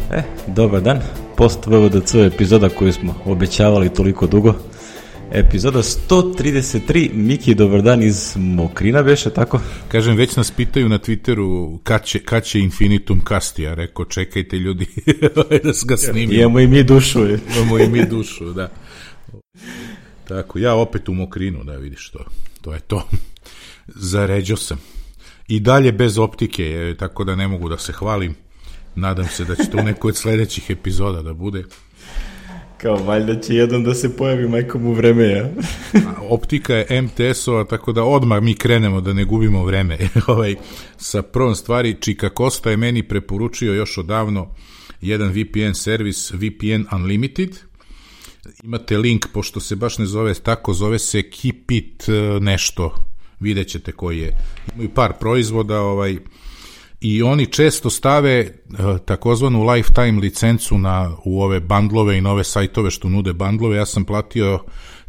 Dobar dan, post VVDC epizoda koju smo obećavali toliko dugo. Epizoda 133, Miki, dobar dan iz Mokrina, beše, tako? Kažem, već nas pitaju na Twitteru kad će Infinitum Cast, ja rekao, čekajte ljudi, da ga snimimo. Imamo i mi dušu. Imamo i mi dušu, da. Tako, ja opet u Mokrinu, da vidiš to je to. Zaređao sam. I dalje bez optike, tako da ne mogu da se hvalim. Nadam se da će to u nekoj od sledećih epizoda da bude. Kao valjda će jedan da se pojavi majkom u vreme, ja. Optika je MTS-ova, tako da odmah mi krenemo da ne gubimo vreme. Sa prvom stvari, Čika Kosta je meni preporučio još odavno jedan VPN servis, VPN Unlimited. Imate link, pošto se baš ne zove tako, zove se Keep It nešto, vidjet ćete koji je. Imaju par proizvoda, i oni često stave takozvanu lifetime licencu u ove bandlove i nove sajtove što nude bandlove. Ja sam platio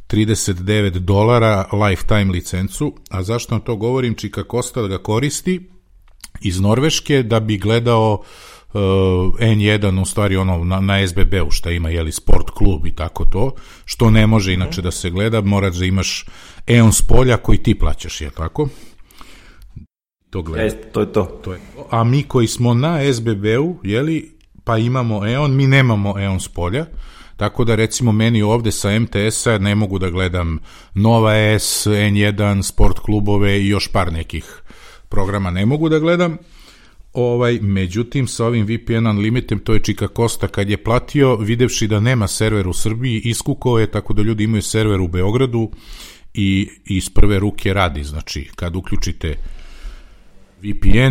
$39 lifetime licencu, a zašto vam to govorim? Čika Kosta ga koristi iz Norveške da bi gledao N1, u stvari na SBB-u šta ima, sport klub i tako to, što ne može inače da se gleda, moraš da imaš EON s polja koji ti plaćaš, je tako? To je to. A mi koji smo na SBB-u, pa imamo EON, mi nemamo EON s polja, tako da recimo meni ovde sa MTS-a ne mogu da gledam Nova S, N1, sport klubove i još par nekih programa ne mogu da gledam. Međutim, sa ovim VPN Unlimited, to je Čika Kosta kad je platio, videvši da nema server u Srbiji, iskukao je, tako da ljudi imaju server u Beogradu i iz prve ruke radi. Znači, kad uključite VPN,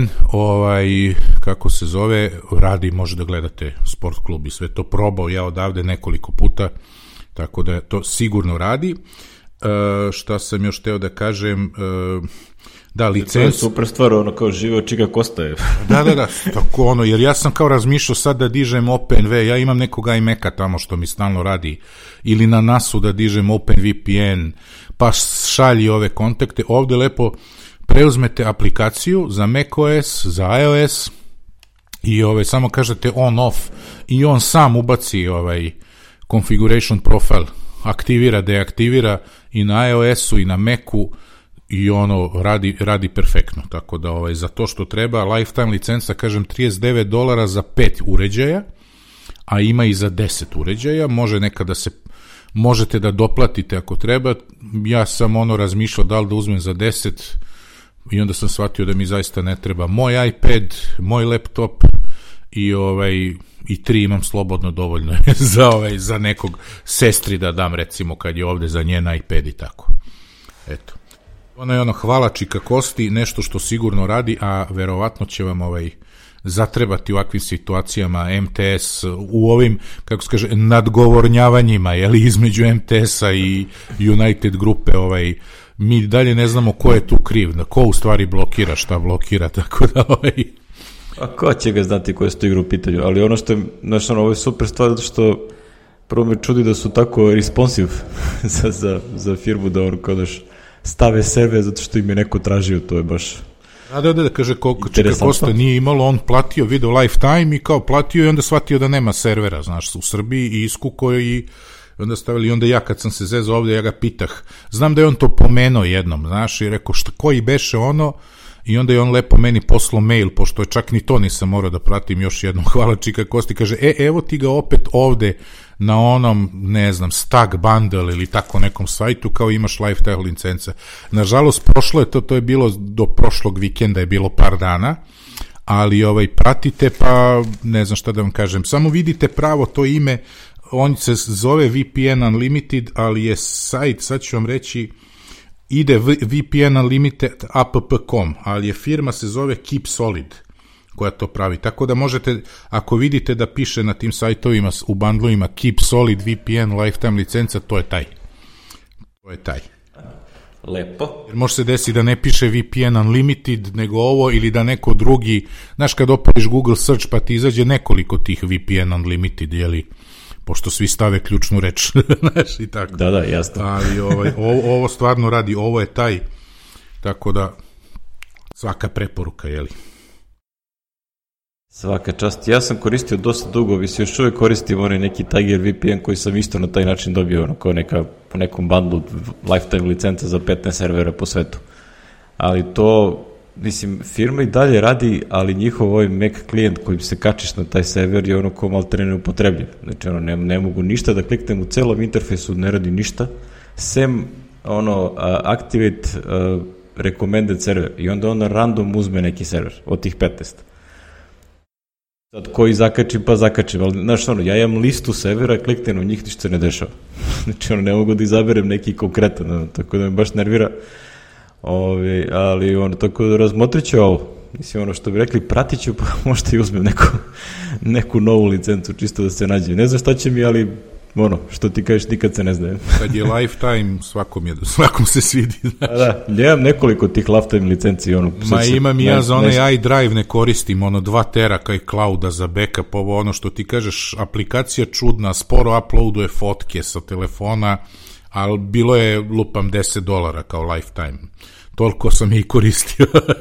kako se zove, radi, može da gledate sport klub i sve to. Probao ja odavde nekoliko puta, tako da to sigurno radi. Šta sam još teo da kažem, da, licenc... To je super stvar, kao živeo Čika Kosta je. Da, tako jer ja sam kao razmišljao sad da dižem OpenV, ja imam nekog iMac-a tamo što mi stalno radi, ili na NAS-u da dižem OpenVPN, pa šalji ove kontakte, ovde lepo preuzmete aplikaciju za macOS, za iOS i samo kažete on-off i on sam ubaci configuration profile, aktivira, deaktivira i na iOS-u i na Macu i radi perfektno, tako da za to što treba, lifetime licenca, kažem, $39 za 5 uređaja, a ima i za 10 uređaja, može nekada možete da doplatite ako treba. Ja sam razmišljao da li da uzmem za 10 i onda sam shvatio da mi zaista ne treba moj iPad, moj laptop i 3 imam slobodno dovoljno za nekog sestri da dam, recimo, kad je ovde za njen iPad i tako. Eto. Hvala Čika Kosti, nešto što sigurno radi, a verovatno će vam zatrebati u ovakvim situacijama MTS, u ovim, kako se kaže, nadgovornjavanjima, između MTS-a i United grupe, mi dalje ne znamo ko je tu kriv, ko u stvari blokira, šta blokira, tako da A ko će ga znati koje su to igre u pitanju, ali ono što je, ovo je super stvar, zato što prvo me čudi da su tako responsive za firmu, da stave sebe zato što im je neko tražio, to je baš... Da, kaže, Čika Kosta nije imalo, on platio video lifetime i kao platio i onda shvatio da nema servera, znaš, u Srbiji i iskukao i onda stavili, i onda ja kad sam se zezao ovde, ja ga pitah, znam da je on to pomenuo jednom, znaš, i rekao koji beše i onda je on lepo meni poslao mail, pošto je čak ni to nisam morao da pratim još jednom, hvala Čika Kosti, kaže, evo ti ga opet ovde na onom, ne znam, Stag Bundle ili tako nekom sajtu, kao imaš lifetime licenca. Nažalost, prošlo je to je bilo do prošlog vikenda, je bilo par dana, ali pratite, pa ne znam šta da vam kažem, samo vidite pravo to ime, on se zove VPN Unlimited, ali je sajt, sad ću vam reći, ide VPN Unlimited app.com, ali je firma se zove Keep Solid koja to pravi, tako da možete, ako vidite da piše na tim sajtovima u bandlovima Keep Solid VPN lifetime licenca, to je taj. Lepo. Jer može se desiti da ne piše VPN Unlimited, nego ovo, ili da neko drugi, znaš, kad opališ Google search pa ti izađe nekoliko tih VPN Unlimited, pošto svi stave ključnu reč, znaš, i tako. Da, jasno. Ali ovo stvarno radi, ovo je taj, tako da svaka preporuka, Svaka čast. Ja sam koristio dosta dugo, vi se još uvijek koristim onaj neki Tiger VPN koji sam isto na taj način dobio, ono, kao po nekom bundlu lifetime licenca za 15 servera po svetu. Ali to, mislim, firma i dalje radi, ali njihov ovaj Mac klijent koji se kačiš na taj server je ono kao maltene neupotrebljiv. Znači, ono, ne mogu ništa da kliknem u celom interfejsu, ne radi ništa, sem, ono, activate recommended server i onda ona random uzme neki server od tih 15. Sad koji zakačim, pa zakačim, ali znaš ono, ja imam listu servera, kliknem u njih, ništa ne dešava. Znači ono, ne mogu da izaberem neki konkretan, tako da me baš nervira. Ali ono, tako da razmotrit ću ovo. Mislim, ono što bi rekli, pratit ću, pa možda i uzmem neku novu licencu, čisto da se nađe. Ne znam šta će mi, ali ono, što ti kažeš, nikad se ne zna. Kad je lifetime, svakom se svidi. Da, ja imam nekoliko tih lifetime licenci. Ono, ma imam i ja za onaj iDrive ne koristim, ono 2 teraka i clouda za backup, ovo ono što ti kažeš, aplikacija čudna, sporo uploaduje fotke sa telefona, ali bilo je, lupam, $10 kao lifetime. Toliko sam i koristio.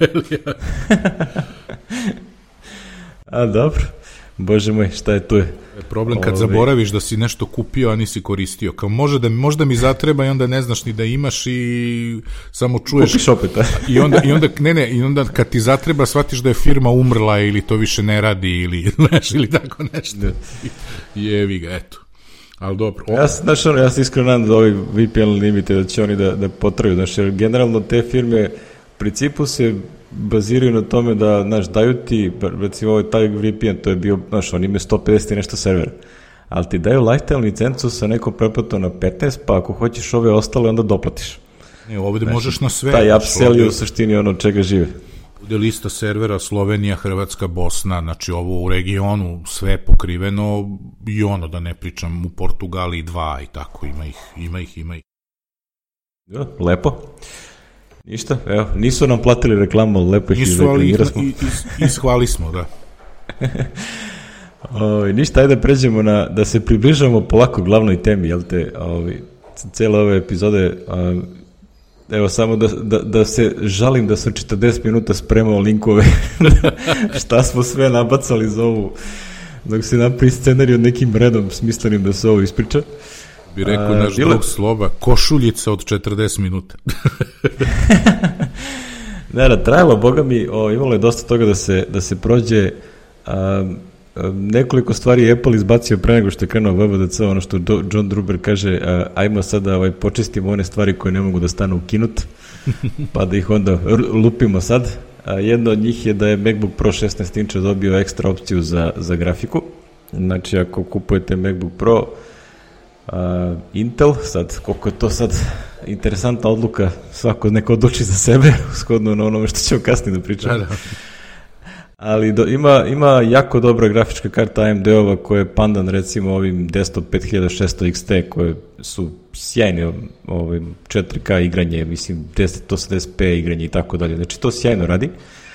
A, dobro. Bože moj, šta je tu je? Problem kad zaboraviš da si nešto kupio, a nisi koristio. Kao možda mi zatreba i onda ne znaš ni da imaš i samo čuješ. Kupiš opet, a? I onda kad ti zatreba shvatiš da je firma umrla ili to više ne radi ili znaš ili tako nešto. Jevi ga, eto. Ali dobro. Ja se iskreno nadam da ovi VPN limite da će oni da potraju. Znaš, jer generalno te firme u principu se baziraju na tome da, znaš, daju ti, recimo ovaj taj VPN, to je bio, znaš, on ima 150 i nešto servera, ali ti daju lifetime licencu sa nekom pretplatom na 15, pa ako hoćeš ove ostale, onda doplatiš. Ovdje znači, možeš na sve. Taj upsell je u suštini ono od čega žive. Ovdje lista servera Slovenija, Hrvatska, Bosna, znači ovo u regionu sve je pokriveno i ono da ne pričam u Portugaliji 2 i tako, ima ih. Ja, lepo. Ništa, evo, nisu nam platili reklamu, ali lepo ih izreklamirasmo. Ishvali smo, da. Ništa, ajde pređemo da se približamo polako glavnoj temi, jel te, cijele ove epizode, evo samo da se žalim da sam 40 minuta spremao linkove, šta smo sve nabacali za ovu, dok se napravi scenarij nekim redom smislenim da se ovo ispriča. Bi rekao naš drug Sloba, košuljica od 40 minuta. Da, trajalo, boga mi, imalo je dosta toga da se prođe. Nekoliko stvari je Apple izbacio pre nego što je krenuo WWDC, ono što John Gruber kaže, ajmo sada počistimo one stvari koje ne mogu da stanu u Keynote, pa da ih onda lupimo sad. Jedno od njih je da je MacBook Pro 16 inča dobio ekstra opciju za grafiku. Znači, ako kupujete MacBook Pro Intel, sad, koliko je to sad interesantna odluka, svako neko odluči za sebe, shodno na onome što ćemo kasnije da pričamo. Da. Ali ima jako dobra grafička karta AMD-ova koja je pandan recimo ovim desktop 5600 XT koje su sjajne 4K igranje, mislim 1080p igranje i tako dalje, znači to sjajno radi.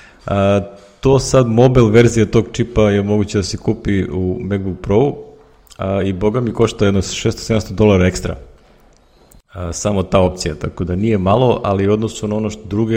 To sad mobile verzija tog čipa je moguće da se kupi u MacBook Pro i boga mi košta jedno $600-700 ekstra. Samo ta opcija, tako da nije malo, ali u odnosu na ono što druge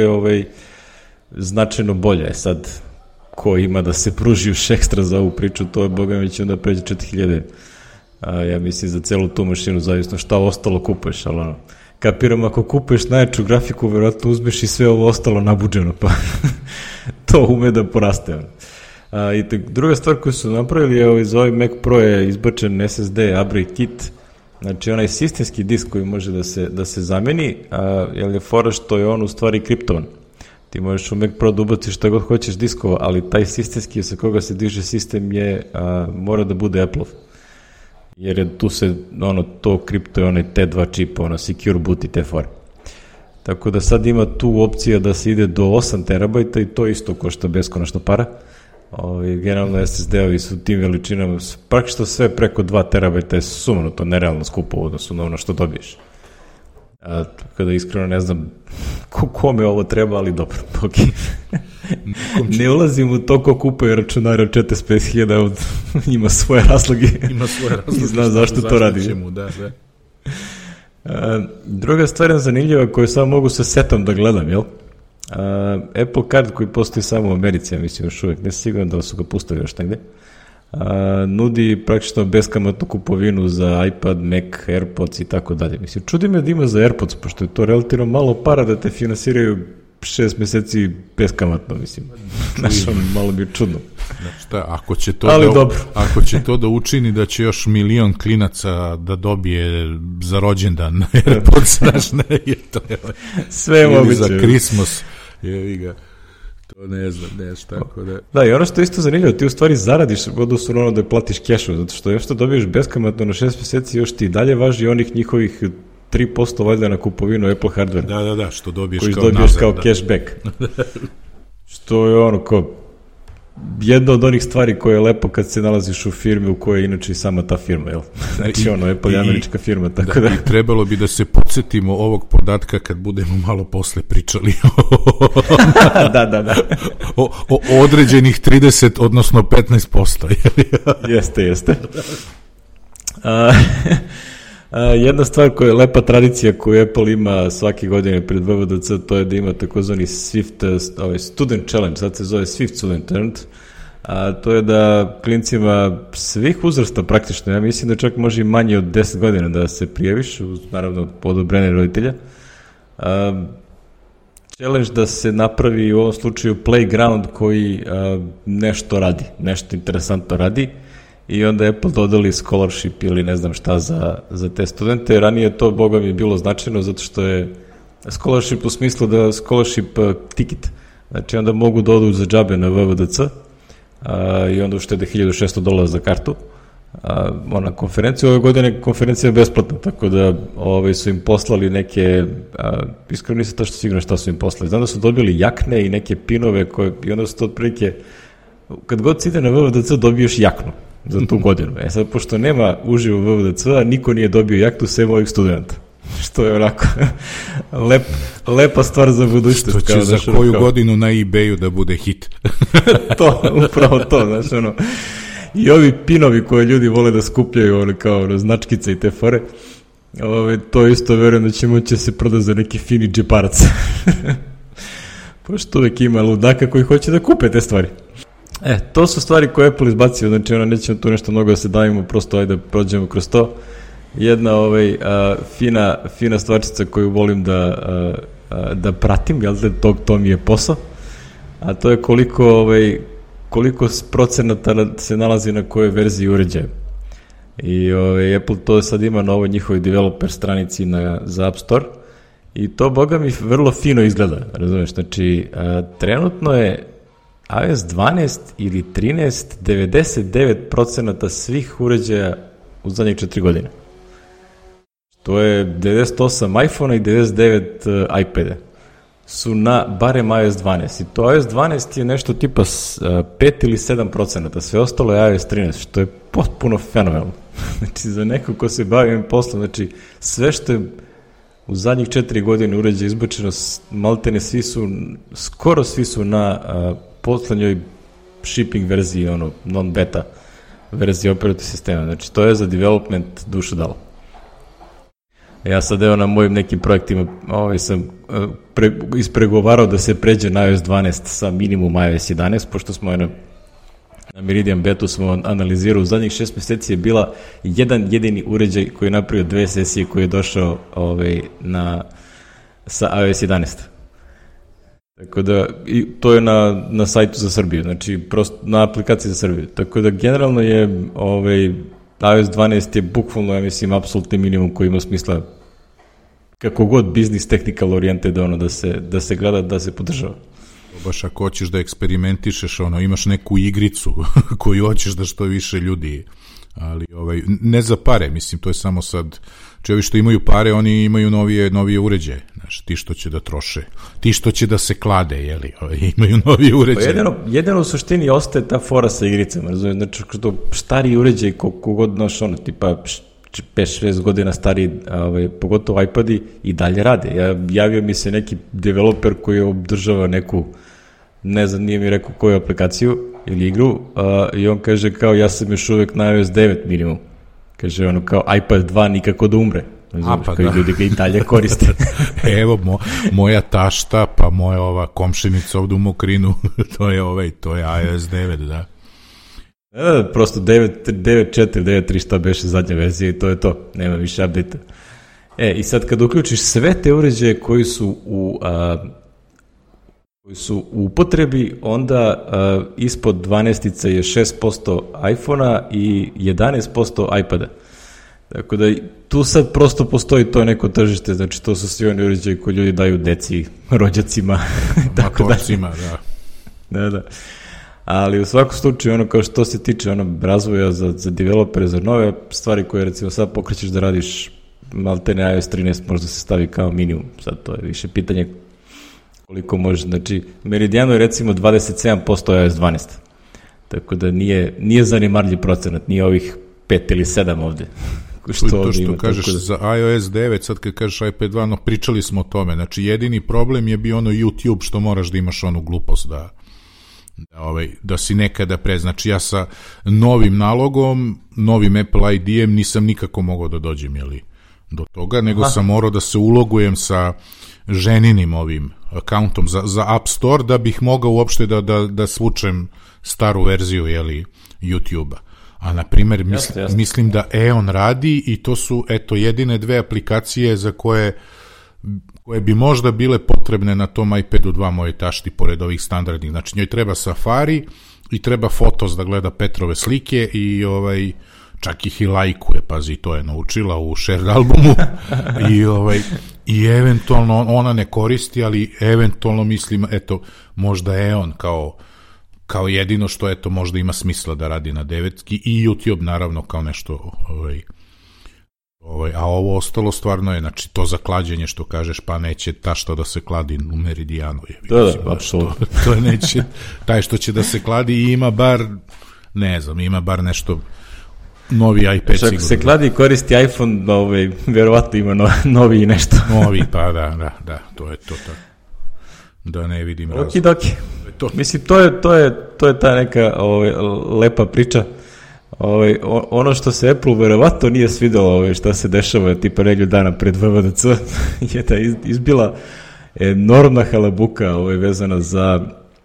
značajno bolje. Sad, ko ima da se pruži još ekstra za ovu priču, to je boga mi će onda pređe 4000. Ja mislim za celu tu mašinu, zavisno šta ostalo kupuješ, ali ono, kapiram, ako kupuješ najjaču grafiku, verovatno uzmeš i sve ovo ostalo nabuđeno, pa to ume da poraste. I druga stvar koju su napravili je za ovaj Mac Pro je izbačen SSD upgrade kit, znači onaj sistemski disk koji može da se zameni, jer je fora što je on u stvari kriptovan. Ti možeš u Mac Pro da ubaciš šta god hoćeš diskova, ali taj sistemski sa koga se diže sistem mora da bude Apple-ov. Jer je tu se, to kripto je onaj T2 čip, secure boot i te fore. Tako da sad ima tu opcija da se ide do 8 terabajta i to isto košta beskonačno para. Generalno SSD-ovi su tim veličinama, praktično sve preko 2 terabajta je sumanuto nerealno skupo u odnosu na ono što dobiješ. Kada iskreno ne znam kome ovo treba, ali dobro, ok. Ne ulazim u to ko kupuje računare od 45.000, ima svoje razloge. I zna zašto to radi. Druga stvar je zanimljiva koju samo mogu sa setom da gledam, jel? Apple Card koji postoji samo u Americi, ja mislim još uvijek, ne siguran da su ga pustili još negde, nudi praktično beskamatnu kupovinu za iPad, Mac, AirPods i tako dalje. Mislim, čudi me da ima za AirPods, pošto je to relativno malo para da te finansiraju 6 meseci beskamatno, mislim. Znaš, malo mi je čudno. Šta, ako će to da učini da će još 1.000.000 klinaca da dobije za rođendan AirPods, znaš, ne, je to sve je moguće. Za Christmas, jevi ga. To ne znam, tako da... Da, i ono što je isto zanimljivo, ti u stvari zaradiš odnosno ono da platiš kešu, zato što još što dobiješ beskamatno na 6 meseci, još ti dalje važi onih njihovih 3% valjda na kupovinu Apple hardware. Da, što dobiješ kao cashback. Što je ono kao jedna od onih stvari koja je lepo kad se nalaziš u firmi u kojoj je inače i sama ta firma, jel? Znači Apple je američka firma, tako da... I trebalo bi da se podsjetimo ovog podatka kad budemo malo posle pričali da. o određenih 30, odnosno 15%. Jeste. Jedna stvar koja je lepa tradicija koju Apple ima svake godine pred WWDC, to je da ima takozvani Swift Student Challenge, sad se zove Swift Student Challenge, a to je da klincima svih uzrasta praktično, ja mislim da čak može i manje od 10 godina da se prijaviš, naravno odobrenje roditelja, challenge da se napravi u ovom slučaju playground koji nešto radi, nešto interesantno radi, i onda Apple dodali scholarship ili ne znam šta za te studente. Ranije to, boga mi, je bilo značajno zato što je scholarship u smislu da scholarship ticket. Znači onda mogu da odu za džabe na WWDC i onda uštede $1.600 za kartu. Na konferenciju. Ove godine konferencija je besplatna, tako da su im poslali neke, iskreno nisam tačno siguran šta su im poslali. Znam da su dobili jakne i neke pinove i onda su to otprilike, kad god si ide na WWDC dobiješ jaknu za tu godinu. Sad, pošto nema uživo WWDC-a, niko nije dobio jaknu sem ovih studenta. Što je onako lepa stvar za budućnost. Što će za koju godinu na eBayu da bude hit. Upravo to, znaš, ono. I ovi pinovi koje ljudi vole da skupljaju, kao značkice i te fore, to isto verujem da će moći se prodati za neki fini džeparac. Pošto uvek ima ludaka koji hoće da kupe te stvari. To su stvari koje Apple izbacio, znači nećemo tu nešto mnogo da se davimo, prosto ajde da prođemo kroz to. Jedna fina stvarčica koju volim da pratim, jel da to mi je posao, a to je koliko procenata se nalazi na kojoj verziji uređaja. I Apple to sad ima na ovoj njihovoj developer stranici za App Store i to, boga mi, vrlo fino izgleda, razumeš, znači trenutno je iOS 12 ili 13 99% svih uređaja u zadnjih 4 godine. To je 98 iPhone-a i 99 iPad-a su na barem iOS 12. I to iOS 12 je nešto tipa 5 ili 7%, sve ostalo je iOS 13, što je potpuno fenomenalno. Znači, za neko ko se bavi ovim poslom, znači, sve što je u zadnjih 4 godine uređaja izbačeno, maltene skoro svi su na poslednjoj shipping verziji, non-beta verziji operativnog sistema. Znači, to je za development dušu dalo. Ja sad na mojim nekim projektima sam ispregovarao da se pređe na iOS 12 sa minimum iOS 11, pošto smo na Meridian Betu smo analizirali, u zadnjih 6 meseci je bila jedan jedini uređaj koji je napravio 2 sesije koji je došao sa iOS 11. Tako da, i to je na sajtu za Srbiju, znači prosto na aplikaciji za Srbiju. Tako da generalno je iOS 12 je bukvalno, ja mislim, apsolutni minimum koji ima smisla kako god business technical oriented da se gleda, da se podržava. Baš ako hoćeš da eksperimentišeš, imaš neku igricu koju hoćeš da što više ljudi, ali ne za pare, mislim, to je samo sad, ovi što imaju pare, oni imaju novije uređaje, znači, ti što će da troše, ti što će da se klade, jeli, imaju novije uređaje. Pa jedino u suštini ostaje ta fora sa igricama, razumiješ, znači, stari uređaj, kogod naš, tipa 5-6 godina stari, pogotovo iPadi, i dalje rade. Javio mi se neki developer koji obdržava neku, ne znam, nije mi rekao koju aplikaciju ili igru, i on kaže kao, ja sam još uvek na iOS 9 minimum. Kaže kao iPad 2 nikako da umre. koji ljudi ga i dalje koriste. Evo, moja tašta, pa moja ova komšinica ovdje u Mokrinu, to je iOS 9, da. Prosto 9.4, 9.3 šta beše zadnja verzija i to je to, nema više update-a. I sad kad uključiš sve te uređaje koji su u upotrebi, onda ispod 12 je 6% iPhone-a i 11% iPada. Tako da tu sad prosto postoji to neko tržište, znači to su svi oni uređaji koji ljudi daju deci, rođacima, matorcima, da. Da. Ali u svakom slučaju, ono kao što se tiče razvoja za developere, za nove stvari koje recimo sad pokrećeš da radiš, maltene iOS 13 možda se stavi kao minimum, sad to je više pitanje koliko može, znači Meridiano je recimo 27% iOS 12, tako da nije zanimarljiv procenat, nije ovih 5 ili 7 ovde. To što kažeš za iOS 9, sad kad kažeš iPad 2, no pričali smo o tome, znači jedini problem je bio ono YouTube što moraš da imaš onu glupost da si nekada znači ja sa novim nalogom, novim Apple ID-em nisam nikako mogao da dođem do toga, nego sam morao da se ulogujem sa ženinim ovim accountom za App Store da bih mogao uopšte da svučem staru verziju YouTube-a. A na primjer mislim da EON radi i to su jedine dve aplikacije za koje bi možda bile potrebne na tom iPadu 2 moje tašti pored ovih standardnih. Znači njoj treba Safari i treba Fotos da gleda Petrove slike i čak ih i lajkuje, pazi, to je naučila u shared albumu i eventualno ona ne koristi, ali eventualno mislim, možda EON kao jedino što možda ima smisla da radi na 9 i YouTube naravno kao nešto a ovo ostalo stvarno je, znači to za klađenje što kažeš, pa neće tašta da se kladi u Meridianu. Da, apsolutno. To neće, taj što će da se kladi i ima bar nešto novi iPad sigurno. Ako se kladi i koristi iPhone, verovatno ima novi i nešto. Novi, pa da, to je to tako. Da ne vidim razlog. Okidoki. Mislim, to je ta neka lepa priča. Ono što se Apple verovatno nije svidelo šta se dešava tipa nedelju dana pred VVDC je da izbila enormna halabuka vezana za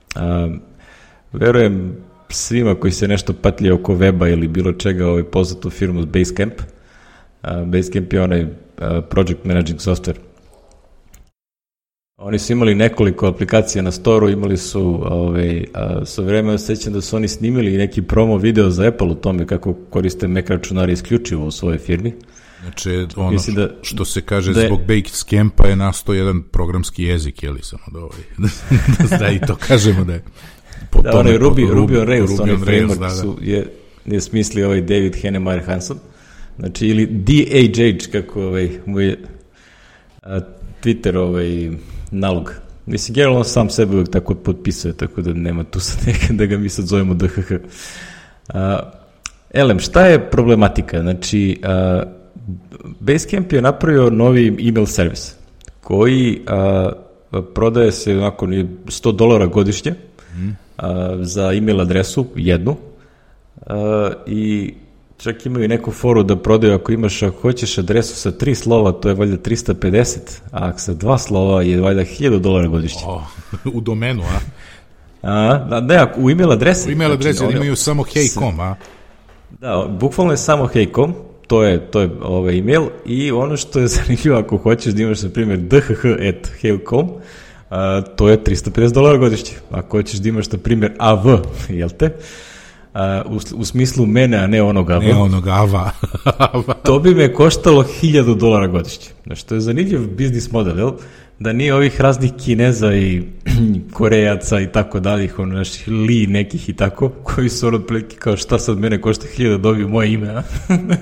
verujem svima koji se nešto patlje oko weba ili bilo čega poznatu firmu Basecamp. Basecamp je onaj project managing software. Oni su imali nekoliko aplikacija na storu, imali su sa vremena osjećam da su oni snimili neki promo video za Apple u tome kako koriste Mac računari isključivo u svojoj firmi. Znači, što se kaže zbog Basecampa je nastao jedan programski jezik, samo da i to kažemo da je po tome. Ruby on Rails, onaj framework je smislio David Heinemeier Hansson, znači ili DHH, kako mu je Twitter nalog. Mislim, generalno sam sebe uvijek tako potpisuje, tako da nema tu sad nekada da ga mi sad zovemo DHH. Elem, šta je problematika? Znači, Basecamp je napravio novi email servis koji prodaje se onako $100 godišnje za email adresu jednu i čak imaju neku foru da prodaju ako hoćeš adresu sa 3 slova, to je valjda 350, a sa 2 slova je valjda $1000 godišnje. U domenu, u email adresi. U email adresi imaju samo hey.com, Da, bukvalno je samo hey.com, to je email i ono što je zanimljivo ako hoćeš da imaš na primjer dhh@hey.com, to je $350 godišnje. Ako hoćeš da imaš na primjer av, jel te? U smislu mene, a ne onoga ava. Ne onoga ava. To bi me koštalo $1000 godišnje. Znači, to je zanimljiv biznis model, jel? Da nije ovih raznih Kineza i Korejaca i tako dalje, naših li nekih i tako, koji su otprilike kao šta sad mene košta $1000 da dobiju moje ime, a?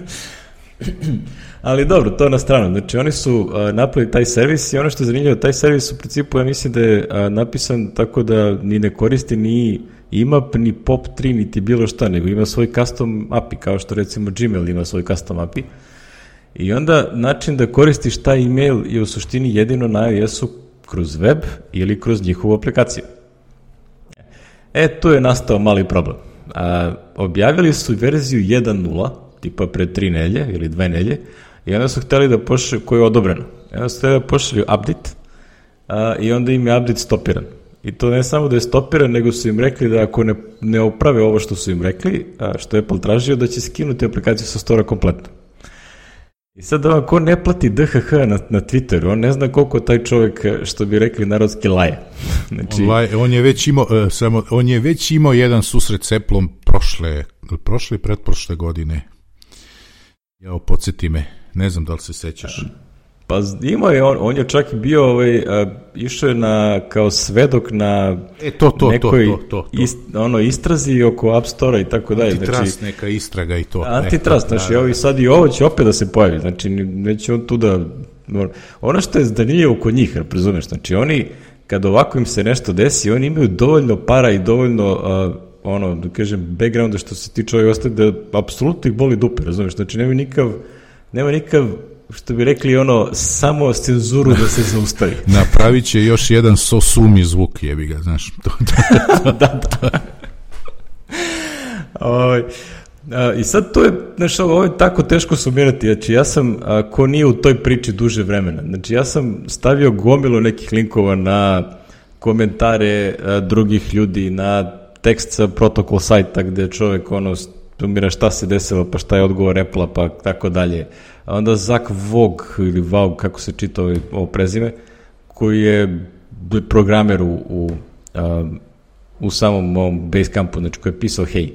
Ali dobro, to na stranu. Znači, oni su napravili taj servis i ono što je zanimljivo, taj servis u principu, ja mislim da je napisan tako da ni ne koristi ni IMAP, ni POP3, niti bilo šta, nego ima svoj custom API, kao što recimo Gmail ima svoj custom API. I onda način da koristiš taj email je u suštini jedino na iOS-u kroz web ili kroz njihovu aplikaciju. Tu je nastao mali problem. Objavili su verziju 1.0, tipa pred 3 nedelje ili 2 nedelje, I onda su hteli da pošalju, koji je odobreno, i onda su hteli da pošalju update, i onda im je update stopiran. I to ne samo da je stopiran, nego su im rekli da ako ne oprave ovo što su im rekli, što je Apple tražio, da će skinuti aplikaciju sa stora kompletno. I sad ko ne plati DHH na Twitteru, on ne zna koliko taj čovjek, što bi rekli narodski, laje. Znači, on je već imao jedan susret s Appleom prošle pretprošle godine. Jao, podsjeti me, ne znam da li se sećaš. Pa imao je, on je čak bio, išao je kao svedok na nekoj istrazi oko App Store-a i tako dalje. Antitrust, neka istraga i to. Antitrust, znači sad i ovo će opet da se pojavi, znači neće on tu da... Ono što je zanimljivo kod njih, razumeš, znači oni, kad ovako im se nešto desi, oni imaju dovoljno para i dovoljno, da kažem, backgrounda što se tiče ovih ostali, da apsolutno ih boli dupe, razumeš, znači nema nikav što bi rekli samo cenzuru da se zaustavi. Napravit će još jedan sosumi zvuk, jebi ga, znaš. Da. I sad to je, znaš, ovo je tako teško sumirati, znači ja sam, ko nije u toj priči duže vremena, znači ja sam stavio gomilu nekih linkova na komentare drugih ljudi, na tekst sa protokol sajta gde čovjek umira šta se desilo, pa šta je odgovor Apple-a, pa tako dalje. A onda Zach Vog, ili Vaug, kako se čita ovo prezime, koji je programer u samom ovom Basecampu, znači koji je pisao Hey.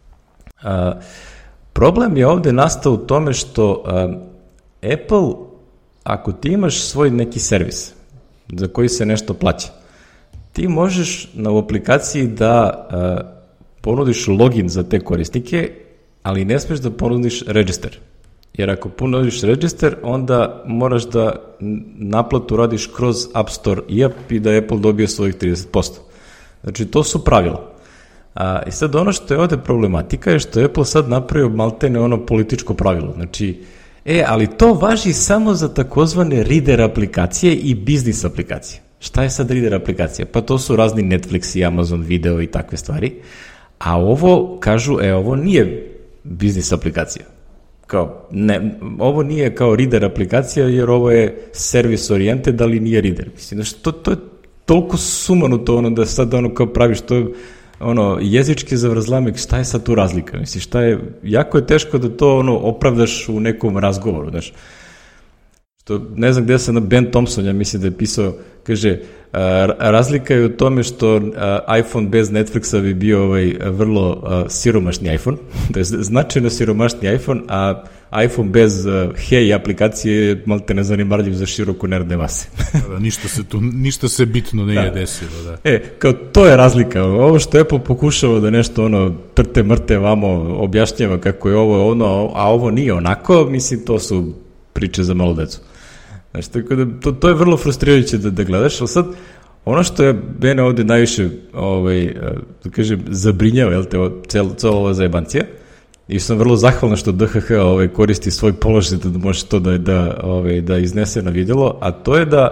Problem je ovde nastao u tome što Apple, ako ti imaš svoj neki servis za koji se nešto plaća, ti možeš na aplikaciji da ponudiš login za te korisnike, ali ne smiješ da ponudiš register. Jer ako ponudiš register, onda moraš da naplatu radiš kroz App Store i app i da Apple dobije svojih 30%. Znači, to su pravila. I sad ono što je ovde problematika je što je Apple sad napravio maltene političko pravilo. Znači, ali to važi samo za takozvane reader aplikacije i biznis aplikacije. Šta je sad reader aplikacija? Pa to su razni Netflix i Amazon video i takve stvari. A ovo, kažu, ovo nije biznis aplikacija. Ovo nije kao reader aplikacija, jer ovo je service oriented, ali nije reader. Mislim, to je toliko sumanuto, da sad kao praviš to, jezički zavrzlamek, šta je sad tu razlika? Mislim, jako je teško da to opravdaš u nekom razgovoru, znaš. Ne znam gde sam Ben Thompson, ja mislim da je pisao, kaže, razlika je u tome što iPhone bez Netflixa bi bio vrlo siromašni iPhone, to je značajno siromašni iPhone, a iPhone bez Hey aplikacije je malte nezanimarljiv za široko nerdne mase. Ništa se bitno nije desilo. Da. Kao to je razlika. Ovo što Apple pokušava da nešto trte mrte vamo objašnjava kako je ovo a ovo nije onako, mislim, to su priče za malo decu. Znači, tako da, to je vrlo frustrirajuće da gledaš, ali sad, ono što je mene ovde najviše, da kažem, zabrinjava, jel te, cijela ova zajebancija, i sam vrlo zahvalna što DHH koristi svoj položaj da može to da iznese na vidjelo, a to je da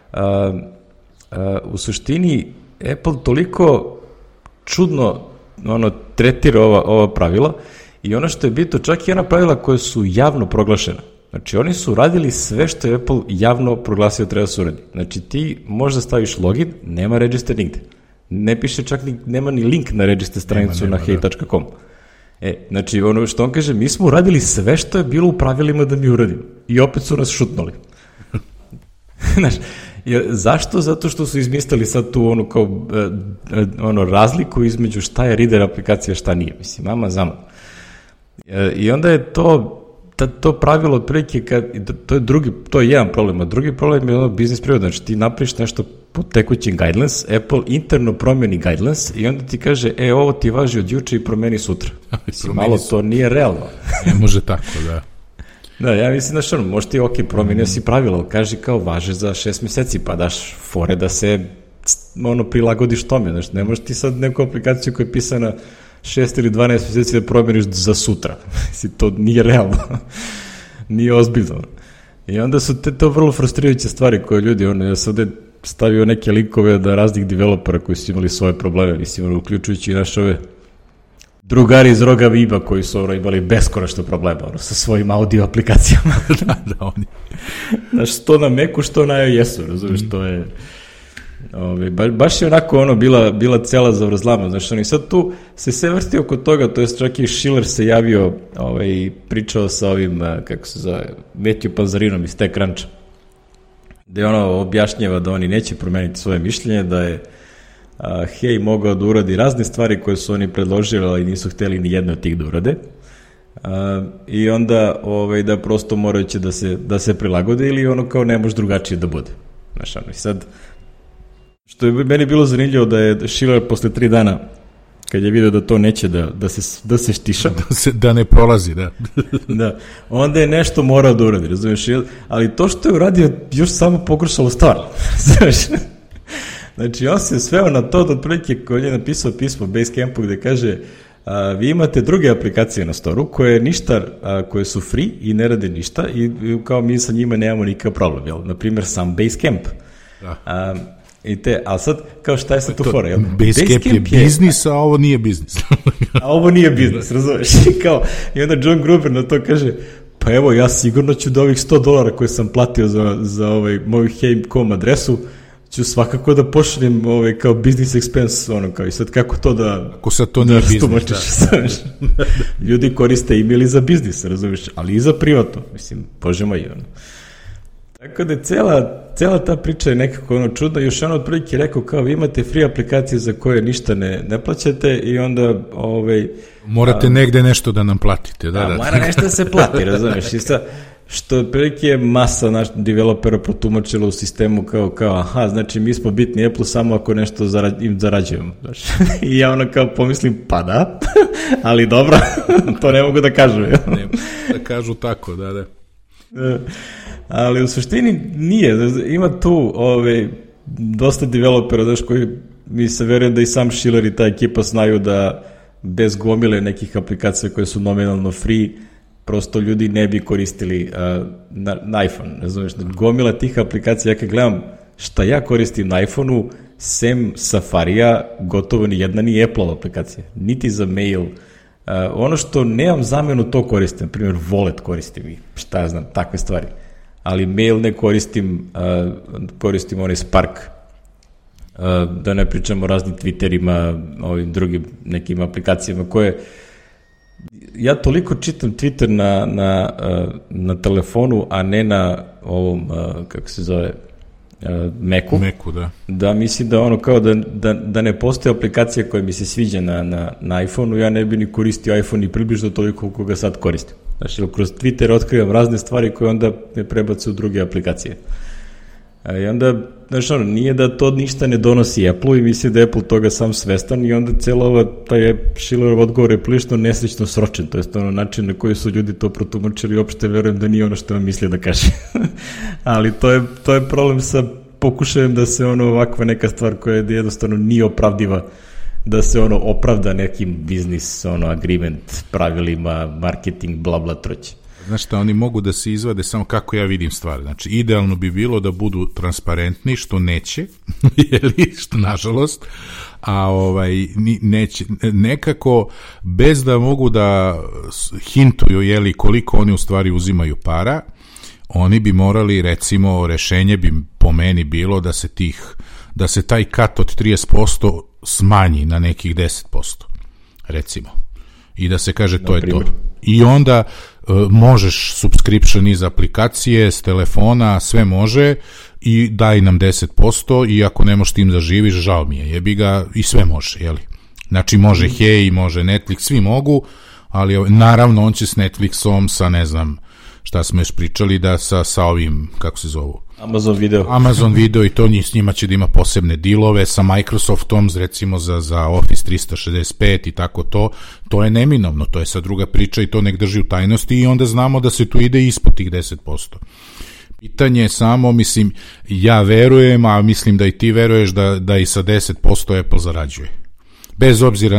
u suštini Apple toliko čudno tretira ova pravila, i ono što je bitno, čak i ona pravila koja su javno proglašena. Znači, oni su radili sve što je Apple javno proglasio treba se uradi. Znači, ti možda staviš login, nema register nigde. Ne piše čak nema ni link na register stranicu na hey.com. Znači, ono što on kaže, mi smo uradili sve što je bilo u pravilima da mi uradimo. I opet su nas šutnuli. Znači, zašto? Zato što su izmislili sad tu razliku između šta je reader aplikacija, šta nije. Mislim, mama zama. I onda je to pravilo otprilike, to je jedan problem, a drugi problem je biznis privod, znači ti napraviš nešto po tekućim guidelines, Apple interno promeni guidelines i onda ti kaže, ovo ti važi od juče i promeni sutra. Malo to nije realno. Ne može tako, da. Da, ja mislim, znaš, možeš ti, promenio si pravilo, ali kaži kao važe za 6 meseci, pa daš fore da se prilagodiš tome, znači ne možeš ti sad neku aplikaciju koja je pisana 6 ili 12 meseci da promeniš za sutra. To nije realno. Nije ozbiljno. I onda su to vrlo frustrirajuće stvari koje ljudi, ja sam ovde stavio neke linkove da raznih developera koji su imali svoje probleme, mislim, uključujući i naše ove drugari iz Roga Viba koji su imali beskonačno problema sa svojim audio aplikacijama. da, oni. Znaš, što na Macu, što na iOS-u, razumiješ, to je... baš je onako bila cela zavrzlama, znaš, oni sad tu se sve vrsti oko toga, to jest čak i Schiller se javio i pričao sa ovim, kako se zove, Matthew Panzarinom iz TechCruncha, gde objašnjava da oni neće promeniti svoje mišljenje, da je Hey mogao da uradi razne stvari koje su oni predložili, ali nisu hteli ni jedno od tih da urade. I onda da prosto morajuće da se prilagode ili kao ne može drugačije da bude. Znaš, i sad, što je meni bilo zanimljivo da je Schiller posle 3 dana, kad je vidio da to neće da se štiša. Da ne prolazi, da. Da, onda je nešto morao da uradi, razumiješ, ali to što je uradio još samo pogoršalo stvar. Znači, on se sveo na to da otprilike koji je napisao pismo Basecampu gde kaže vi imate druge aplikacije na storu koje su free i ne rade ništa i kao mi sa njima nemamo nikakav problem, jel? Naprimjer, sam Basecamp. Da. Ali sad, kao šta je sad tu fora, jel? Basecamp je biznis, a ovo nije biznis. A ovo nije biznis, razumeš? I onda John Gruber na to kaže, pa evo, ja sigurno ću da ovih $100 koje sam platio za moju Hey.com adresu, ću svakako da pošaljem kao business expense, kao i sad kako to da... Ako sad to nije biznis, da. Ljudi koriste email i za biznis, razumiješ, ali i za privatno, mislim, bože moj, Tako da je cela ta priča je nekako čudna, još otprilike rekao kao vi imate free aplikacije za koje ništa ne plaćate i onda... Morate negde nešto da nam platite, da. Mora nešto da se plati, razumiješ, i sad... Što otprilike je masa naših developera protumačila u sistemu kao aha, znači mi smo bitni Apple samo ako nešto im zarađujemo. I ja kao pomislim, pa da, ali dobro, to ne mogu da kažu. Ne, da kažu tako, da. Ali u suštini nije, ima tu dosta developera, znaš, koji mi se verujem da i sam Schiller i ta ekipa znaju da bez gomile nekih aplikacija koje su nominalno free, prosto ljudi ne bi koristili na iPhone, razumiješ, gomila tih aplikacija, ja kad gledam šta ja koristim na iPhone-u, sem Safarija, gotovo ni jedna ni Apple aplikacija, niti za mail, ono što nemam zamenu to koristim, na primjer Wallet koristim i šta ja znam, takve stvari, ali mail ne koristim onaj Spark, da ne pričamo o raznim Twitterima, ovim drugim nekim aplikacijama koje ja toliko čitam Twitter na telefonu, a ne na ovom, kako se zove, Macu. Macu, da. Da mislim da kao da ne postoje aplikacija koja mi se sviđa na iPhone-u, ja ne bi ni koristio iPhone ni približno toliko koliko ga sad koristim. Znači, kroz Twitter otkrivam razne stvari koje onda me prebace u druge aplikacije. I onda, znači, nije da to ništa ne donosi Apple-u i mislim da je Apple toga sam svestan i onda cijela taj Schillerov odgovor je prilično nesrećno sročen, to je način na koji su ljudi to protumačili, uopšte verujem da nije ono što vam misli da kaže. Ali to je problem sa pokušajem da se ovakva neka stvar koja je jednostavno nije opravdiva, da se opravda nekim biznis, agreement, pravilima, marketing, bla bla troće. Znaš šta, oni mogu da se izvade samo kako ja vidim stvari. Znači, idealno bi bilo da budu transparentni, što neće, što nažalost, a neće, nekako, bez da mogu da hintuju, koliko oni u stvari uzimaju para, oni bi morali, recimo, rešenje bi po meni bilo da se taj kat od 30% smanji na nekih 10%, recimo. I da se kaže to je to. I onda možeš subscription iz aplikacije, s telefona, sve može i daj nam 10% i ako ne možeš tim da živiš, žao mi je, jebi ga i sve može, jeli? Znači može Hey, može Netflix, svi mogu, ali naravno on će s Netflixom, sa ne znam šta smo još pričali, da sa ovim, kako se zovu? Amazon video i to s njima će da ima posebne dilove, sa Microsoftom, recimo za Office 365 i tako to je neminovno, to je sad druga priča i to nek drži u tajnosti i onda znamo da se tu ide ispod tih 10%. Pitanje je samo, mislim, ja verujem, a mislim da i ti veruješ da i sa 10% Apple zarađuje. Bez obzira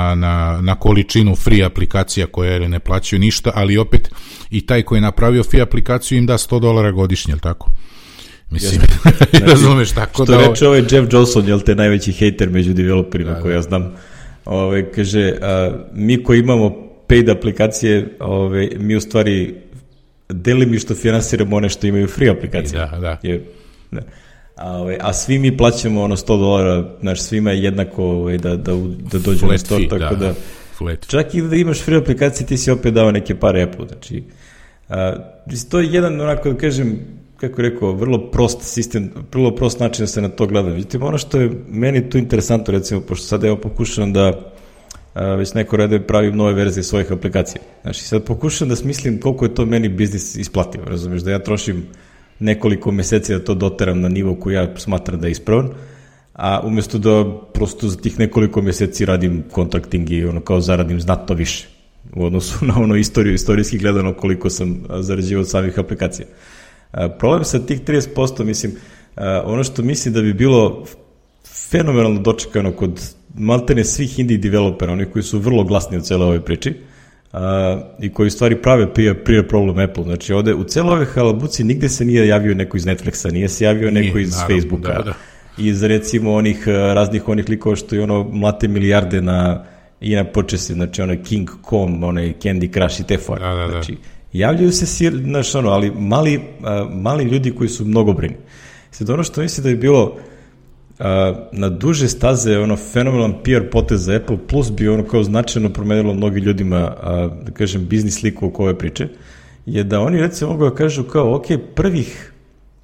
na količinu free aplikacija koje ne plaćaju ništa, ali opet i taj koji je napravio free aplikaciju im da $100 godišnje, je li tako? Mislim, razumeš, tako što reče ovaj Jeff Johnson, jel te najveći hejter među developerima koji ja znam, kaže, mi koji imamo paid aplikacije, mi u stvari delimično finansiramo one što imaju free aplikacije. Da. A svi mi plaćamo $100, znači svima je jednako da dođu na store, tako da čak i da imaš free aplikacije, ti si opet dao neke pare Apple, znači to je jedan, onako da kažem, kako je rekao, vrlo prost sistem, vrlo prost način da se na to gleda. Međutim, ono što je meni tu interesantno, recimo, pošto sad evo pokušam da već neko rade pravim nove verzije svojih aplikacija. Znači, sad pokušam da smislim koliko je to meni biznis isplativo, razumiješ, da ja trošim nekoliko meseci da to doteram na nivo koji ja smatram da je ispravan, a umjesto da prosto za tih nekoliko meseci radim kontrakting i kao zaradim znatno više u odnosu na istorijski gledano koliko sam zarađivao od samih aplikacija. Problem sa tih 30%, mislim, ono što mislim da bi bilo fenomenalno dočekano kod maltene svih indie developera, oni koji su vrlo glasni u celoj ovoj priči i koji stvari prave prije problem Apple. Znači ovde u celoj ovoj halabuci nigde se nije javio neko iz Netflixa, nije se javio neko iz Facebooka, iz recimo onih raznih onih likova što je mlate milijarde na počesi, znači King.com, Candy Crush i te fore. Znači, javljaju se, ali mali ljudi koji su mnogobrojni. Sad ono što mislim da je bilo na duže staze fenomenalan PR potez za Apple, plus bi kao značajno promenilo mnogi ljudima, da kažem, biznis sliku oko ove priče, je da oni recimo mogu da kažu kao, ok, prvih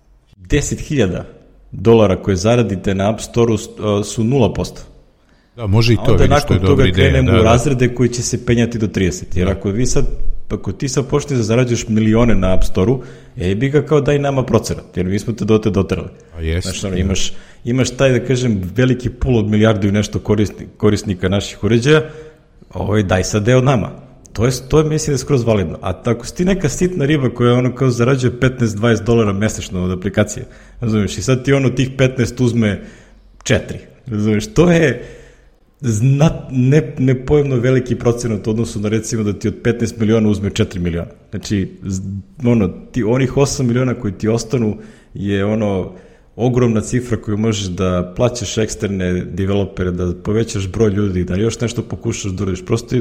$10,000 koje zaradite na App Store-u su 0%. Da, može i to, vidiš, što je dobra ideja. A onda nakon toga krenemo u razrede koji će se penjati do 30. Jer ako ti sad počneš da zarađuješ milione na App Store-u, bi ga kao daj nama procenat, jer mi smo te doterali. Znači, imaš taj, da kažem, veliki pool od milijardu i nešto korisnika naših uređaja, daj sad deo nama. To je mislim da je skroz validno. A ako si ti neka sitna riba koja kao zarađuje $15-20 mesečno od aplikacije, razumiješ, i sad ti tih 15 uzme 4, razumiješ, to je nepojemno veliki procenat u odnosu na recimo da ti od 15 miliona uzme 4 miliona. Znači, onih 8 miliona koji ti ostanu je ogromna cifra koju možeš da plaćaš eksterne developere, da povećaš broj ljudi, da još nešto pokušaš da uradiš. Prosto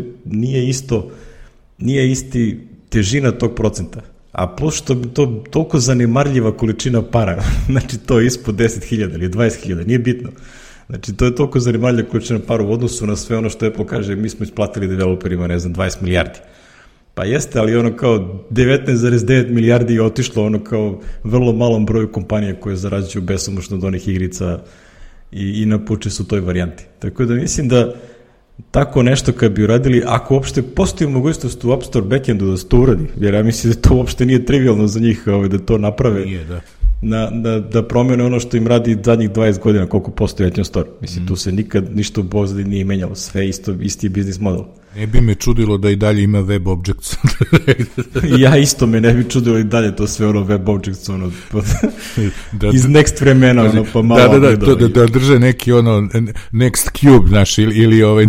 nije isti težina tog procenta. A plus što je to toliko zanemarljiva količina para, znači to je ispod 10.000 ili 20.000, nije bitno. Znači, to je toliko zanemarljiva količina para u odnosu na sve ono što Apple kaže, mi smo isplatili developerima, 20 milijardi. Pa jeste, ali kao 19,9 milijardi je otišlo kao vrlo malom broju kompanija koje zarađuju besomučno od onih igrica i napuče su toj varijanti. Tako da mislim da tako nešto kad bi uradili, ako uopšte postoji mogućnost u App Store backendu da se to uradi, jer ja mislim da to uopšte nije trivialno za njih da to naprave, da promene ono što im radi zadnjih 20 godina koliko postoji iTunes Store. Mislim, tu se nikad ništa u pozadini nije menjalo, sve isti biznis model. Ne bi me čudilo da i dalje ima web objects. Ja isto me ne bi čudilo i dalje to sve web objects iz next vremena pa malo. Da drže neki next cube, znaš, ili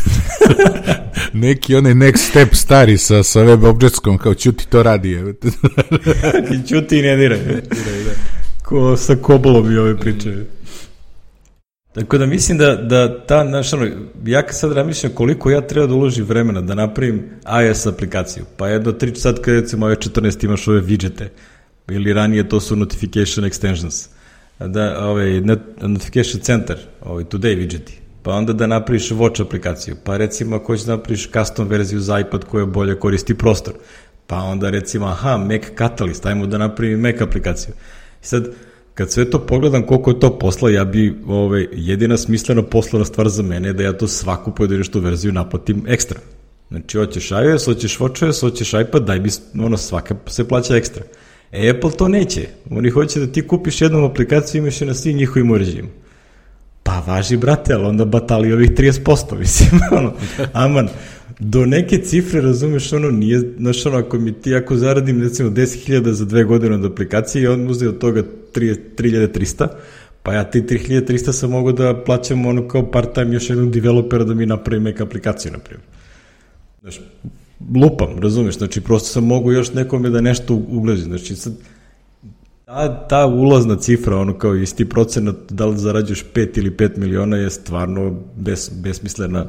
neki next step stari sa web objectskom, kao ćuti to radi. Ćuti i ne diraj. Ko sa Kobolom i ove priče. Tako da mislim da ta, ja sad razmišljam koliko ja treba da uložim vremena da napravim iOS aplikaciju, pa jedno 3 sad kad recimo ove 14 imaš ove widgete, ili ranije to su notification extensions, notification center, today widgeti, pa onda da napraviš watch aplikaciju, pa recimo ako hoćeš da napraviš custom verziju za iPad koja bolje koristi prostor, pa onda recimo Mac Catalyst, ajmo da napravim Mac aplikaciju. I sad, kad sve to pogledam koliko je to posla, ja bi jedina smislena poslovna stvar za mene je da ja to svaku pojedinačnu verziju naplatim ekstra. Znači, hoćeš iOS, hoćeš WatchOS, hoćeš iPad, daj mi, svaka se plaća ekstra. Apple to neće. Oni hoće da ti kupiš jednu aplikaciju i imaš je na svim njihovim uređajima. Pa važi, brate, ali onda batali ovih 30%, mislim, aman. Do neke cifre, razumeš, nije, ako zaradim, recimo, 10.000 za 2 godine od aplikacije i on uzeo od toga 3.300, pa ja ti 3.300 sam mogu da plaćam kao part-time još jednog developera da mi napravi Mac aplikaciju, naprimjer. Znaš, lupam, razumeš, znači, prosto sam mogu još nekome da nešto uglazi, znači, sad, ta ulazna cifra, kao isti procenat, da li zarađuješ 5 ili 5 miliona je stvarno besmislena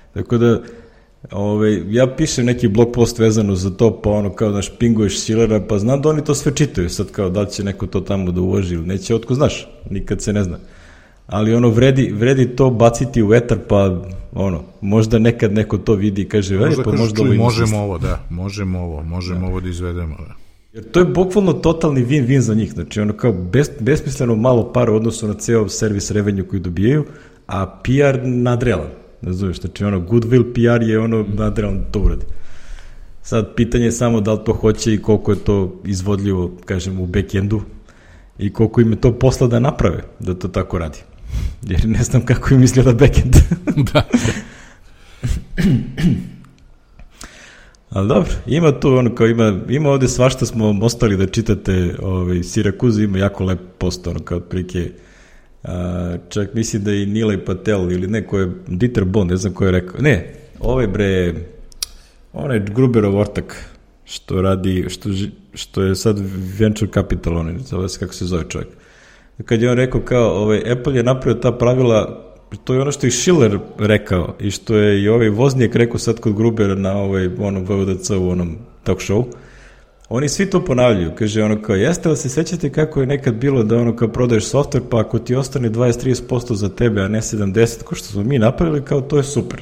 Tako da, ja pišem neki blog post vezano za to, pa ono kao, znaš, pinguješ Shillera, pa znam da oni to sve čitaju, sad kao da će neko to tamo da uloži ili neće, otko znaš, nikad se ne zna. Ali ono, vredi to baciti u etar, pa ono, možda nekad neko to vidi i kaže, pa možda možemo ovo da izvedemo. Da. Jer to je bukvalno totalni win-win za njih, znači ono kao besmisleno malo para u odnosu na ceo servis revenue koji dobijaju, a PR nadrealan, ne zoveš, znači ono, goodwill PR je ono nadrealan to uradi. Sad, pitanje je samo da li to hoće i koliko je to izvodljivo, kažem, u backendu i koliko im je to posla da naprave, da to tako radi. Jer ne znam kako im izgleda backend. Da. Ali dobro, ima tu ono kao ima ovde svašta smo ostali da čitate, Sirakuza ima jako lep post, ono kao otprilike, čak mislim da i Nilay Patel ili neko je, Dieter Bohn, ne znam ko je rekao, ne, onaj Gruberov ortak, što radi, što je sad venture capital, zove se kako se zove čovjek. Kad je on rekao kao, Apple je napravio ta pravila, to je ono što je Schiller rekao i što je i ovaj Voznijek rekao sad kod Grubera na onom VVDC u onom talk show. Oni svi to ponavljaju, kaže ono kao, jeste li se sećate kako je nekad bilo da ono kao prodaješ software, pa ako ti ostane 20-30% za tebe, a ne 70%, ko što smo mi napravili, kao to je super.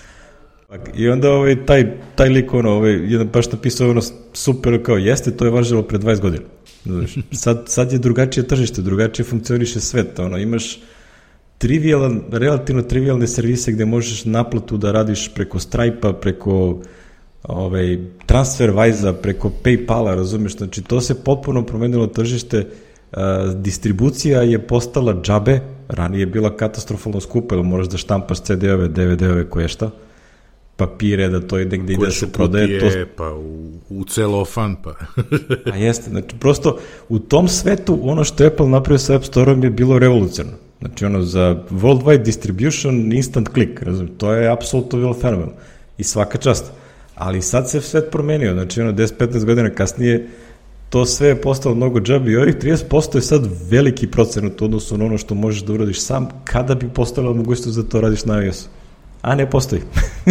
I onda taj lik jedan baš napisao super, kao jeste, to je važilo pre 20 godina. Sad je drugačije tržište, drugačije funkcioniše svet, imaš relativno trivialne servise gde možeš naplatu da radiš preko Stripe-a, preko TransferWise-a, preko PayPala, razumeš, znači to se potpuno promenilo tržište, distribucija je postala džabe, ranije je bila katastrofalno skupa, jer moraš da štampaš CD-ove, DVD-ove, koje šta, papire, da to ide gde ide da se prodaje. Kutije, pa u celofan, pa... A jeste, znači prosto u tom svetu ono što Apple napravio sa App Store-om je bilo revolucionarno. Znači za worldwide distribution instant click, razumiješ, to je apsolutno bilo fenomenalno i svaka čast. Ali sad se svet promenio, znači 10-15 godina kasnije to sve je postalo mnogo džabi i ovih 30% je sad veliki procenat u odnosu na ono što možeš da uradiš sam, kada bi postojala mogućnost da to radiš na iOS-u. A ne postoji.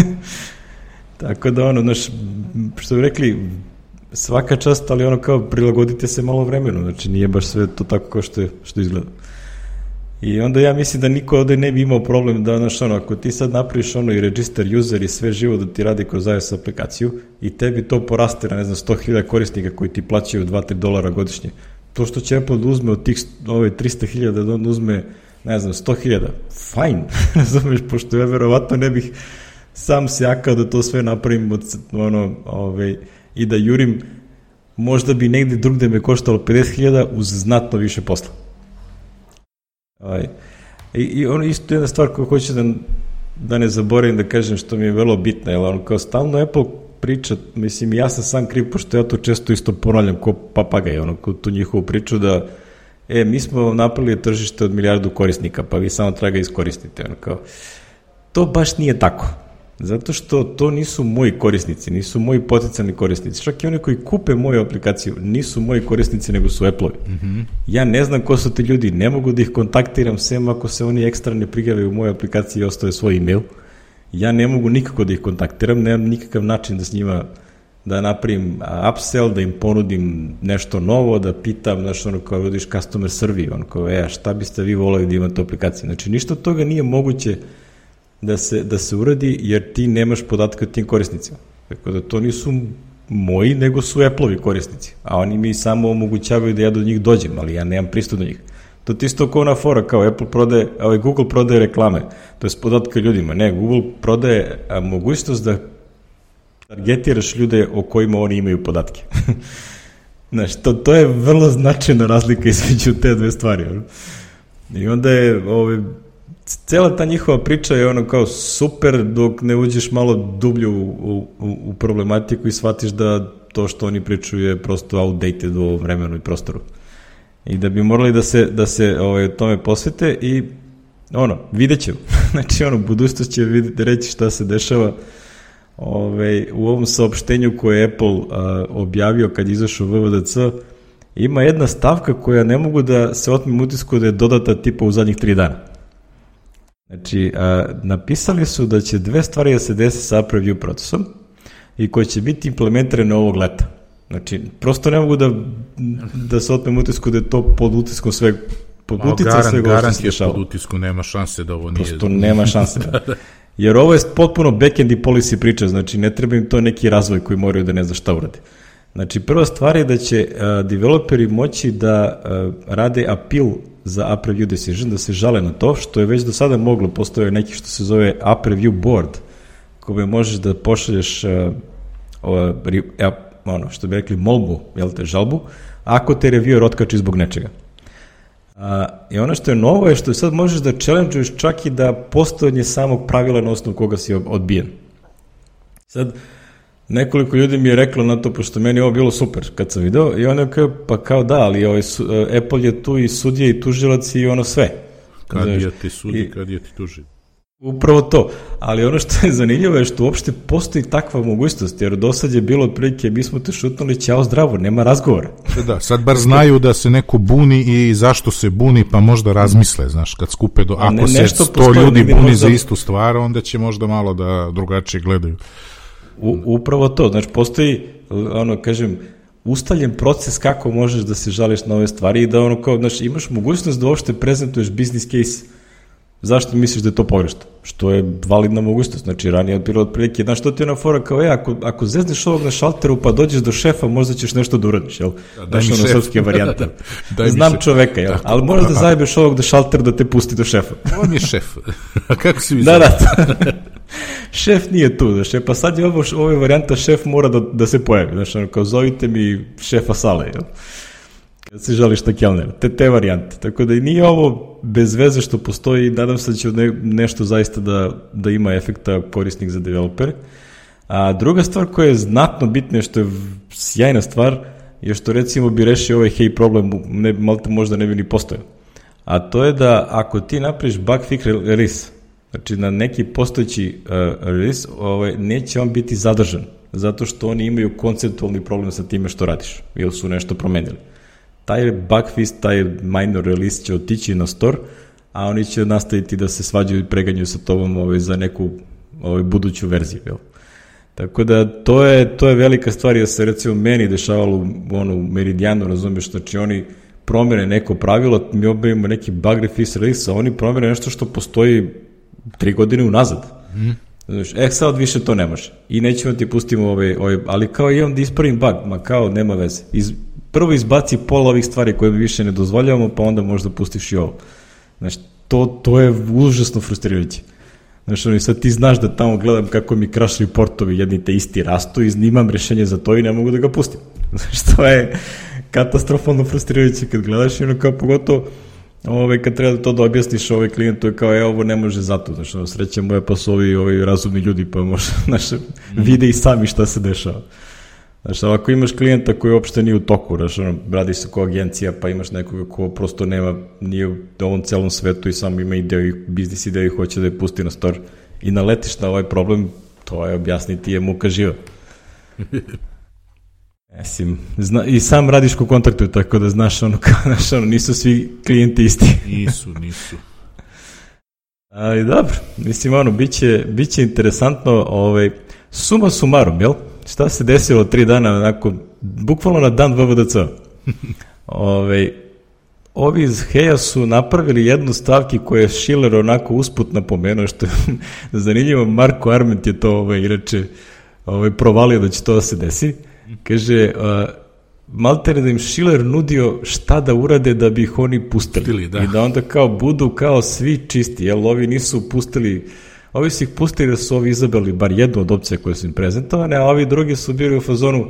Tako da što bi rekli, svaka čast, ali kao prilagodite se malo vremenu, znači nije baš sve to tako kao što izgleda. I onda ja mislim da niko ovde ne bi imao problem da, ako ti sad napraviš i register user i sve živo da ti radi kroz iOS aplikaciju i tebi to poraste na, 100.000 korisnika koji ti plaćaju $2-3 godišnje, to što će Apple da uzme od tih 300.000 da on uzme 100.000, fajn, razumeš, pošto ja verovatno ne bih sam se jakao da to sve napravim i da jurim, možda bi negde drugde me koštalo 50.000 uz znatno više posla. I isto jedna stvar koju hoću da ne zaboravim da kažem, što mi je vrlo bitna, jer kao stalno Apple priča, mislim, ja sam sam kriv, pošto ja to često isto ponavljam ko papagaj, tu njihovu priču da mi smo napravili tržište od 1 milijardu korisnika, pa vi samo treba ga iskoristite. To baš nije tako. Zato što to nisu moji korisnici, nisu moji potencijalni korisnici. Čak i oni koji kupe moju aplikaciju nisu moji korisnici, nego su Apple-ovi. Mm-hmm. Ja ne znam ko su ti ljudi, ne mogu da ih kontaktiram, sem ako se oni ekstra ne prigave u moju aplikaciju i ostave svoj email. Ja ne mogu nikako da ih kontaktiram, nemam nikakav način da s njima da napravim upsell, da im ponudim nešto novo, da pitam, kao vidiš customer survey, šta biste vi voleli da imate aplikaciju. Znači, ništa od toga nije moguće da se uradi, jer ti nemaš podatke o tim korisnicima. Tako da to nisu moji, nego su Apple-ovi korisnici. A oni mi samo omogućavaju da ja do njih dođem, ali ja nemam pristup do njih. To je isto kao ona fora, kao Google prodaje reklame, to je podatke ljudima. Ne, Google prodaje mogućnost da targetiraš ljude o kojima oni imaju podatke. Znaš, to je vrlo značajna razlika između te dve stvari. I onda je cela ta njihova priča je kao super dok ne uđeš malo dublje u problematiku i shvatiš da to što oni pričaju je prosto outdated u ovom vremenu i prostoru. I da bi morali da se tome posvete i vidjet ćemo. Znači budućnost će reći šta se dešava. U ovom saopštenju koje je Apple objavio kad izašao VVDC ima jedna stavka koja ne mogu da se otmem utisku da je dodata tipa u zadnjih 3 dana. Znači, napisali su da će 2 stvari da se desi sa App Review procesom i koje će biti implementirane ovog leta. Znači, prosto ne mogu da se otmem utisku da je to pod utiskom sve, pod uticom svega što se dešava. Pod utisku nema šanse da ovo nije. Prosto nema šanse. Da. Jer ovo je potpuno back-end i policy priča, znači ne treba im to neki razvoj koji moraju da ne zna šta urade. Znači, prva stvar je da će developeri moći da rade appeal za App Review Decision, da se žale na to, što je već do sada moglo, postoje neki što se zove App Review Board, kome možeš da pošalješ što bi rekli molbu, žalbu, ako te reviewer otkači zbog nečega. I ono što je novo je što sad možeš da challenge-uješ čak i da postojanje samog pravila na osnovu koga si odbijen. Sad, nekoliko ljudi mi je reklo na to, pošto meni je ovo bilo super kad sam video, i ono je kao, pa kao da, ali Apple je tu i sudija i tužilac i ono sve. Kad je ti sudi, kad je ti tuži. Upravo to, ali ono što je zanimljivo je što uopšte postoji takva mogućnost, jer do sad je bilo otprilike, mi smo te šutnuli, ćao zdravo, nema razgovora. Da, sad bar znaju da se neko buni i zašto se buni, pa možda razmisle, znaš, kad skupe ako se 100 ljudi buni možda za istu stvar, onda će možda malo da drugačije gledaju. Upravo to, znači postoji, ustaljen proces kako možeš da se žališ na ove stvari i da imaš mogućnost da uopšte prezentuješ business case. Zašto misliš da je to pogrešno? Što je validna mogućnost. Znači, ranije je bilo otprilike, znaš, što ti je ona fora kao, ako zezneš ovog na šalteru pa dođeš do šefa, možda ćeš nešto da uradiš, jel? Znaš, ono srpske varijante. Znam čoveka, jel? Ali moraš da zajebeš ovog do šalteru da te pusti do šefa. On je šef. A kako si mi Da. Šef nije tu, znaš, pa sad je ovo varijanta šef mora da se pojavi, znaš, ono, kao zovite mi šefa sale, jel? Kad se žališ na kelnera, te varijante. Tako da i nije ovo bez veze što postoji i nadam se da će nešto zaista da ima efekta korisnik za developere. A druga stvar koja je znatno bitna, što je sjajna stvar, je što recimo bi rešio ovaj hey problem, možda ne bi ni postojao. A to je da ako ti napraviš bug fix release, znači na neki postojeći release, neće on biti zadržan, zato što oni imaju konceptualni problem sa time što radiš, ili su nešto promenili. Taj bug fix, taj minor release će otići na store, a oni će nastaviti da se svađaju i preganjaju sa tobom za neku buduću verziju. Jel? Tako da to je velika stvar, da se recimo meni dešavalo u Meridianu, razumiješ, znači oni promene neko pravilo, mi obavimo neki bug fix release, a oni promene nešto što postoji 3 godine unazad. Znači, sad više to ne može. I nećemo ti pustimo ali kao imam da ispravim bug, ma kao nema veze. Prvo izbaci pola ovih stvari koje mi više ne dozvoljavamo, pa onda možda pustiš i ovo. Znači, to je užasno frustrirajuće. Znači, sad ti znaš da tamo gledam kako mi crash reportovi jedni te isti rastu i imam rešenje za to i ne mogu da ga pustim. Znači, to je katastrofalno frustrirajuće kad gledaš i ono kao pogotovo kad treba to da objasniš klijentu je kao ovo ne može zato. Znači, sreća moja pa su ovi razumni ljudi pa možda vide i sami šta se dešava. Znači, ako imaš klijenta koji uopšte nije u toku, radi se kao agencija, pa imaš nekoga ko prosto nije u ovom celom svetu i samo ima biznis ideju i hoće da je pusti na store i naletiš na ovaj problem, to je objasniti je muka živa. I sam radiš ko kontaktuju, tako da znaš, nisu svi klijenti isti. Nisu. Ali dobro, mislim, bit će interesantno, suma sumarum, jel? Šta se desilo 3 dana, bukvalno na dan VVDC. Ovi iz Heja su napravili jednu stavki koju je Schiller onako usput napomenuo, što je zanimljivo, Marko Arment je to inače provalio da će to da se desi. Kaže, maltene da im Schiller nudio šta da urade da bi ih oni pustili. I da onda kao budu kao svi čisti, jel ovi nisu pustili. Ovi su ih pustili da su ovi izabrali bar jednu od opcija koje su im prezentovane, a ovi drugi su bili u fazonu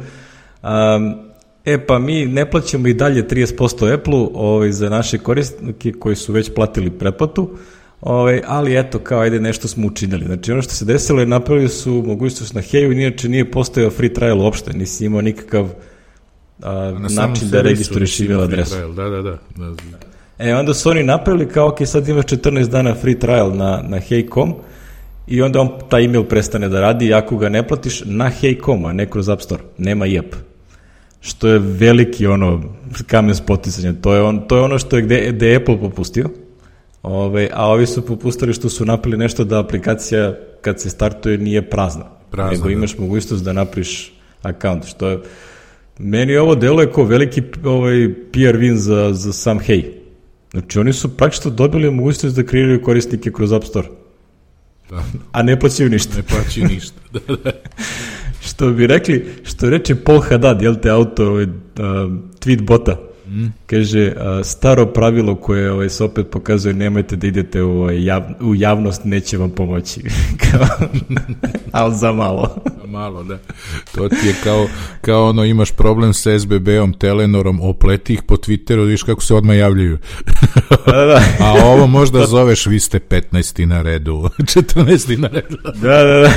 pa mi ne plaćamo i dalje 30% Apple-u za naše korisnike koji su već platili pretplatu, ali eto, kao ajde nešto smo učinili. Znači ono što se desilo je napravili su mogućnost na Heju, inače nije postojao free trial uopšte, nisi imao nikakav način da registruješ email adresu. Da. Onda su oni napravili kao sad imaš 14 dana free trial na Hey.com i onda on taj email prestane da radi i ako ga ne platiš na Hey.com, a ne kroz App Store, nema i app. Što je veliki kamen spoticanja. To je ono što je gde je Apple popustio, A ovi su popustali što su napravili nešto da aplikacija kad se startuje nije prazna nego imaš mogućnost da napriš account, što je meni ovo deluje kao veliki PR win za sam Hey. Znači oni su praktično dobili mogućnost da kreiraju korisnike kroz App Store. Da. A ne plaćaju ništa. Ne plaćaju ništa. Da. Što bi rekli, što reče Paul Haddad, jel te autor tweet bota, kaže, staro pravilo koje se opet pokazuje, nemojte da idete u javnost, neće vam pomoći. Ali za malo. Malo, da. To ti je kao ono, imaš problem sa SBB-om, Telenorom, opleti ih po Twitteru, viš kako se odmah javljaju. Da. A ovo možda zoveš, vi ste 15. na redu, 14. na redu. Da.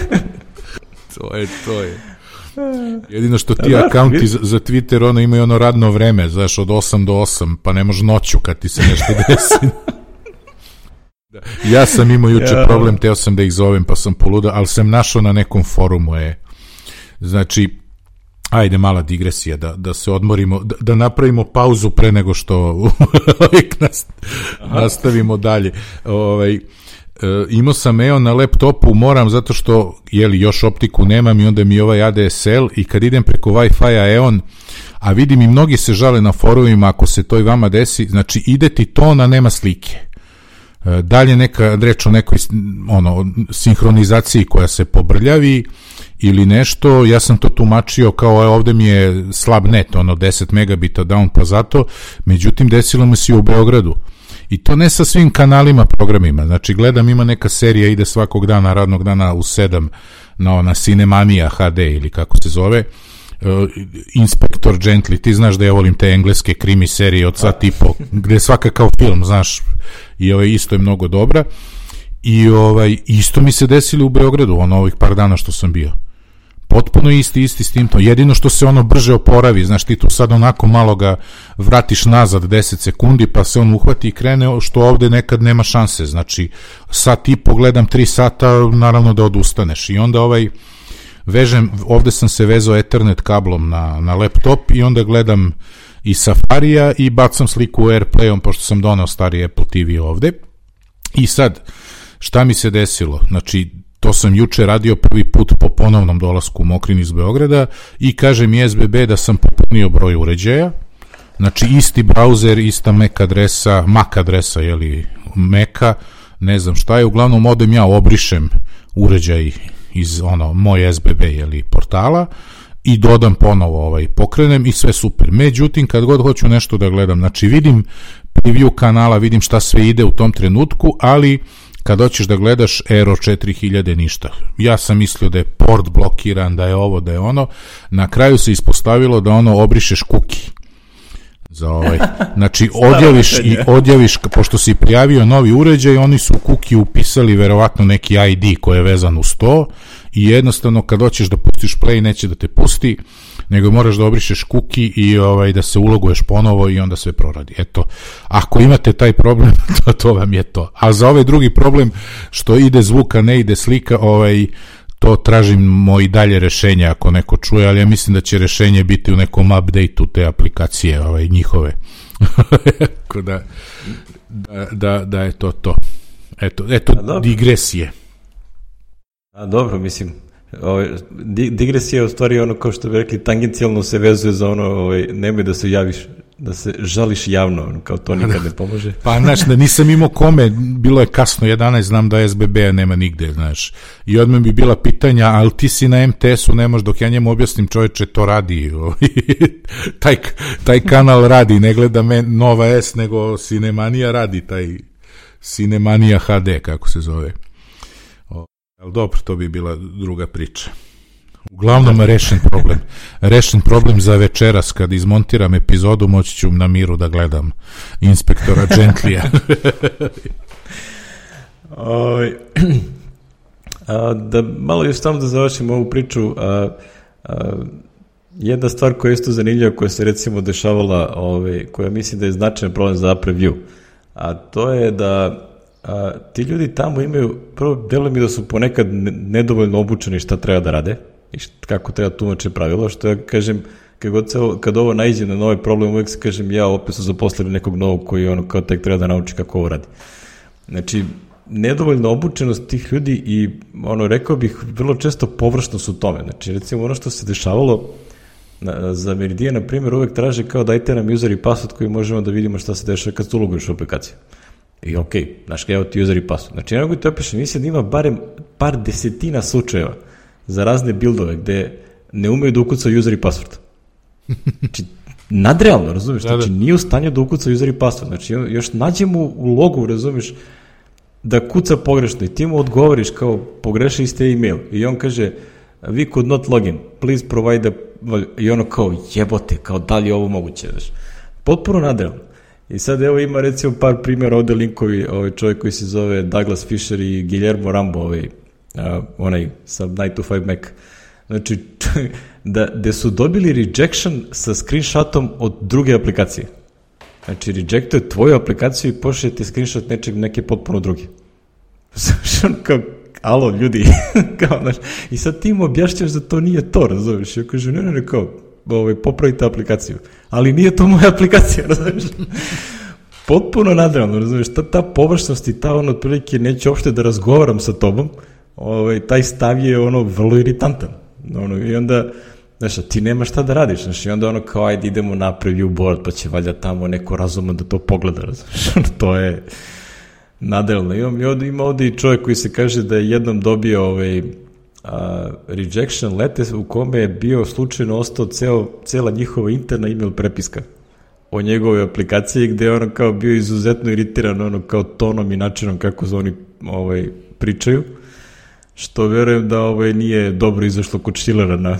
To je. Jedino što ti akaunti za Twitter, ono imaju ono radno vreme, znaš, od 8 do 8, pa ne može noću kad ti se nešto desi. Ja sam imao juče problem, teo sam da ih zovem, pa sam poludao, ali sam našao na nekom forumu, znači, ajde, mala digresija, da se odmorimo, da napravimo pauzu pre nego što nastavimo dalje. Imao sam na laptopu, moram, zato što još optiku nemam i onda mi ovaj ADSL i kad idem preko Wi-Fi-a EON, a vidim i mnogi se žale na forumima, ako se to i vama desi, znači ide ti ton, a nema slike. Dalje reč o nekoj sinhronizaciji koja se pobrljavi ili nešto, ja sam to tumačio kao ovde mi je slab net, 10 megabita down, pa zato, međutim desilo mi se i u Beogradu. I to ne sa svim kanalima, programima. Znači, gledam, ima neka serija, ide svakog dana, radnog dana u 7 na Cinemania HD ili kako se zove, Inspektor Gently. Ti znaš da ja volim te engleske krimi serije od sat i po, gde je svaka kao film, znaš, i isto je mnogo dobra. I isto mi se desilo u Beogradu, ovih par dana što sam bio. Potpuno isti s tim to. Jedino što se brže oporavi, znaš, ti tu sad onako malo ga vratiš nazad 10 sekundi, pa se on uhvati i krene, što ovde nekad nema šanse. Znači, sat i pogledam 3 sata, naravno da odustaneš. I onda vežem, ovde sam se vezao Ethernet kablom na laptop i onda gledam i Safarija i bacam sliku Airplayom, pošto sam doneo stari Apple TV ovde. I sad, šta mi se desilo? Znači, to sam juče radio prvi put po ponovnom dolasku u Mokrin iz Beograda i kaže mi SBB da sam popunio broj uređaja, znači isti brauzer, ista MAC adresa, Maca, ne znam šta je, uglavnom odem ja, obrišem uređaj iz moj SBB portala i dodam ponovo pokrenem i sve super. Međutim, kad god hoću nešto da gledam, znači vidim preview kanala, vidim šta sve ide u tom trenutku, ali kad hoćeš da gledaš Aero 4000 ništa. Ja sam mislio da je port blokiran, da je ovo, da je ono. Na kraju se ispostavilo da obrišeš kuki. Znači, odjaviš, pošto si prijavio novi uređaj, oni su kuki upisali verovatno neki ID koji je vezan uz to i jednostavno kad hoćeš da pustiš play neće da te pusti, nego moraš da obrišeš kuki i da se uloguješ ponovo i onda sve proradi. Eto, ako imate taj problem, to vam je to. A za ovaj drugi problem, što ide zvuka, ne ide slika, to tražimo i dalje rešenja ako neko čuje, ali ja mislim da će rešenje biti u nekom update-u te aplikacije njihove. da je to. Eto digresije. Dobro, mislim, digresija je u stvari kao što bi rekli, tangencijalno se vezuje za nemoj da se javiš, da se žališ javno, kao to nikad ne pomože. Pa, znaš, da nisam imao kome, bilo je kasno 11, znam da SBB-a nema nigde, znaš, i odmah bi bila pitanja, ali ti si na MTS-u, ne možeš, dok ja njemu objasnim, čoveče, to radi, taj kanal radi, ne gleda Nova S, nego Cinemania radi, taj Cinemania HD, kako se zove. Ali dobro, to bi bila druga priča. Uglavnom rešen problem za večeras, kad izmontiram epizodu, moći ću na miru da gledam Inspektora Gentlya. Da malo još samo da završim ovu priču, jedna stvar koja je isto zanimljiva, koja se recimo dešavala, koja mislim da je značajan problem za App Review, a to je da ti ljudi tamo imaju, prvo deluje mi da su ponekad nedovoljno obučeni šta treba da rade i kako treba tumače pravilo, što ja kažem, kad ovo naiđe na novi problem, uvijek se kažem, ja opet su zaposlili nekog novog koji ono kao tek treba da nauči kako ovo radi. Znači, nedovoljno obučenost tih ljudi i ono, rekao bih, vrlo često površnost u tome. Znači, recimo, ono što se dešavalo za Meridian, na primjer, uvek traže kao dajte nam user i password koji možemo da vidimo šta se dešava kad uloguješ u aplikaciju. I okej, znaš, evo ti user i password. Znači, jednog ti opiše, mislim da ima barem par desetina slučajeva za razne buildove gde ne umeju da ukucaju user i password. Znači, nadrealno, razumiješ? Znači, nije u stanju da ukuca user i password. Znači, još nađemo u logu, razumiješ, da kuca pogrešno i ti mu odgovoriš kao pogrešili ste email i on kaže we could not login, please provide i ono kao jebote, kao da li je ovo moguće, znaš. Potpuno nadrealno. I sad evo ima recimo par primjera ovde linkovi, ovaj čovjek koji se zove Douglas Fisher i Guillermo Rambo, onaj sa 9 to 5 Mac. Znači, da su dobili rejection sa screenshotom od druge aplikacije. Znači, rejectuje tvoju aplikaciju i pošalje ti screenshot neke potpuno druge. Kao, alo, ljudi, kao, znaš, i sad ti im objašnjaš da to nije to, razumiješ? Ja kažem, ne, kao, popravite aplikaciju, ali nije to moja aplikacija, razumiješ? Potpuno nadrealno, razumiješ? Ta površnost i ta otprilike neću uopšte da razgovaram sa tobom, taj stav je vrlo iritantan. I onda, znaš, ti nemaš šta da radiš, znaš, i onda kao, ajde idemo na preview board, pa će valjda tamo neko razuman da to pogleda, znaš, to je nadrealno. Ima ovdje i čovjek koji se kaže da je jednom dobio rejection letter u kome je bio slučajno ostao cela njihova interna email prepiska o njegovoj aplikaciji, gde je kao bio izuzetno iritiran kao tonom i načinom kako oni pričaju, što verujem da nije dobro izašlo kod Schillera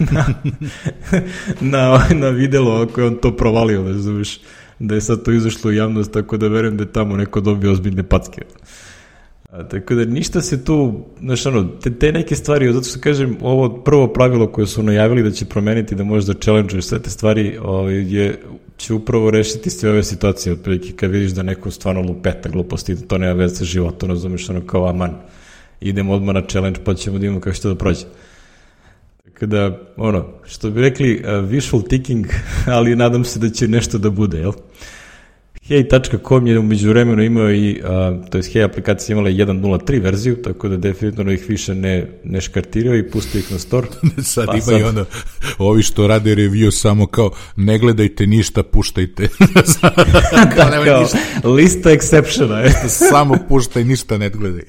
na videlo ako je on to provalio, ne znaš, da je sad to izašlo u javnost, tako da verujem da je tamo neko dobio ozbiljne packe. Tako da ništa se tu, znaš, te neke stvari, zato što kažem, ovo prvo pravilo koje su najavili da će promeniti, da možeš da challenge-uješ sve te stvari, će upravo rešiti sve ove situacije, otprilike kad vidiš da neko stvarno lupeta gluposti, da to nema veze sa životom, razumiješ, kao aman, idemo odmah na challenge, pa ćemo da imamo kako što da prođe. Tako da, što bi rekli, wishful thinking, ali nadam se da će nešto da bude, jel? Hey.com je umeđu vremenu imao i, to je Hey aplikacija imala 1.03 verziju, tako da definitivno ih više ne škartirao i pustio ih na store. Sad ima i ovi što rade review samo kao, ne gledajte ništa, puštajte. kao lista exceptiona. Samo puštaj, ništa ne gledaj.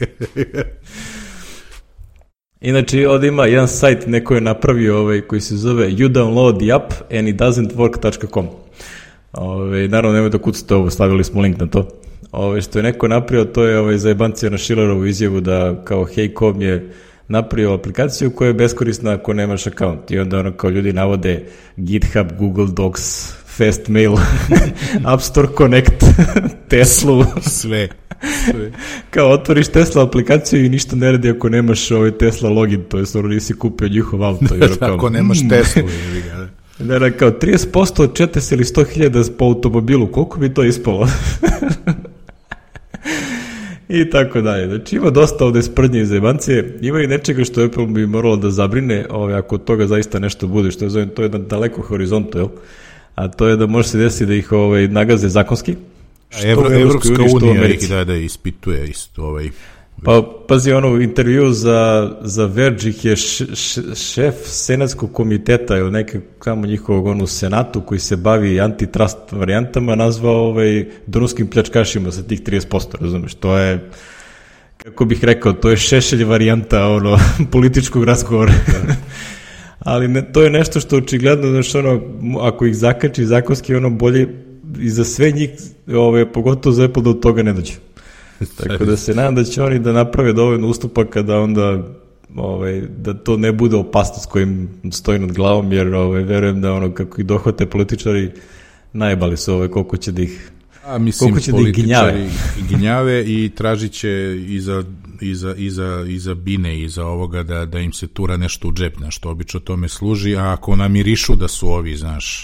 Inače, ovdje ima jedan sajt, neko je napravio koji se zove you download the app and it doesn't work.com. Naravno, nemoj da kucate ovo, stavili smo link na to. Što je neko napravio, to je zajebancija na Schillerovu izjavu da kao Hey.com je napravio aplikaciju koja je beskorisna ako nemaš akaunt. I onda kao ljudi navode GitHub, Google Docs, Fastmail, App Store Connect, Teslu. Sve. Kao otvoriš Tesla aplikaciju i ništa ne radi ako nemaš Tesla login, to je nisi kupio njihov auto. Ako nemaš Teslu. Da, kao 30% od 40 ili 100.000 po automobilu, koliko bi to ispalo? I tako dalje. Znači ima dosta ovde sprdnje i zajebancije, ima i nečega što Apple bi moralo da zabrine, ako od toga zaista nešto bude, što je zovem, to je na daleko horizontu, jel? A to je da može se desiti da ih nagaze zakonski. Evropska unija ih da ispituje isto Pa, pazi, intervju za Verge ih je šef senatskog komiteta ili nekak tamo njihovog u senatu koji se bavi antitrust varijantama nazvao drumskim pljačkašima sa tih 30%, razumeš, to je, kako bih rekao, to je Šešelj varijanta političkog razgovora. Ali to je nešto što očigledno, znaš, ako ih zakači zakonski, bolje i za sve njih, pogotovo za Apple, da od toga ne dođe. Tako da se nadam da će oni da naprave dovoljno ustupaka da onda da to ne bude opasnost kojim stoji nad glavom, jer verujem da kako ih dohvate političari najbali su koliko će da ih ginjave i tražit će iza bine, iza ovoga da im se tura nešto u džep, što obično tome služi, a ako namirišu da su ovi, znaš,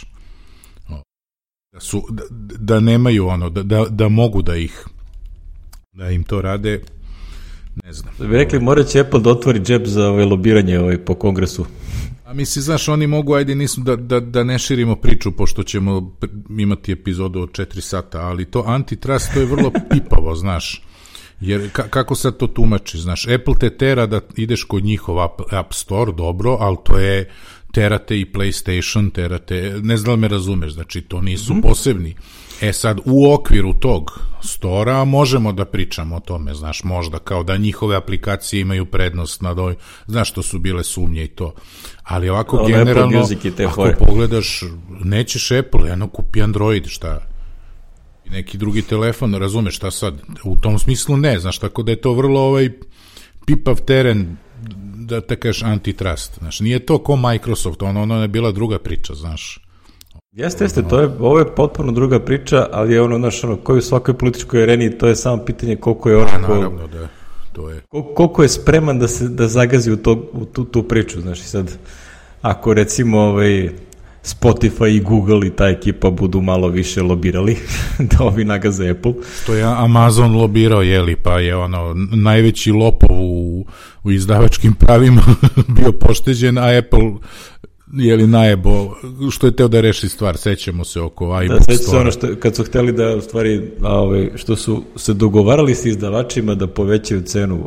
da nemaju da mogu da im to rade, ne znam. Da bi rekli, morat će Apple da otvori džep za lobiranje po kongresu. A misli, znaš, oni mogu, ajde, nismo da ne širimo priču, pošto ćemo imati epizodu od 4 sata, ali to antitrust, to je vrlo pipavo, znaš. Jer kako sad to tumači, znaš, Apple te tera da ideš kod njihov App Store, dobro, ali to je terate i PlayStation, terate, ne znam da me razumeš, znači to nisu posebni. Sad, u okviru tog stora možemo da pričamo o tome, znaš, možda kao da njihove aplikacije imaju prednost nad ovim, znaš, što su bile sumnje i to. Ali ovako generalno, ako pogledaš, nećeš Apple, jedno kupi Android, šta? I neki drugi telefon, razumeš šta sad? U tom smislu ne, znaš, tako da je to vrlo pipav teren, da te kažeš antitrust, znaš, nije to ko Microsoft, ono je bila druga priča, znaš. Jeste, ovo je potpuno druga priča, ali je znaš, koji u svakoj političkoj areni, to je samo pitanje koliko je naravno, da, to je. Koliko je spreman da zagazi u tu priču, znaš, i sad, ako recimo Spotify i Google i ta ekipa budu malo više lobirali da ovi nagaze Apple. To je Amazon lobirao, pa je najveći lopov u izdavačkim pravima bio pošteđen, a Apple najebo, što je teo da reši stvar, sećamo se oko iBook Store. Sećamo se kad su hteli da, u stvari, što su se dogovarali s izdavačima da povećaju cenu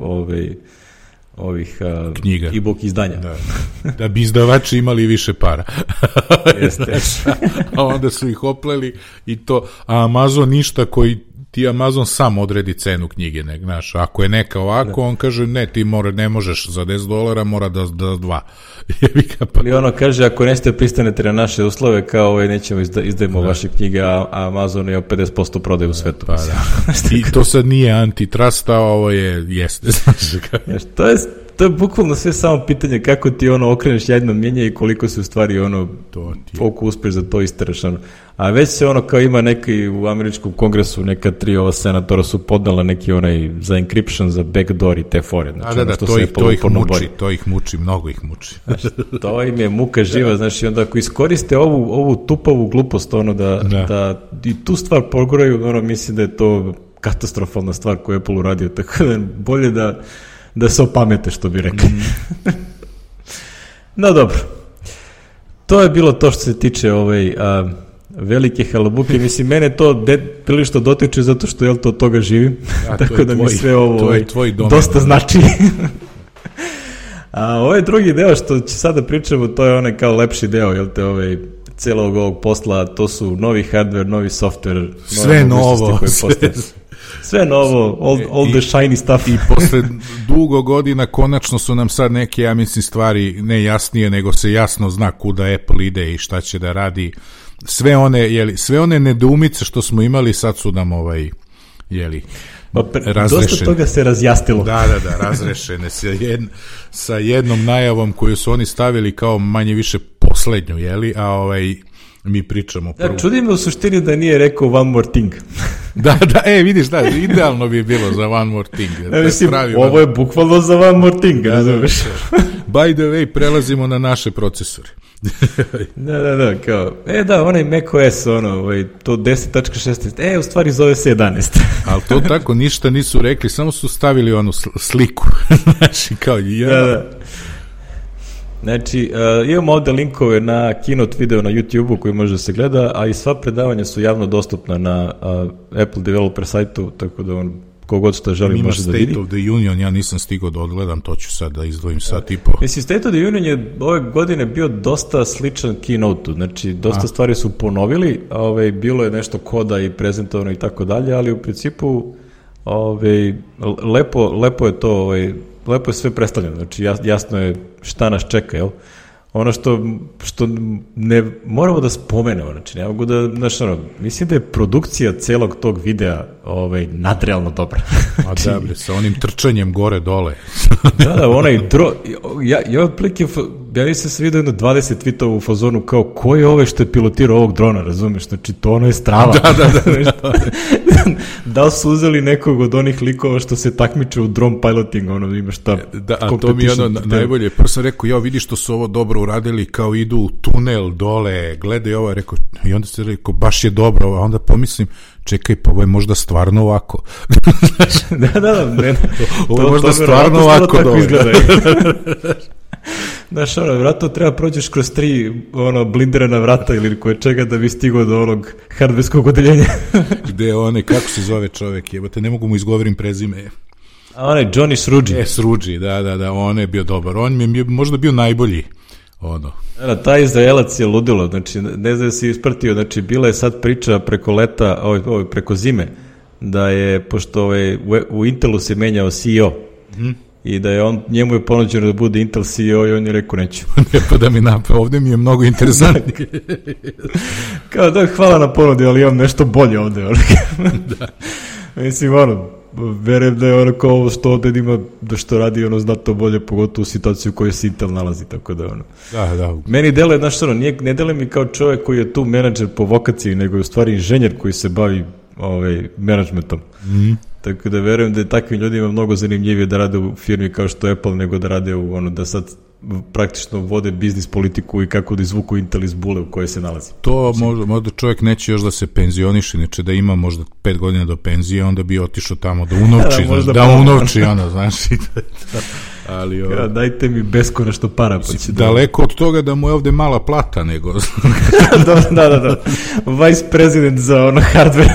ovih knjiga, e-book izdanja. Da bi izdavači imali više para. Jeste. A onda su ih opleli i to, a Amazon ništa, koji ti Amazon sam odredi cenu knjige, znaš, ako je neka ovako, on kaže, ne, ti ne možeš za $10, mora da 2. Ali kaže, ako neste pristanete na naše uslove, kao nećemo izdajemo vaše knjige, a Amazon je 50% prodaje u svetu. Pa, i to sad nije antitrust, a ovo jeste. To je bukvalno sve samo pitanje kako ti okreneš jedno mijenje i koliko se u stvari koliko uspeš da to isteraš. A već se kao ima neki u američkom kongresu, neka 3 senatora su podnala neki za encryption, za backdoor i te fore. Znači, to ih muči, mnogo ih muči. To im je muka živa, znači onda ako iskoriste ovu tupavu glupost, da i tu stvar poguraju, mislim da je to katastrofalna stvar koju je Apple uradio, tako da bolje da se opamete, što bi rekli. No dobro, to je bilo to što se tiče velike halabuke. Mislim, mene to prilično dotiče zato što ja od toga živim, tako da mi sve ovo dosta znači. A ovaj drugi deo što će sada pričamo, to je kao lepši deo, celog ovog posla, to su novi hardware, novi software, sve novo, sve novo, all the shiny stuff. I posle dugo godina konačno su nam sad neke, ja mislim, stvari ne jasnije, nego se jasno zna kuda Apple ide i šta će da radi. Sve one nedoumice što smo imali sad su nam razrešene. Dosta toga se razjasnilo. Da, razrešene sa jednom najavom koju su oni stavili kao manje više poslednju, a mi pričamo prvo. Čudi me u suštini da nije rekao one more thing. Da, vidiš, idealno bi bilo za one more thing. Mislim, ovo je bukvalno za one more thing. By the way, prelazimo na naše procesore. Da, kao, onaj macOS, to 10.16, u stvari zove se 11. Ali to tako, ništa nisu rekli, samo su stavili onu sliku. Znači, kao, Da. Znači, imamo ovde linkove na keynote video na YouTube-u koji može da se gleda, a i sva predavanja su javno dostupna na Apple Developer sajtu, tako da kogod što želi može da vidi. State of the Union, ja nisam stigao da odgledam, to ću sad da izdvojim sat i po. Mislim, State of the Union je ove godine bio dosta sličan keynote-u, znači dosta stvari su ponovili, bilo je nešto koda i prezentovano i tako dalje, ali u principu lepo je to, lepo je sve predstavljeno, znači jasno je šta nas čeka, jel? Ono što ne moramo da spomenemo, znači ne mogu da, mislim da je produkcija celog tog videa nadrealno dobra. A da, sa onim trčanjem gore-dole. Da, onaj ja otprilike, ja nisam se vidio jedno 20 tweetova u fazonu kao, ko je što je pilotirao ovog drona, razumeš, znači to je strava. Da. Da li su uzeli nekog od onih likova što se takmiče u drone piloting, ima šta. Da, a to mi je najbolje, prvo sam rekao, vidi što su ovo dobro uradili, kao idu u tunel dole, gledaj ovo, rekao, i onda se rekao, baš je dobro, a onda pomislim, čekaj, pa ovo je možda stvarno ovako. Da, ovo je možda stvarno ovako dobro. Znaš, vratno treba prođeš kroz 3 blindirana vrata ili koje čega da bi stigao do onog hardverskog odeljenja. Gde kako se zove čovek, jebate, ne mogu mu izgovorim prezime. A onaj Johnny Sruđi. Sruđi, da, on je bio dobar, on mi je možda bio najbolji. Taj Izraelac je ludilo, znači ne znam da si ispratio, znači bila je sad priča preko leta, preko zime, da je, pošto u Intelu se menjao CEO, i da je njemu je ponuđeno da bude Intel CEO i on je rekao neću. Ne pa da mi ovde mi je mnogo interesantnije. Kao da, hvala na ponudi, ali imam nešto bolje ovde. Da. Mislim, verujem da je kao ovo što ovde ima, da što radi znatno bolje, pogotovo u situaciju u kojoj se Intel nalazi, tako da Da. Meni deluje, znaš ne deluje mi kao čovjek koji je tu menadžer po vokaciji, nego je u stvari inženjer koji se bavi menadžmentom. Tako da verujem da je takvim ljudima mnogo zanimljivije da rade u firmi kao što Apple, nego da rade da sad praktično vode biznis politiku i kako da izvuku Intel iz bule u kojoj se nalazi. To možda čovjek neće još da se penzioniše, neće da ima možda 5 godina do penzije, onda bi otišao tamo da unovči, unovči znaš. Ali, dajte mi beskonačno para. Pa će daleko od toga da mu je ovde mala plata, nego... Da. Vice president za hardware.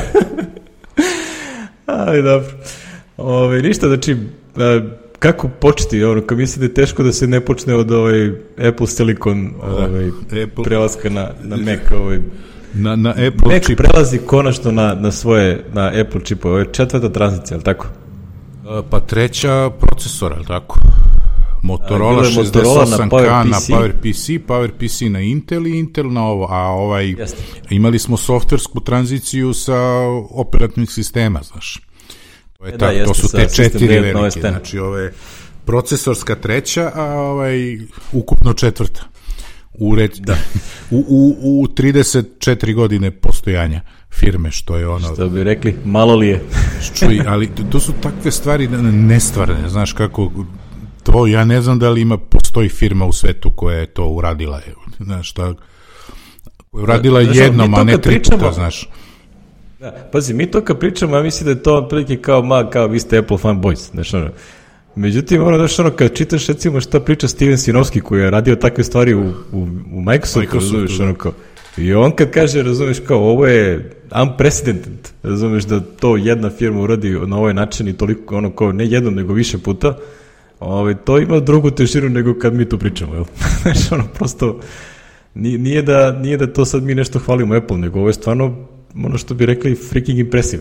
Ali dobro. Ništa, znači, kako početi? Kao mislim da je teško da se ne počne od Apple Silicon prelaska na Mac. Na Apple Mac čip. Prelazi konačno na Apple čipove. Ovo je 4. tranzicija, ali tako? Pa 3. procesor, ali tako? Motorola 68K na PowerPC na Intel i Intel na ovo, a imali smo softversku tranziciju sa operativnih sistema, znaš. To su te 4 velike, znači procesorska 3, a ukupno 4. U 34 godine postojanja firme, što je što bi rekli, malo li je. Čuj, ali to su takve stvari nestvarne, znaš kako... To ja ne znam da li postoji firma u svetu koja je to uradila. Znaš, uradila jednom, a ne 3 puta, znaš. Da, pazi, mi to kad pričamo, ja mislim da je to otprilike kao vi ste Apple fanboys, znaš, Međutim, kad čitaš, recimo, šta priča Steven Sinovski, koji je radio takve stvari u Microsoftu, razumiješ, i on kad kaže, razumiješ, kao, ovo je unprecedented, razumiješ, da to jedna firma uradi na ovaj način i toliko, kao, ne jednom, nego više puta, to ima drugu težinu nego kad mi to pričamo, jel? Znaš, prosto, nije da to sad mi nešto hvalimo Apple, nego ovo je stvarno, što bi rekli, freaking impressive.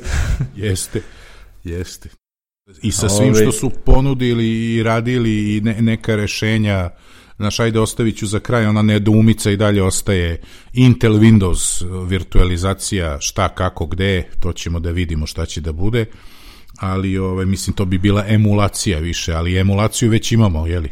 Jeste. I sa svim što su ponudili i radili i neka rešenja, znaš, ajde ostavit ću za kraj, ona nedoumica i dalje ostaje Intel Windows virtualizacija, šta, kako, gde, to ćemo da vidimo šta će da bude. Ali, mislim, to bi bila emulacija više, ali emulaciju već imamo, jeli?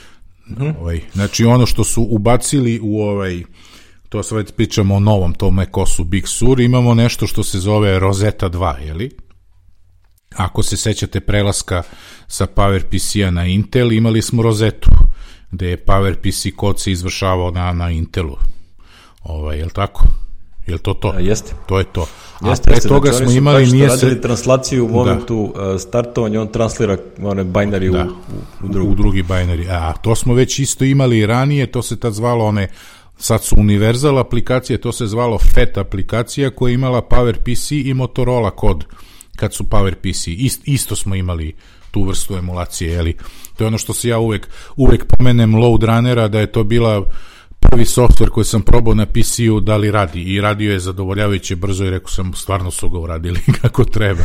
Znači, ono što su ubacili u to sad pričamo o novom tome kosu Big Sur, imamo nešto što se zove Rosetta 2, jeli? Ako se sećate prelaska sa PowerPC-a na Intel, imali smo Rosetu, gde je PowerPC kod se izvršavao na Intelu. Jel tako? Jel to? Jeste. To je to. A pre toga smo imali... Nije se radili translaciju u momentu startovanja, on translira one binary u drugi binary. A to smo već isto imali i ranije, to se tad zvalo sad su univerzal aplikacije, to se zvalo FAT aplikacija koja je imala PowerPC i Motorola kod kad su PowerPC. Isto smo imali tu vrstu emulacije, jeli? To je ono što se ja uvek pomenem LoadRunnera, da je to bila prvi softver koji sam probao na PC-u da li radi, i radio je zadovoljavajuće brzo i rekao sam, stvarno su ga uradili kako treba.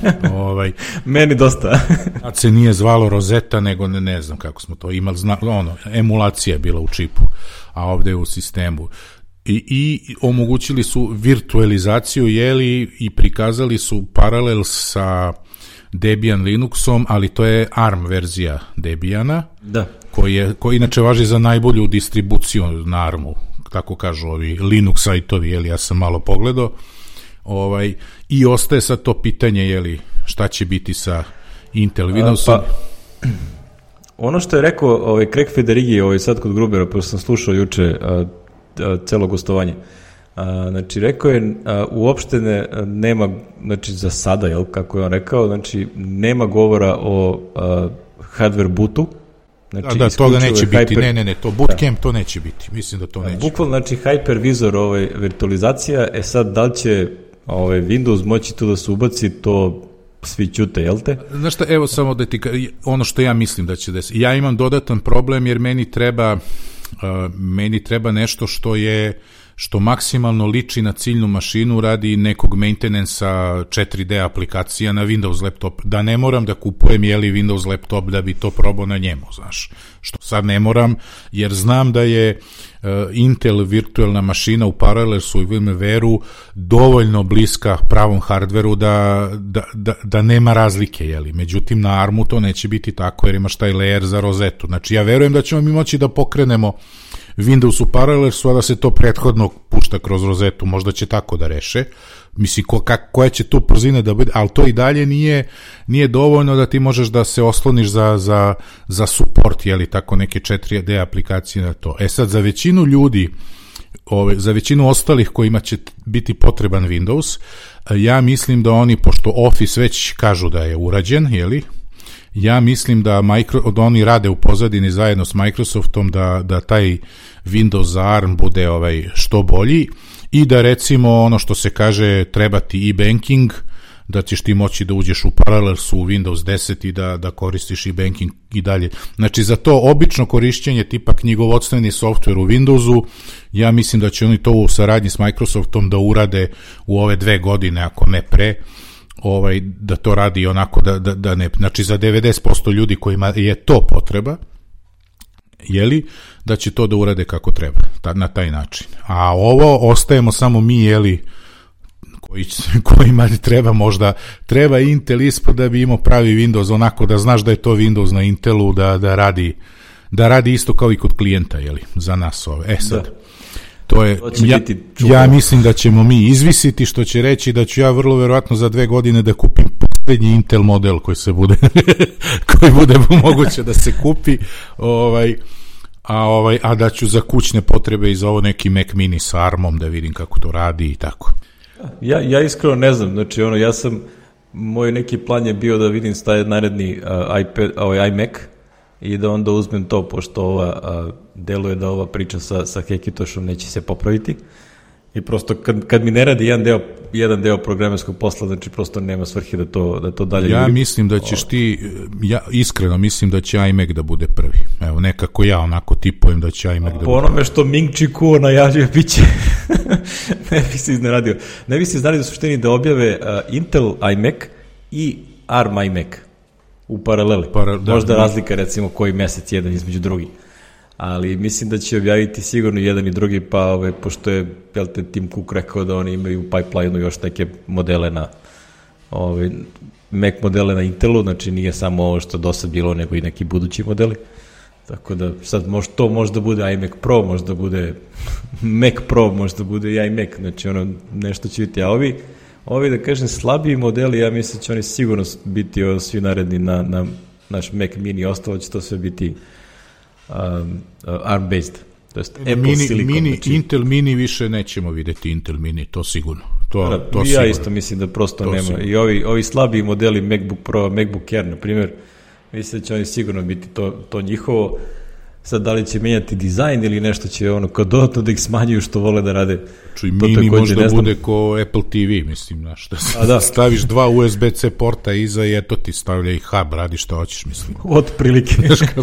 Meni dosta. Tad se nije zvalo Rosetta, nego ne znam kako smo to imali, emulacija je bila u čipu, a ovde je u sistemu. I omogućili su virtualizaciju, jeli, i prikazali su paralel sa Debian Linuxom, ali to je ARM verzija Debiana, koji inače važi za najbolju distribuciju na ARM-u, tako kažu ovi Linux sajtovi, jeli, ja sam malo pogledao, i ostaje sad to pitanje, jeli, šta će biti sa Intel Windowsom. Ono što je rekao Craig Federighi sad kod Grubera, pošto sam slušao juče celo gostovanje, znači rekao je uopšte nema, znači za sada, jel, kako je on rekao, znači nema govora o hardware bootu, Znači, da, toga neće biti, ne, to bootcamp to neće biti, mislim da to neće. Bukvalno, znači, hypervisor, virtualizacija, sad da li će Windows moći tu da se ubaci, to svi ćute, jel te? Znaš šta, evo samo da ti, ono što ja mislim da će desiti, ja imam dodatan problem jer meni treba nešto što maksimalno liči na ciljnu mašinu radi nekog maintenansa 4D aplikacija na Windows laptop, da ne moram da kupujem Windows laptop da bi to probao na njemu, znaš, što sad ne moram, jer znam da je Intel virtualna mašina u Parallelsu i VMware-u dovoljno bliska pravom hardveru da nema razlike, međutim na ARM-u to neće biti tako jer imaš taj layer za rozetu, znači ja verujem da ćemo mi moći da pokrenemo Windows u Parallelsu, a da se to prethodno pušta kroz rozetu, možda će tako da reše, mislim, koja će tu brzina da bude, ali to i dalje nije dovoljno da ti možeš da se osloniš za support, tako neke 4D aplikacije na to. Sad, za većinu ljudi, za većinu ostalih kojima će biti potreban Windows, ja mislim da oni, pošto Office već kažu da je urađen, ja mislim da oni rade u pozadini zajedno s Microsoftom da taj Windows za ARM bude što bolji i da recimo ono što se kaže treba ti e-banking, da ćeš ti moći da uđeš u Parallelsu u Windows 10 i da koristiš e-banking i dalje. Znači za to obično korišćenje tipa knjigovodstveni software u Windowsu, ja mislim da će oni to u saradnji s Microsoftom da urade u ove 2 godine, ako ne pre, da to radi onako da ne, znači za 90% ljudi kojima je to potreba, da će to da urade kako treba, na taj način. A ovo ostajemo samo mi, kojima treba Intel ispod da bi imao pravi Windows, onako da znaš da je to Windows na Intelu, da radi isto kao i kod klijenta, za nas ove. Sad, da. To je, ja mislim da ćemo mi izvisiti, što će reći da ću ja vrlo verovatno za 2 godine da kupim posljednji Intel model koji bude moguće da se kupi, a da ću za kućne potrebe i za ovo neki Mac Mini sa ARM-om da vidim kako to radi i tako. Ja iskreno ne znam, znači moj neki plan je bio da vidim staje naredni iMac i da onda uzmem to, pošto deluje da ova priča sa Hekitošom neće se popraviti i prosto kad mi ne radi jedan deo programerskog posla, znači prosto nema svrhe da to dalje ja mislim da ćeš ja iskreno mislim da će iMac da bude prvi, evo nekako ja onako tipujem da će iMac da bude po onome što Ming Chi Kuo najavljuje biće ne bi se iznenadio u suštini da objave Intel iMac i ARM iMac u paraleli. Možda razlika recimo koji mesec jedan između drugi. Ali mislim da će objaviti sigurno jedan i drugi, pa pošto je Tim Cook rekao da oni imaju u pipeline-u još neke modele na Mac modele na Intelu, znači nije samo ovo što do sad bilo, nego i neki budući modeli. Tako da sad to možda bude iMac Pro, možda bude Mac Pro, možda bude i iMac, znači nešto će biti, a ovi da kažem slabiji modeli, ja mislim da će oni sigurno biti svi naredni na naš Mac Mini, ostalo će to sve biti ARM-based, to jest Apple Silicon. Znači, Intel Mini više nećemo vidjeti Intel Mini, to sigurno. To ja sigurno. Isto mislim da prosto to nema. Sigurno. I ovi slabiji modeli MacBook Pro, MacBook Air, na primjer, mislim da će oni sigurno biti to njihovo. Sad, da li će menjati dizajn ili nešto će kao dodatno da ih smanjuju što vole da rade. Čuj, Mini možda bude ko Apple TV, mislim, da staviš 2 USB-C porta iza i eto ti stavlja i hub, radi što hoćeš, mislim. Od prilike.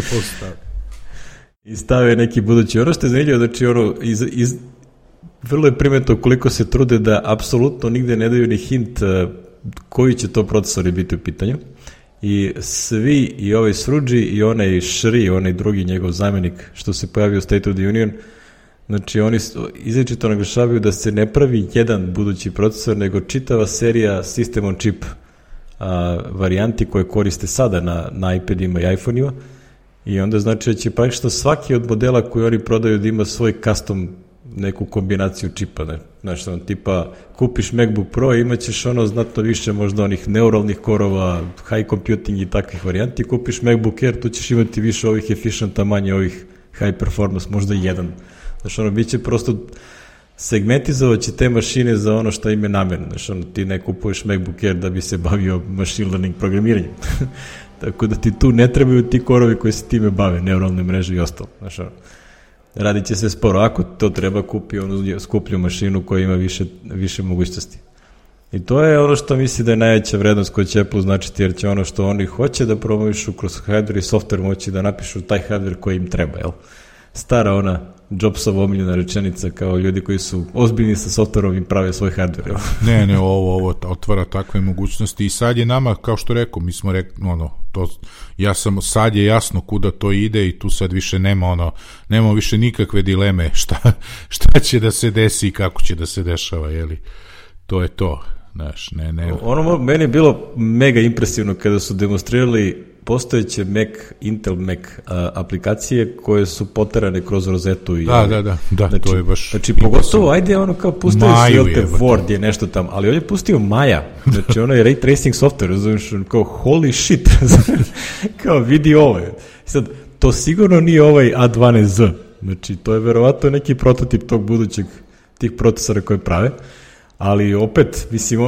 I stave neki budući. Ono što je zanimljivo, znači vrlo je primetno koliko se trude da apsolutno nigde ne daju ni hint koji će to procesori biti u pitanju. I svi, i ovaj Sruđi i onaj Šri, onaj drugi njegov zamjenik što se pojavio u State of the Union, znači oni izričito naglašavaju da se ne pravi jedan budući procesor, nego čitava serija System on Chip varijanti koje koriste sada na iPadima i iPhone-ima, i onda znači da će praktično svaki od modela koji oni prodaju da ima svoj custom neku kombinaciju čipa, znači tipa kupiš MacBook Pro i imat ćeš znatno više možda onih neuralnih korova, high computing i takvih varijanti, kupiš MacBook Air, tu ćeš imati više ovih efficienta, manje ovih high performance, možda jedan, znači bit će prosto segmentizovat će te mašine za ono što im je namjerno, znači ti ne kupuješ MacBook Air da bi se bavio machine learning programiranjem Tako da ti tu ne trebaju ti korovi koji se time bave, neuralne mreže i ostalo. Znaš, radit će se sporo. Ako to treba, kupi onu skuplju mašinu koja ima više mogućnosti. I to je ono što misli da je najveća vrednost koju će Apple značiti, jer će ono što oni hoće da promovišu kroz hardware i software moći da napišu taj hardware koji im treba, jel? Stara ona Jobsova omiljena rečenica, kao ljudi koji su ozbiljni sa softwareom i prave svoj hardware, jel? Ne, ovo otvara takve mogućnosti i sad je nama, kao što rekao, mi smo rekli, sad je jasno kuda to ide i tu sad više nema više nikakve dileme šta će da se desi i kako će da se dešava, jeli? To je to. Znaš, ne. Ono meni je bilo mega impresivno kada su demonstrirali postojeće Intel Mac aplikacije koje su poterane kroz rozetu. Da, znači, to je baš... Znači, pogotovo, ajde ono kao pustio Word je nešto tamo, ali on je pustio Maja, znači ono je ray tracing software, razumiješ, kao holy shit, kao vidi ovo. Sad, to sigurno nije ovaj A12Z, znači to je verovatno neki prototip tog budućeg, tih procesora koje prave. Ali opet, mislim,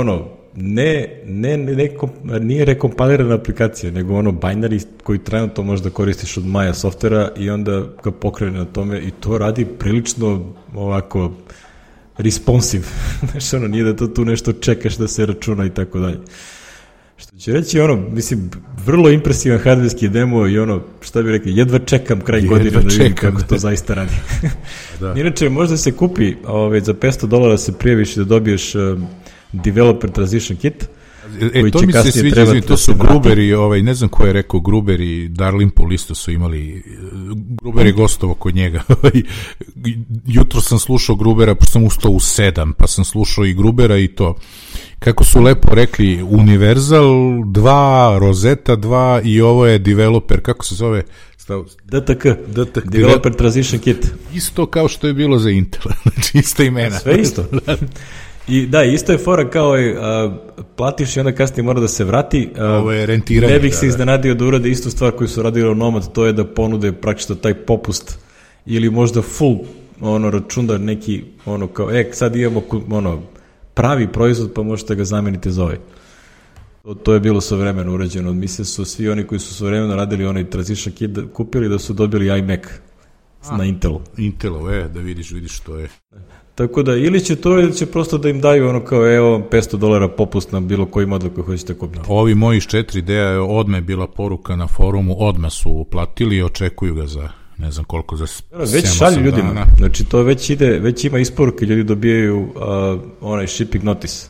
nije rekompilirana aplikacija, nego binary koji trenutno možda koristiš od Maja softvera i onda ga pokrene na tome i to radi prilično ovako responsive. Znači, nije da to tu nešto čekaš da se računa i tako dalje. Što će reći, mislim, vrlo impresivan hardverski demo i šta bih rekao, jedva čekam kraj godine da vidim kako to zaista radi. Da. Inače, možda se kupi, za $500 se prijaviš da dobiješ Developer Transition Kit, to mi se sviđa, to su Gruberi, ne znam ko je rekao, Gruberi, Darlimpol isto su imali, Gruber je gostovo kod njega. Jutro sam slušao Grubera, pa sam ustao u 7, pa sam slušao i Grubera i to. Kako su lepo rekli, Universal 2, Rosetta 2 i ovo je Developer, kako se zove? DTK, Developer Transition Kit. Isto kao što je bilo za Intel, znači ista imena. Sve isto. I da, isto je fora kao platiš i onda kasnije mora da se vrati. Ovo je rentiranje. Ne bih se iznenadio da urade istu stvar koju su radili Nomad, to je da ponude praktično taj popust ili možda full račun da neki kao, sad imamo pravi proizvod pa možete ga zameniti za ovaj. To je bilo svojevremeno urađeno. Mislim su svi oni koji su svojevremeno radili onaj transition kit kupili da su dobili iMac na Intelu. Intelov, da vidiš što je. Tako da, ili će to, ili će prosto da im daju kao, evo, $500 popust na bilo koji model koji hoćete kupiti. Ovi moji iz 4D odmah je bila poruka na forumu, odmah su uplatili i očekuju ga za, ne znam koliko, za 7-8 već šalju ljudima, znači to već ide, već ima isporuke, ljudi dobijaju onaj shipping notice.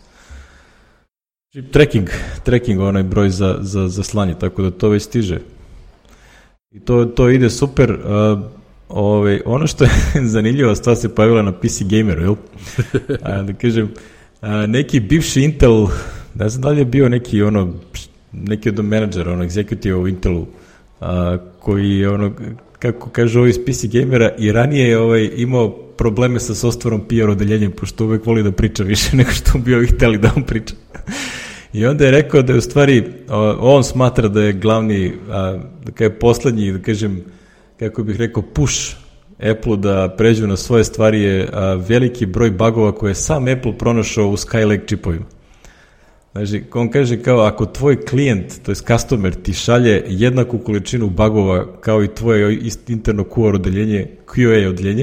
Tracking onaj broj za slanje, tako da to već stiže. I to ide super. Ono što je zanimljiva stvar se pojavila na PC Gameru, jel? Da kažem, neki bivši Intel, ne znam da li je bio neki od menadžera, executive u Intelu, koji je kako kaže iz PC Gamera, i ranije je imao probleme sa softwareom PR odeljenjem, pošto uvek voli da priča više nego što bi ovi hteli da on priča. I onda je rekao da je u stvari, on smatra da je glavni, da je poslednji, da kažem, kako bih rekao, push Apple da pređu na svoje stvari je veliki broj bugova koje je sam Apple pronašao u Skylake čipovima. Znači, on kaže kao, ako tvoj klijent, to je customer, ti šalje jednaku količinu bugova kao i tvoje interno QA odeljenje,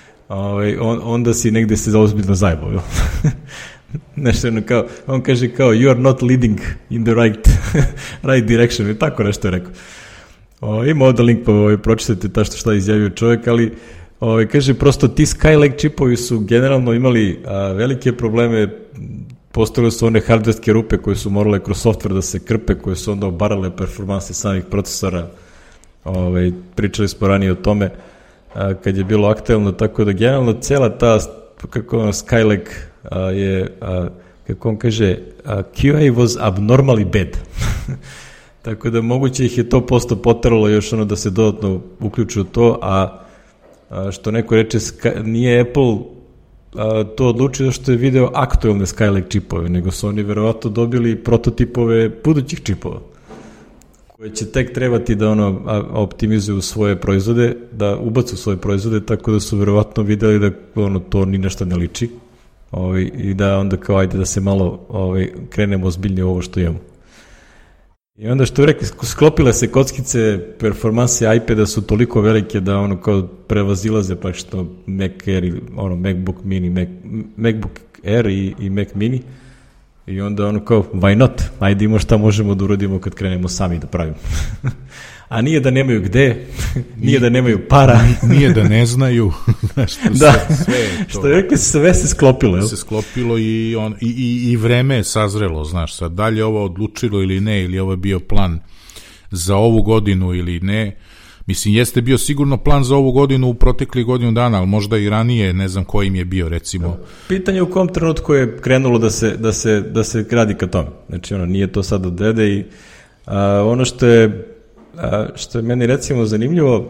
onda si negde se zaozbiljno zajebao. Nešto kao, on kaže kao, you are not leading in the right direction, i tako nešto je rekao. Ima ovdje link, pa pročitajte šta je izjavio čovjek, ali kaže prosto ti Skylake čipovi su generalno imali velike probleme, postojale su one hardverske rupe koje su morale kroz software da se krpe, koje su onda obarale performanse samih procesora, pričali smo ranije o tome kad je bilo aktuelno, tako da generalno cela ta Skylake je, kako on kaže, QA was abnormally bad. Tako da moguće ih je to posto poteralo još da se dodatno uključu u to, a što neko reče, nije Apple to odlučio što je video aktuelne Skylake čipove, nego su oni verovatno dobili prototipove budućih čipova, koje će tek trebati da optimizuju svoje proizvode, da ubacu svoje proizvode, tako da su verovatno videli da to ni nešto ne liči i da onda kao ajde da se malo krenemo ozbiljnije ovo što imamo. I onda što je rekli, sklopile se kockice, performanse iPada su toliko velike da ono kao prevazilaze pa što Mac Air, ono MacBook Mini, MacBook Air i Mac Mini. I onda ono kao, why not? Ajde imamo šta možemo da uradimo kad krenemo sami da pravimo. A nije da nemaju gde, nije da nemaju para. Nije da ne znaju. Da, što je rekli, sve se sklopilo. Se sklopilo i vreme je sazrelo, znaš, sad da li je ovo odlučilo ili ne, ili ovo je bio plan za ovu godinu ili ne. Mislim, jeste bio sigurno plan za ovu godinu u proteklih godinu dana, ali možda i ranije, ne znam kojim je bio, recimo. Pitanje u kom trenutku je krenulo da se radi ka tome. Znači, ono, nije to sad od dede i ono što je meni recimo zanimljivo,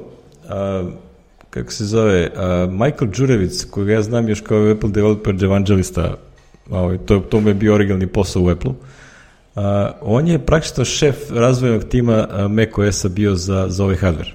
kako se zove, Michael Đurević, kojeg ja znam još kao Apple developer evangelista, to mu je bio originalni posao u Apple-u, on je praktično šef razvojnog tima macOS-a bio za ovaj hardware.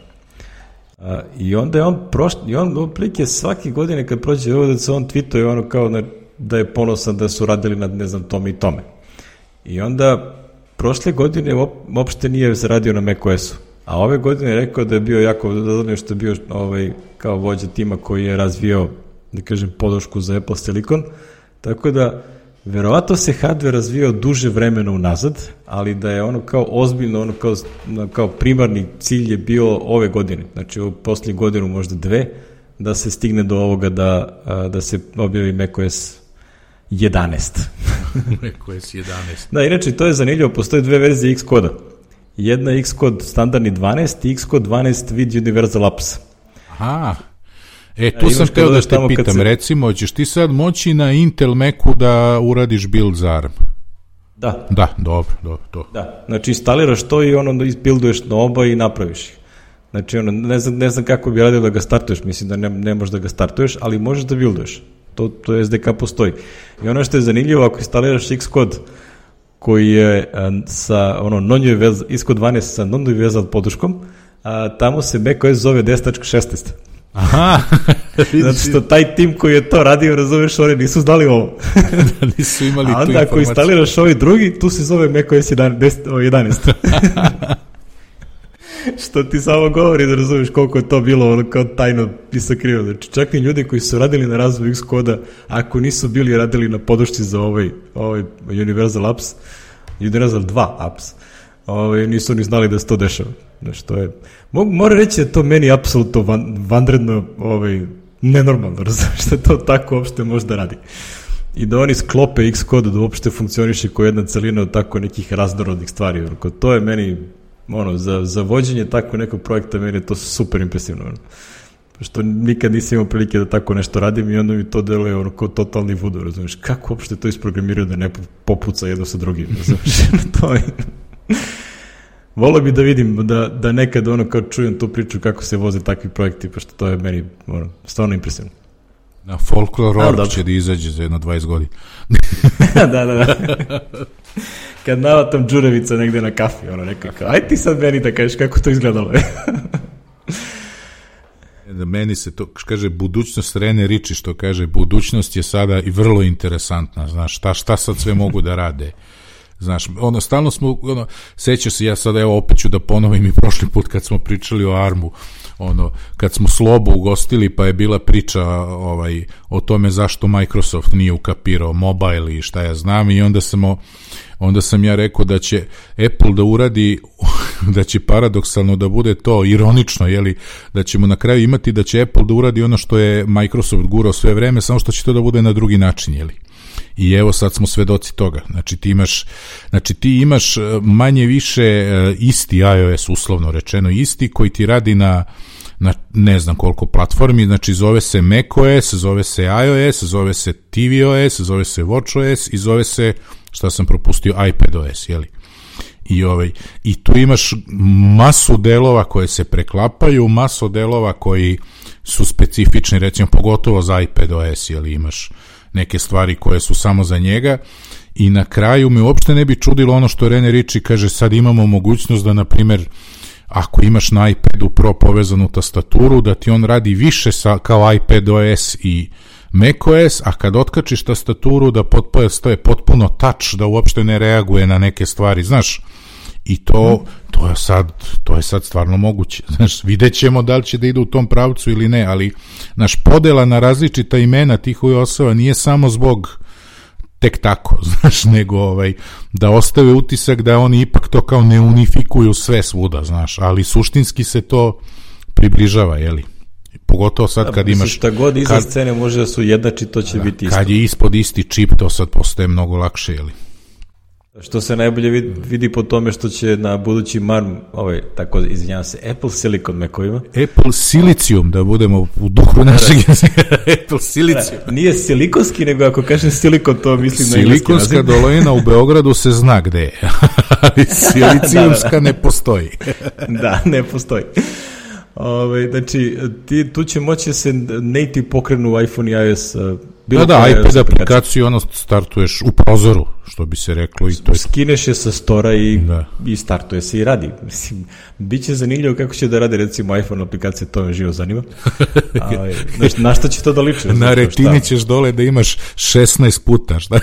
I onda je on otprilike svake godine kad prođe ovo da se on tweetuje ono kao da je ponosan da su radili nad ne znam tome i tome. I onda prošle godine uopšte nije zaradio na macOS-u, a ove godine je rekao da je bio jako zadovoljan što je bio kao vođa tima koji je razvijao, da kažem, podršku za Apple Silicon, tako da verovatno se hardware razvijao duže vremena unazad, ali da je ono kao ozbiljno, ono kao primarni cilj je bio ove godine, znači u posljednju godinu, možda 2, da se stigne do ovoga da se objavi macOS 11. macOS 11. Da, inače, to je zanimljivo, postoje 2 verzije Xcode-a. Jedna je Xcode standardni 12 i Xcode 12 with Universal Apps. Aha. Tu sam htio da te pitam, recimo, ćeš ti sad moći na Intel Macu da uradiš build za ARM? Da. Da, dobro. Da, znači instaliraš to i ono izbuilduješ na oba i napraviš ih. Znači, ono, ne znam kako bi radio da ga startuješ, mislim da ne možeš da ga startuješ, ali možeš da builduješ. To SDK postoji. I ono što je zanimljivo, ako instaliraš Xcode koji je sa Xcode 12 sa non-universal podrškom, tamo se macOS zove 10.16. Aha. Znači što taj tim koji je to radio, razumeš, oni nisu znali ovo. Da nisu imali tu informaciju. A onda ako instaliraš ovaj drugi, tu se zove macOS 11. Što ti samo govori da razumiješ koliko je to bilo ono kao tajno i sakriveno. Znači čak i ljudi koji su radili na razvoju Xcode-a, ako nisu bili radili na podršci za ovaj Universal Apps, Universal 2 Apps, nisu ni znali da se to dešava. Znači to je, moram reći da to meni apsolutno vanredno nenormalno, razumiješ, da to tako uopšte možda radi. I da oni sklope Xcode da uopšte funkcioniše kao jedna celina od tako nekih raznorodnih stvari. To je meni za vođenje tako nekog projekta meni je to super impresivno. Što nikad nisam imao prilike da tako nešto radim i onda mi to deluje kao totalni vudo, razumiješ? Kako uopšte to isprogramiraju da ne popuca jedno sa drugim, razumiješ? To je... Volio bi da vidim, da nekad kad čujem tu priču kako se voze takvi projekti, pošto to je meni stvarno impresivno. Na Folklore.org će da izađe za jedno 20 godina. Da. Kad navatam Đurevica negde na kafi, nekako, aj ti sad meni da kažeš kako to izgledalo. Meni se to, kaže, budućnost Rene Riči, što kaže, budućnost je sada i vrlo interesantna, znaš, šta sad sve mogu da rade. Znaš, stalno smo, sećaš se, ja sada opet ću da ponovim i prošli put kad smo pričali o ARM-u, kad smo Slobu ugostili pa je bila priča o tome zašto Microsoft nije ukapirao mobile i šta ja znam i onda sam ja rekao da će Apple da uradi, da će paradoksalno da bude to ironično, da ćemo na kraju imati da će Apple da uradi ono što je Microsoft gurao sve vreme, samo što će to da bude na drugi način, I evo sad smo svedoci toga. Znači ti imaš manje više isti iOS, uslovno rečeno isti, koji ti radi na ne znam koliko platformi, znači zove se macOS, zove se iOS, zove se tvOS, zove se watchOS i zove se, šta sam propustio, iPadOS, I tu imaš masu delova koje se preklapaju, masu delova koji su specifični, recimo pogotovo za iPadOS, imaš neke stvari koje su samo za njega i na kraju me uopšte ne bi čudilo ono što Rene Riči kaže, sad imamo mogućnost da, na primjer, ako imaš na iPadu Pro povezanu tastaturu, da ti on radi više kao iPadOS i macOS, a kad otkačiš tastaturu da postoje potpuno touch, da uopšte ne reaguje na neke stvari, znaš, I to je sad stvarno moguće. Znaš, vidjet ćemo da li će da ide u tom pravcu ili ne, ali naš podela na različita imena tih osoba nije samo zbog tek tako, znaš, nego da ostave utisak da oni ipak to kao ne unifikuju sve svuda, znaš, ali suštinski se to približava, jeli? Pogotovo sad kad imaš... Šta god iza scene može da su jednači, to će biti isto. Kad je ispod isti čip, to sad postaje mnogo lakše, jeli? Što se najbolje vidi po tome što će na budući MARM, tako, izvinjavam se, Apple Silicon Mac-ovima. Apple Silicium, da budemo u duhu našeg jezika. Apple Silicium. Nije silikonski, nego ako kažem silikon, to mislim na engleski naziv. Silikonska dolina u Beogradu se zna gde je, ali silicijumska ne postoji. Da, ne postoji. Znači, tu će moći se native pokrenu u iPhone i iOS. iPad aplikaciju ono startuješ u prozoru, što bi se reklo. Skineš je sa stora i startuje se i radi. Mislim, bit će zanimljivo kako će da radi recimo iPhone aplikacije, to me živo zanima. Na što će to da liči? Na retini ćeš dole da imaš 16 puta, šta?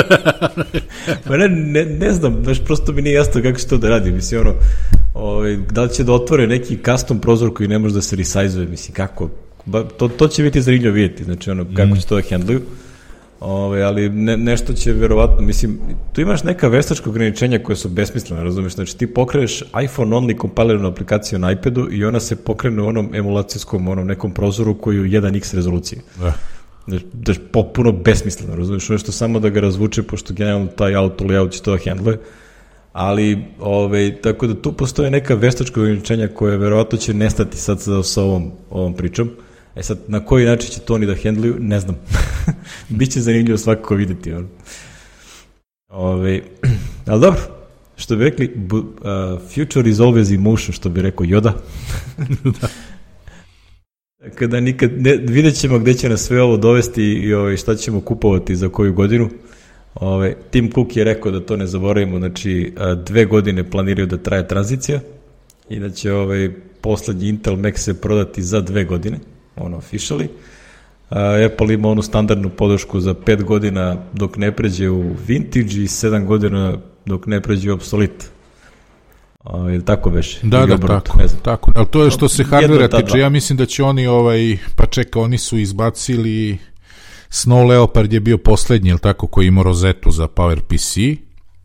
Ne znam, prosto mi nije jasno kako će to da radi. Mislim, da li će da otvore neki custom prozor koji ne može da se resizuje, mislim, kako? To će biti zanimljivo vidjeti, znači kako će to da handluju, ali nešto će verovatno, mislim, tu imaš neka veštačka ograničenja koje su besmislene, razumiješ, znači ti pokreneš iPhone only kompiliranu aplikaciju na iPadu i ona se pokrene u onom emulacijskom, nekom prozoru koji je 1x rezolucije. Znači, potpuno besmisleno, razumiješ, nešto samo da ga razvuče, pošto generalno taj auto layout će to da handluje, ali, tako da tu postoje neka veštačka ograničenja koje verovatno će nestati sad sa ovom pričom. Sad, na koji način će to oni da handluju, ne znam. Biće zanimljivo svakako vidjeti. Ali dobro, što bi rekli, future is always in motion, što bi rekao Yoda. Kada vidjet ćemo gde će nas sve ovo dovesti i šta ćemo kupovati za koju godinu. Tim Cook je rekao da to ne zaboravimo, znači 2 godine planiraju da traje tranzicija i da će poslednji Intel Mac se prodati za 2 godine, officially. Apple ima onu standardnu podršku za 5 godina dok ne pređe u vintage i 7 godina dok ne pređe u obsolete. Tako beše? Da, tako. Ali to je što se hardvera tiče, ja mislim da će oni, oni su izbacili Snow Leopard je bio poslednji, ili tako, koji ima rozetu za PowerPC.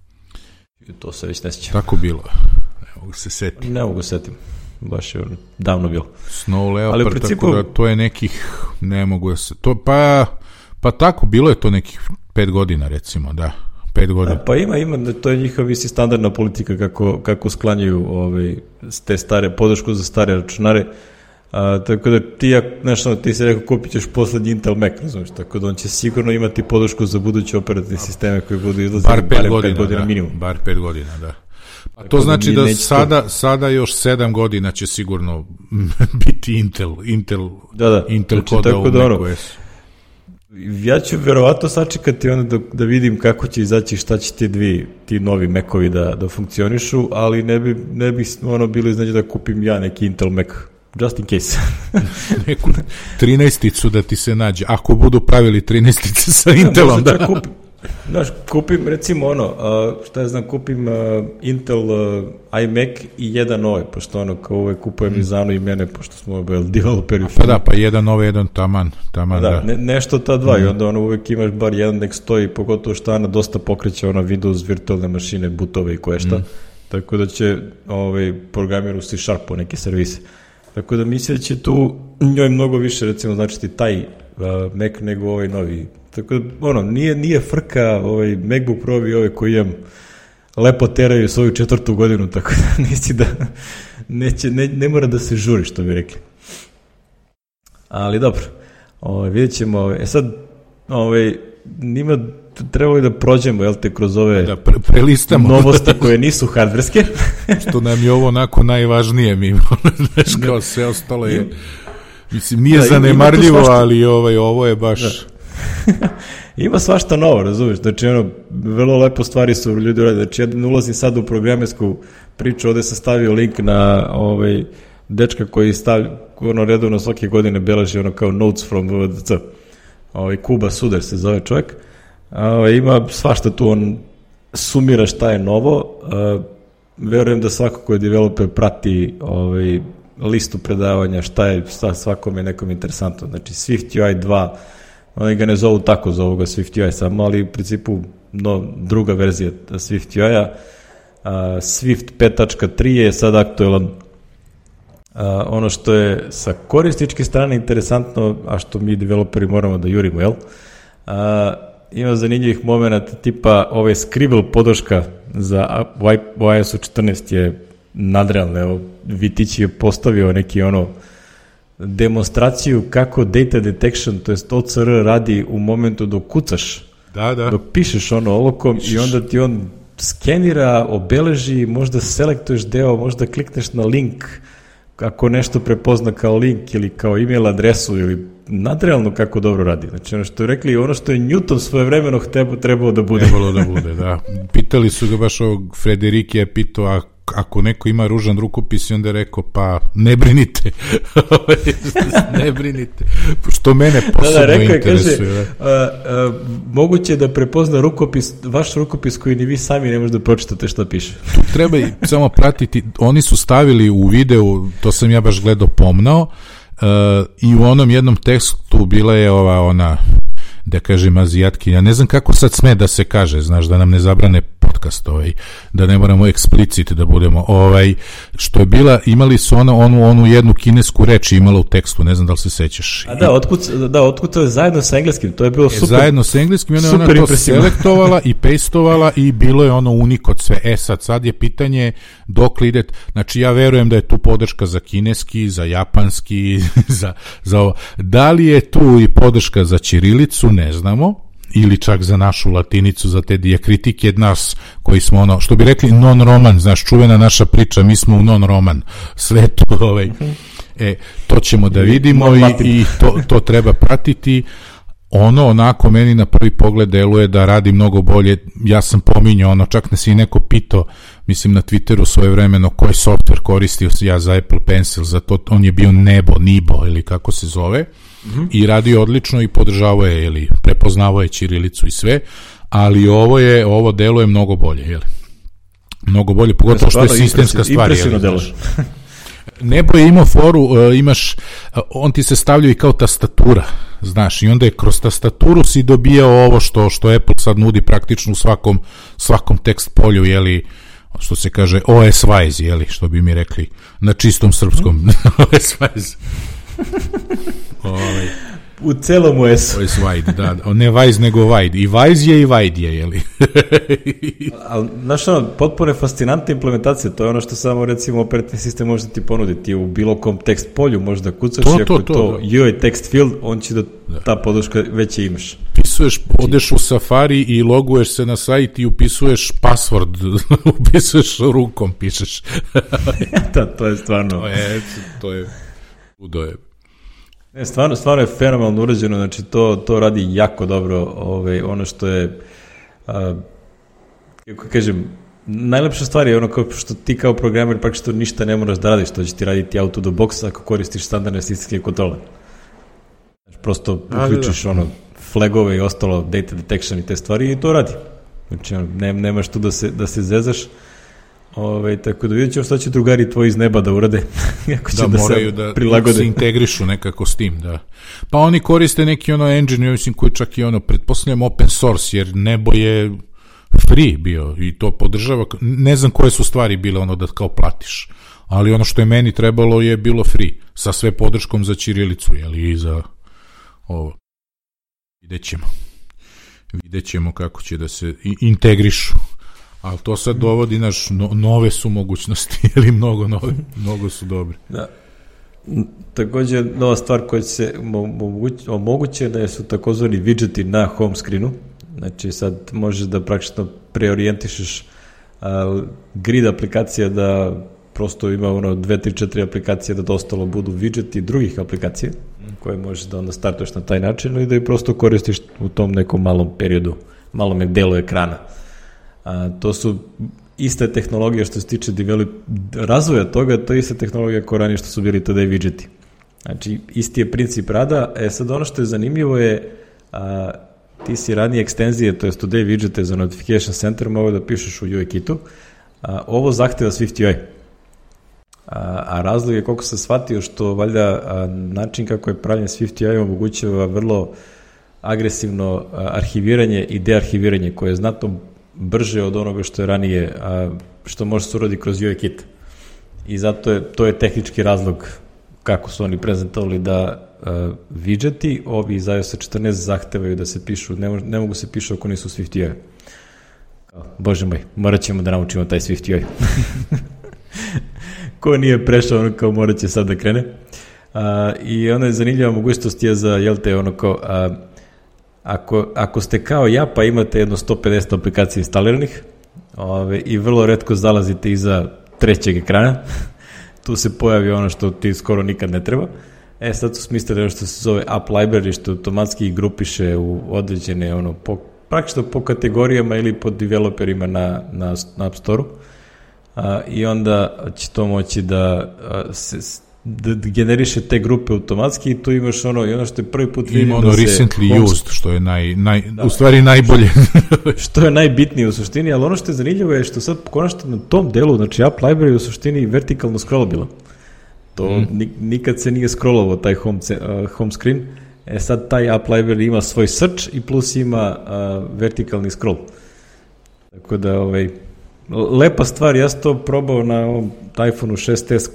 To se već ne sjeća. Tako bilo. Ne mogu se setiti. Ne mogu se setiti. Baš je davno bilo. Snow Leopard, principu, tako da to je nekih, ne mogu se... Pa tako, bilo je to nekih 5 godina, recimo, da. 5 godina. Pa ima, to je njihova standardna politika kako sklanjaju te stare, podršku za stare računare. Tako da ti se rekao kupit ćeš poslednji Intel Mac, razumiješ, tako da on će sigurno imati podršku za buduće operativne sisteme koji budu izlazili bar 5 godina minimum. Bar 5 godina, da. A to znači da sada još 7 godina će sigurno biti Intel koda u macOS. Ja ću verovatno sačekati onda da vidim kako će izaći, šta će ti novi Macovi da funkcionišu, ali ne bi bilo iznenađeno da kupim ja neki Intel Mac. Just in case. Neku 13-icu da ti se nađe. Ako budu pravili 13-ice sa Intelom, da. Kupim recimo kupim Intel iMac i jedan ovaj, pošto kao kupujem i Zanu i mene, pošto smo developeri. Pa jedan ovaj, jedan taman. Da. Nešto ta dva i onda uvek imaš bar jedan nek stoji, pogotovo što Ana dosta pokreće Windows virtualne mašine, bootove i koje šta. Tako da će programir u C# neke servise. Tako da mislim da će tu njoj mnogo više, recimo, značiti taj Mac nego ovaj novi. Tako da, nije frka, MacBook Pro i koji imam lepo teraju svoju 4. godinu, tako da nisi da, ne mora da se žuri, što bi rekli. Ali dobro, vidjet ćemo, sad, njima trebalo da prođemo, kroz ove novosti koje nisu hardverske. Što nam je ovo onako najvažnije, znaš, kao sve ostalo je, mislim, nije zanemarljivo, ali ovo je baš... Ima svašta novo, razumiješ, znači vrlo lepo stvari su ljudi radili, znači ja ulazim sad u programersku priču, ovde sam stavio link na dečka koji redovno svake godine beleži kao notes from VDC, Kuba Suder se zove čovjek. Ima svašta tu, on sumira šta je novo, verujem da svako ko je developer prati listu predavanja, šta svakom je nekom interesantno. Znači SwiftUI 2, oni ga ne zovu tako, zovu ga SwiftUI samo, ali u principu druga verzija SwiftUI-a. Swift 5.3 je sad aktuelan. Ono što je sa korisničke strane interesantno, a što mi developeri moramo da jurimo, jel? Ima zanimljivih momenta tipa Scribble podrška za iOS-u 14 je nadrealna. Evo, Vitić je postavio neki demonstraciju kako data detection, to jest OCR radi u momentu dok kucaš. Da. Dok pišeš olovkom i onda ti on skenira, obeleži, možda selektuješ deo, možda klikneš na link, ako nešto prepozna kao link ili kao email adresu ili nadrealno kako dobro radi. Znači ono što je rekli, ono što je Newton svojevremeno trebalo da bude. Trebalo da bude, da. Pitali su ga baš Frederike je pitao, ako neko ima ružan rukopis i onda je rekao, pa ne brinite. Ne brinite. Što mene posebno interesuje. Kaže, moguće je da prepozna vaš rukopis koji ni vi sami ne možete da pročitate šta piše. Tu treba samo pratiti, oni su stavili u videu, to sam ja baš gledao pomnao, i u onom jednom tekstu bila je ona, da kažem, azijatkinja, ne znam kako sad sme da se kaže, znaš, da nam ne zabrane podcast, da ne moramo eksplicit da budemo, što je bila, imali su onu jednu kinesku reč imala u tekstu, ne znam da li se sećaš. Otkucao je zajedno sa engleskim, to je bilo super. Zajedno sa engleskim, ona to selektovala i pastovala i bilo je unik od sve. Sad je pitanje dok ide, znači ja verujem da je tu podrška za kineski, za japanski, za ovo. Da li je tu i podrška za ćirilicu, ne znamo, ili čak za našu latinicu, za te dijakritike, nas koji smo što bi rekli non-roman, znaš, čuvena naša priča, mi smo u non-roman svetu, to ćemo da vidimo i to treba pratiti. Onako meni na prvi pogled deluje da radi mnogo bolje. Ja sam pominjao čak nas i neko pitao, mislim na Twitteru svojevremeno, koji softver koristio ja za Apple Pencil, za to on je bio Nibo ili kako se zove, i radio odlično i podržavao je ili prepoznavao je ćirilicu i sve, ali ovo deluje mnogo bolje, mnogo bolje, pogotovo što je sistemska stvar. Impresivno deluje. Nebo je imao foru, on ti se stavljao i kao tastatura, znaš, i onda je kroz tastaturu si dobijao ovo što Apple sad nudi praktično u svakom tekst polju, što se kaže OS-wise, što bi mi rekli na čistom srpskom. OS-wise. U celom OS-u. OS-wide, da, ne wise nego wide. I wise je i wide je, Ali, znaš potpuno je fascinantna implementacija, to je ono što samo, recimo, operativni sistem može ti ponuditi u bilo kom tekst polju, možda kucaš i ako je to UI text field, on će da ta podrška već je imaš. Upisuješ, odeš u Safari i loguješ se na sajt i upisuješ password, upisuješ rukom, pišeš. Da, to je stvarno. To je ludo je. Stvarno je fenomenalno urađeno, znači to radi jako dobro, ono što je, kako kažem, najlepša stvar je ono kao što ti kao programer praktično ništa ne moraš da radiš, to će ti raditi out of the box ako koristiš standardne sistemske kontrole. Znači, prosto uključiš flagove i ostalo, data detection i te stvari i to radi. Znači, nemaš tu da se zezaš. Tako da vidjet ćemo šta će drugari tvoji iz neba da urade, ako će da se prilagode. Da se integrišu nekako s tim, da. Pa oni koriste neki engine, mislim, koji čak i pretpostavljam open source, jer Nebo je free bio i to podržava, ne znam koje su stvari bile da kao platiš, ali ono što je meni trebalo je bilo free, sa sve podrškom za ćirilicu, i za ovo. Vidjet ćemo kako će da se integrišu. Ali to sad dovodi nove su mogućnosti, mnogo su dobre. Da. Također, nova stvar koja se omoguće da su takozvani widgeti na home screenu. Znači, sad možeš da praktično preorijentišeš grid aplikacija da prosto ima 2, 3, 4 aplikacije da ostalo budu widgeti drugih aplikacija koje možeš da onda startuješ na taj način i da ih prosto koristiš u tom nekom malom periodu, malom delu ekrana. To su iste tehnologije što se tiče razvoja toga, to je ista tehnologija koja ranije što su bili today widgeti. Znači, isti je princip rada. Sad ono što je zanimljivo je ti si ranije ekstenzije, to je today widgete za notification center, mogu da pišeš u UIKit-u, Ovo zahteva SwiftUI. A razlog je, koliko sam shvatio, što valjda način kako je pravljen SwiftUI omogućava vrlo agresivno arhiviranje i dearhiviranje, koje je znatno brže od onoga što je ranije, što može se uradi kroz UI kit. I zato to je tehnički razlog kako su oni prezentovali da widgeti, ovi iz iOS 14 zahtevaju da se pišu, ne mogu se pišu ako nisu SwiftUI. Bože moj, morat ćemo da naučimo taj SwiftUI. Ko nije prešao, ono kao morat će sad da krene. I ona je zanimljiva mogućnost je za, jel te, ono kao, ako ste kao ja, pa imate jedno 150 aplikacija instaliranih i vrlo retko zalazite iza trećeg ekrana, tu se pojavi ono što ti skoro nikad ne treba. Sad su smislili nešto se zove App Library, što automatski ih grupiše u određene, praktično po kategorijama ili po developerima na App Store-u. I onda će to moći da generiše te grupe automatski i tu imaš i ono što je prvi put vidim da se... recently used, što je u stvari najbolje. Što je najbitnije u suštini, ali ono što je zanimljivo je što sad konačno na tom delu, znači App Library u suštini vertikalno scrollabilo. To nikad se nije scrollovao taj home screen. Sad taj App Library ima svoj search i plus ima vertikalni scroll. Tako da, lepa stvar, ja sam to probao na ovom iPhone 6s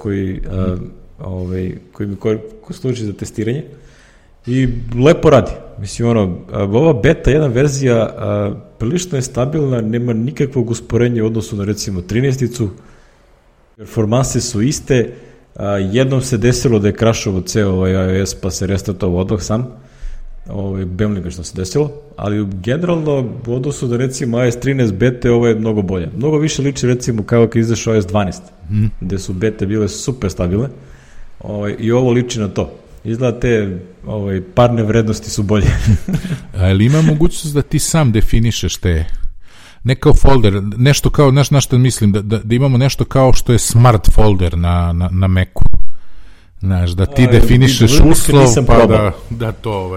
koji mi služi za testiranje i lepo radi. Mislim, ova beta 1 verzija prilično je stabilna, nema nikakvog usporenja u odnosu na recimo 13-icu, performanse su iste, jednom se desilo da je crashovao ceo iOS pa se restartovao odmah sam, bemliga što se desilo, ali generalno u odnosu da recimo iOS 13 bete ovo je mnogo bolje. Mnogo više liči recimo kao kad izašao iOS 12, gde su bete bile super stabilne i ovo liči na to. Izgleda te parne vrednosti su bolje. Ali ima mogućnost da ti sam definišeš te, ne kao folder, nešto kao, na što mislim, da imamo nešto kao što je smart folder na Macu. Znaš, da ti definišeš uslov, pa da to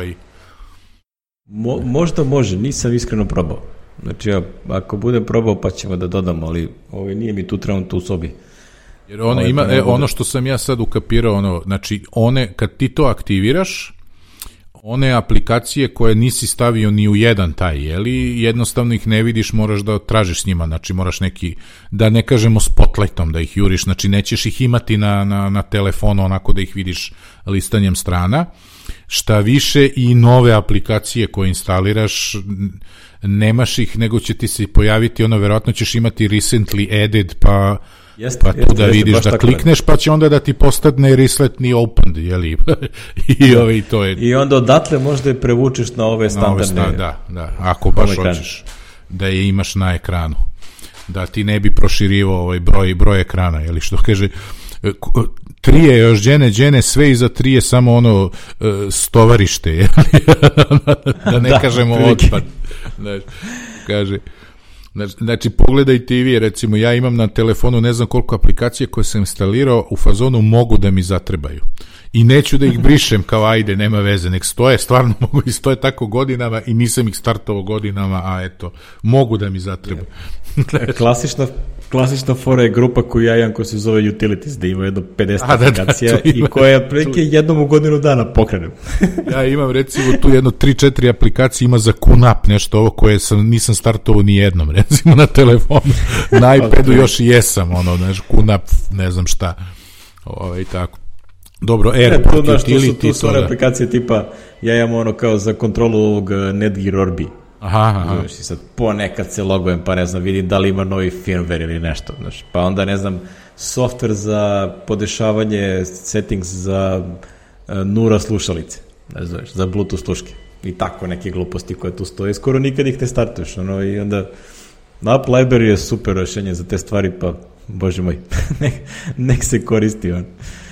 Možda može, nisam iskreno probao. Znači, ako budem probao, pa ćemo da dodamo, ali nije mi tu trenutno u sobi. Jer ono što sam ja sad ukapirao, znači, kad ti to aktiviraš, one aplikacije koje nisi stavio ni u jedan taj, jednostavno ih ne vidiš, moraš da tražiš s njima, znači moraš neki, da ne kažemo spotlightom da ih juriš, znači nećeš ih imati na telefonu onako da ih vidiš listanjem strana. Šta više, i nove aplikacije koje instaliraš, nemaš ih, nego će ti se pojaviti, verovatno ćeš imati recently added, pa tu da vidiš da klikneš, pa će onda da ti postane recently opened, i to je... I onda odatle možda je prevučeš na ove standardne... Da, ako baš hoćeš da je imaš na ekranu, da ti ne bi proširivao broj ekrana, što kaže... 3 je još džene, sve iza 3 je samo stovarište, da ne kažemo otpad. Kaže, znači pogledajte i vi, recimo ja imam na telefonu ne znam koliko aplikacije koje sam instalirao, u fazonu mogu da mi zatrebaju. I neću da ih brišem kao ajde, nema veze, nek stoje, stvarno mogu i stoje tako godinama i nisam ih startovao godinama, a eto, mogu da mi zatrebaju. Klasična fora je grupa koju ja imam koja se zove Utilities, da ima jedno 50 aplikacija i koja prilike jednom u godinu dana pokrenem. Ja imam recimo tu jedno 3-4 aplikacije, ima za QNAP nešto ovo koje nisam startovao ni jednom, recimo na telefonu. Na iPadu još i jesam, QNAP, ne znam šta. I tako. Dobro, Airport, Utility. Tu su aplikacije tipa, ja imam kao za kontrolu ovog Netgear Orbi. Aha. I sad ponekad se logujem, pa ne znam, vidim da li ima novi firmware ili nešto, pa onda ne znam, software za podešavanje settings za Nura slušalice, ne znaš, za Bluetooth sluške i tako neke gluposti koje tu stoje, skoro nikad ih ne startuješ, i onda App Library je super rešenje za te stvari, pa bože moj, nek se koristi on.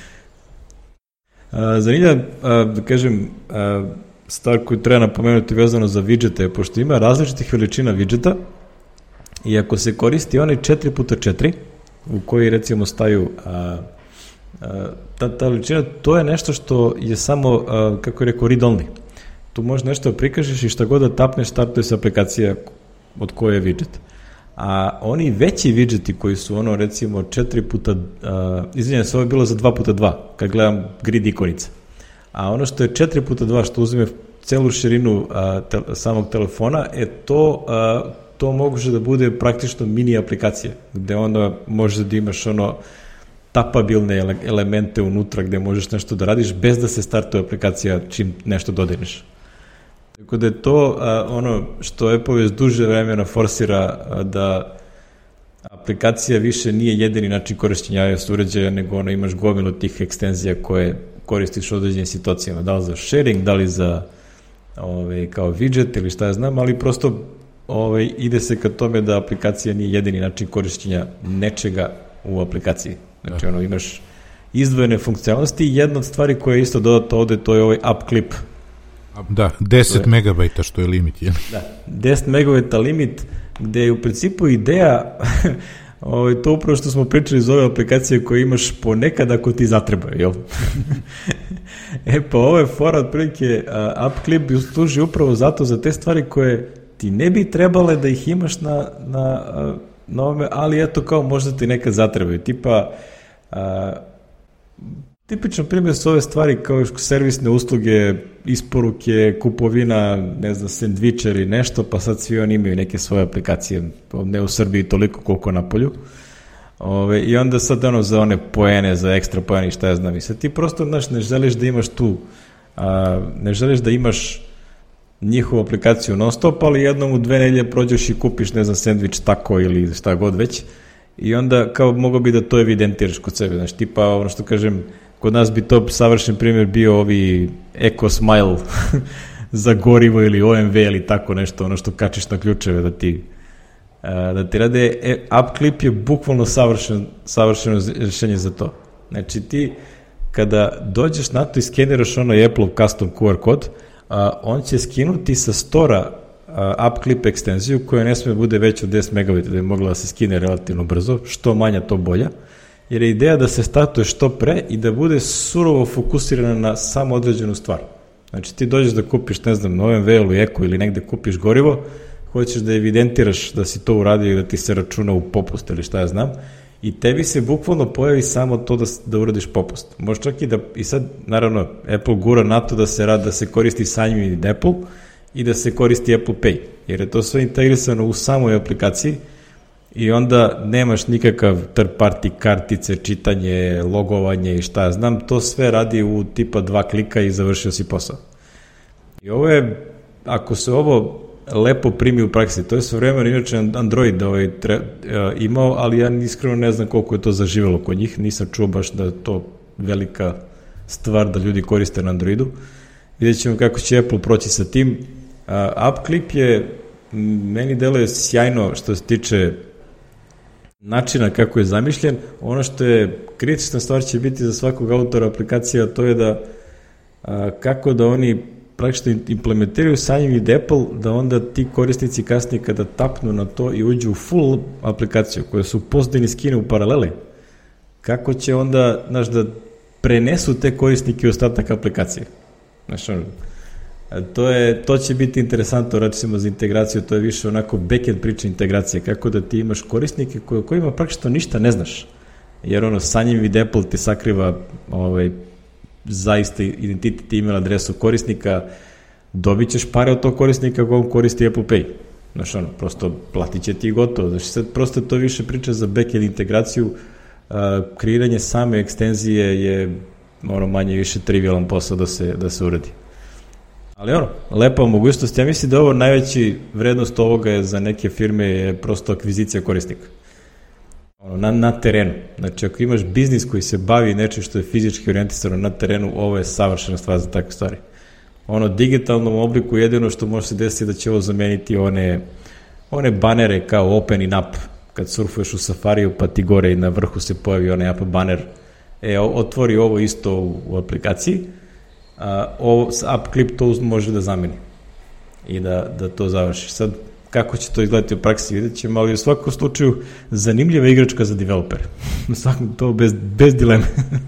Zanimljiva, da kažem, stvar koju treba napomenuti vezano za widgete, pošto ima različitih veličina widgeta i ako se koristi onaj 4x4 u koji recimo staju ta veličina, to je nešto što je samo, kako je rekao, read only. Tu možeš nešto da prikažeš i šta god da tapneš, startuje se aplikacija od koje je widget. a oni veći widgeti koji su ono recimo 4 puta, izvinjam se, ovo je bilo za 2x2, kad gledam grid ikonice. A ono što je 4x2, što uzme celu širinu samog telefona, to može da bude praktično mini aplikacija, gde onda možeš da imaš ono tapabilne elemente unutra gde možeš nešto da radiš bez da se startuje aplikacija čim nešto dodirneš. Tako da je to ono što Apple već duže vremena forsira da aplikacija više nije jedini način korišćenja iOS uređaja, nego ono imaš gomilu tih ekstenzija koje koristiš u određenim situacijama, da li za sharing, da li za kao widget ili šta ja znam, ali prosto ide se ka tome da aplikacija nije jedini način korišćenja nečega u aplikaciji. Znači imaš izdvojene funkcionalnosti i jedna od stvari koja je isto dodata ovde, to je ovaj app clip. Da, 10 megabajta što je limit. Je. Da, 10 megabajta limit, gde je u principu ideja to upravo što smo pričali iz ove aplikacije koje imaš ponekad ako ti zatreba, jel? Pa ovo je fora otprilike, app clip služi upravo zato za te stvari koje ti ne bi trebale da ih imaš na ovome, ali eto kao možda ti nekad zatrebaju. Tipa, tipično primjer su ove stvari kao servisne usluge, isporuke, kupovina, ne znam, sendvičeri, nešto, pa sad svi oni imaju neke svoje aplikacije, ne u Srbiji toliko koliko na polju. I onda sad za one poene, za ekstra poene i šta ja znam. I sad ti prosto, ne želiš da imaš tu, ne želiš da imaš njihovu aplikaciju non stop, ali jednom u 2 nedelje prođeš i kupiš, ne znam, sendvič tako ili šta god već. I onda kao mogo bi da to evidentiraš kod sebe. Znači, tipa, ono što kažem, kod nas bi to savršen primjer bio ovi Eco Smile za gorivo ili OMV ili tako nešto, ono što kačiš na ključeve da ti rade. App Clip je bukvalno savršeno rješenje za to. Znači ti kada dođeš na to i skeniraš ono Apple custom QR kod, on će skinuti sa stora App Clip ekstenziju koja ne sme bude veća od 10 megabita da bi mogla da se skine relativno brzo, što manja to bolja, jer je ideja da se startuje što pre i da bude surovo fokusirana na samo određenu stvar. Znači ti dođeš da kupiš, ne znam, na OMV ili Eko ili negde kupiš gorivo, hoćeš da evidentiraš da si to uradio i da ti se računa u popust ili šta ja znam, i tebi se bukvalno pojavi samo to da uradiš popust. Može čak i sad, naravno, Apple gura na to da se koristi Sign with Apple i da se koristi Apple Pay, jer je to sve integrisano u samoj aplikaciji i onda nemaš nikakav third party kartice, čitanje, logovanje i šta ja znam, to sve radi u tipa 2 klika i završio si posao. I ovo je, ako se ovo lepo primi u praksi, to je sve vremena inače Android imao, ali ja iskreno ne znam koliko je to zaživelo kod njih, nisam čuo baš da je to velika stvar da ljudi koriste na Androidu. Vidjet ćemo kako će Apple proći sa tim. App Clip je, meni deluje sjajno što se tiče načina kako je zamišljen. Ono što je kritična stvar će biti za svakog autora aplikacija, to je da kako da oni praktično implementiraju Sign with Apple, da onda ti korisnici kasnije kada tapnu na to i uđu u full aplikaciju koje su pozdini skine u paraleli, kako će onda da prenesu te korisnike u ostatak aplikacije. Znači, to će biti interesantno, recimo za integraciju, to je više onako backend priča integracije, kako da ti imaš korisnike kojima praktično ništa ne znaš, jer Sign with Apple ti sakriva zaista identitet i email adresu korisnika, dobit ćeš pare od tog korisnika ako on koristi Apple Pay. Znaš, prosto platit će ti gotovo. Znači, sad prosto to više priča za backend integraciju, kreiranje same ekstenzije je manje više trivialan posao da se uradi. Ali lepa mogućnost. Ja mislim da ovo najveći vrednost ovoga je za neke firme je prosto akvizicija korisnika. Na terenu. Znači, ako imaš biznis koji se bavi nečim što je fizički orijentisano na terenu, ovo je savršena stvar za takve stvari. Digitalnom obliku jedino što može se desiti da će ovo zameniti one banere kao open in app, kad surfuješ u Safariju pa ti gore i na vrhu se pojavi onaj app banner. Otvori ovo isto u aplikaciji, App Clip to može da zameni i da to završi. Sad, kako će to izgledati u praksi, vidjet ćemo, ali u svakom slučaju zanimljiva igračka za developere. To bez dileme.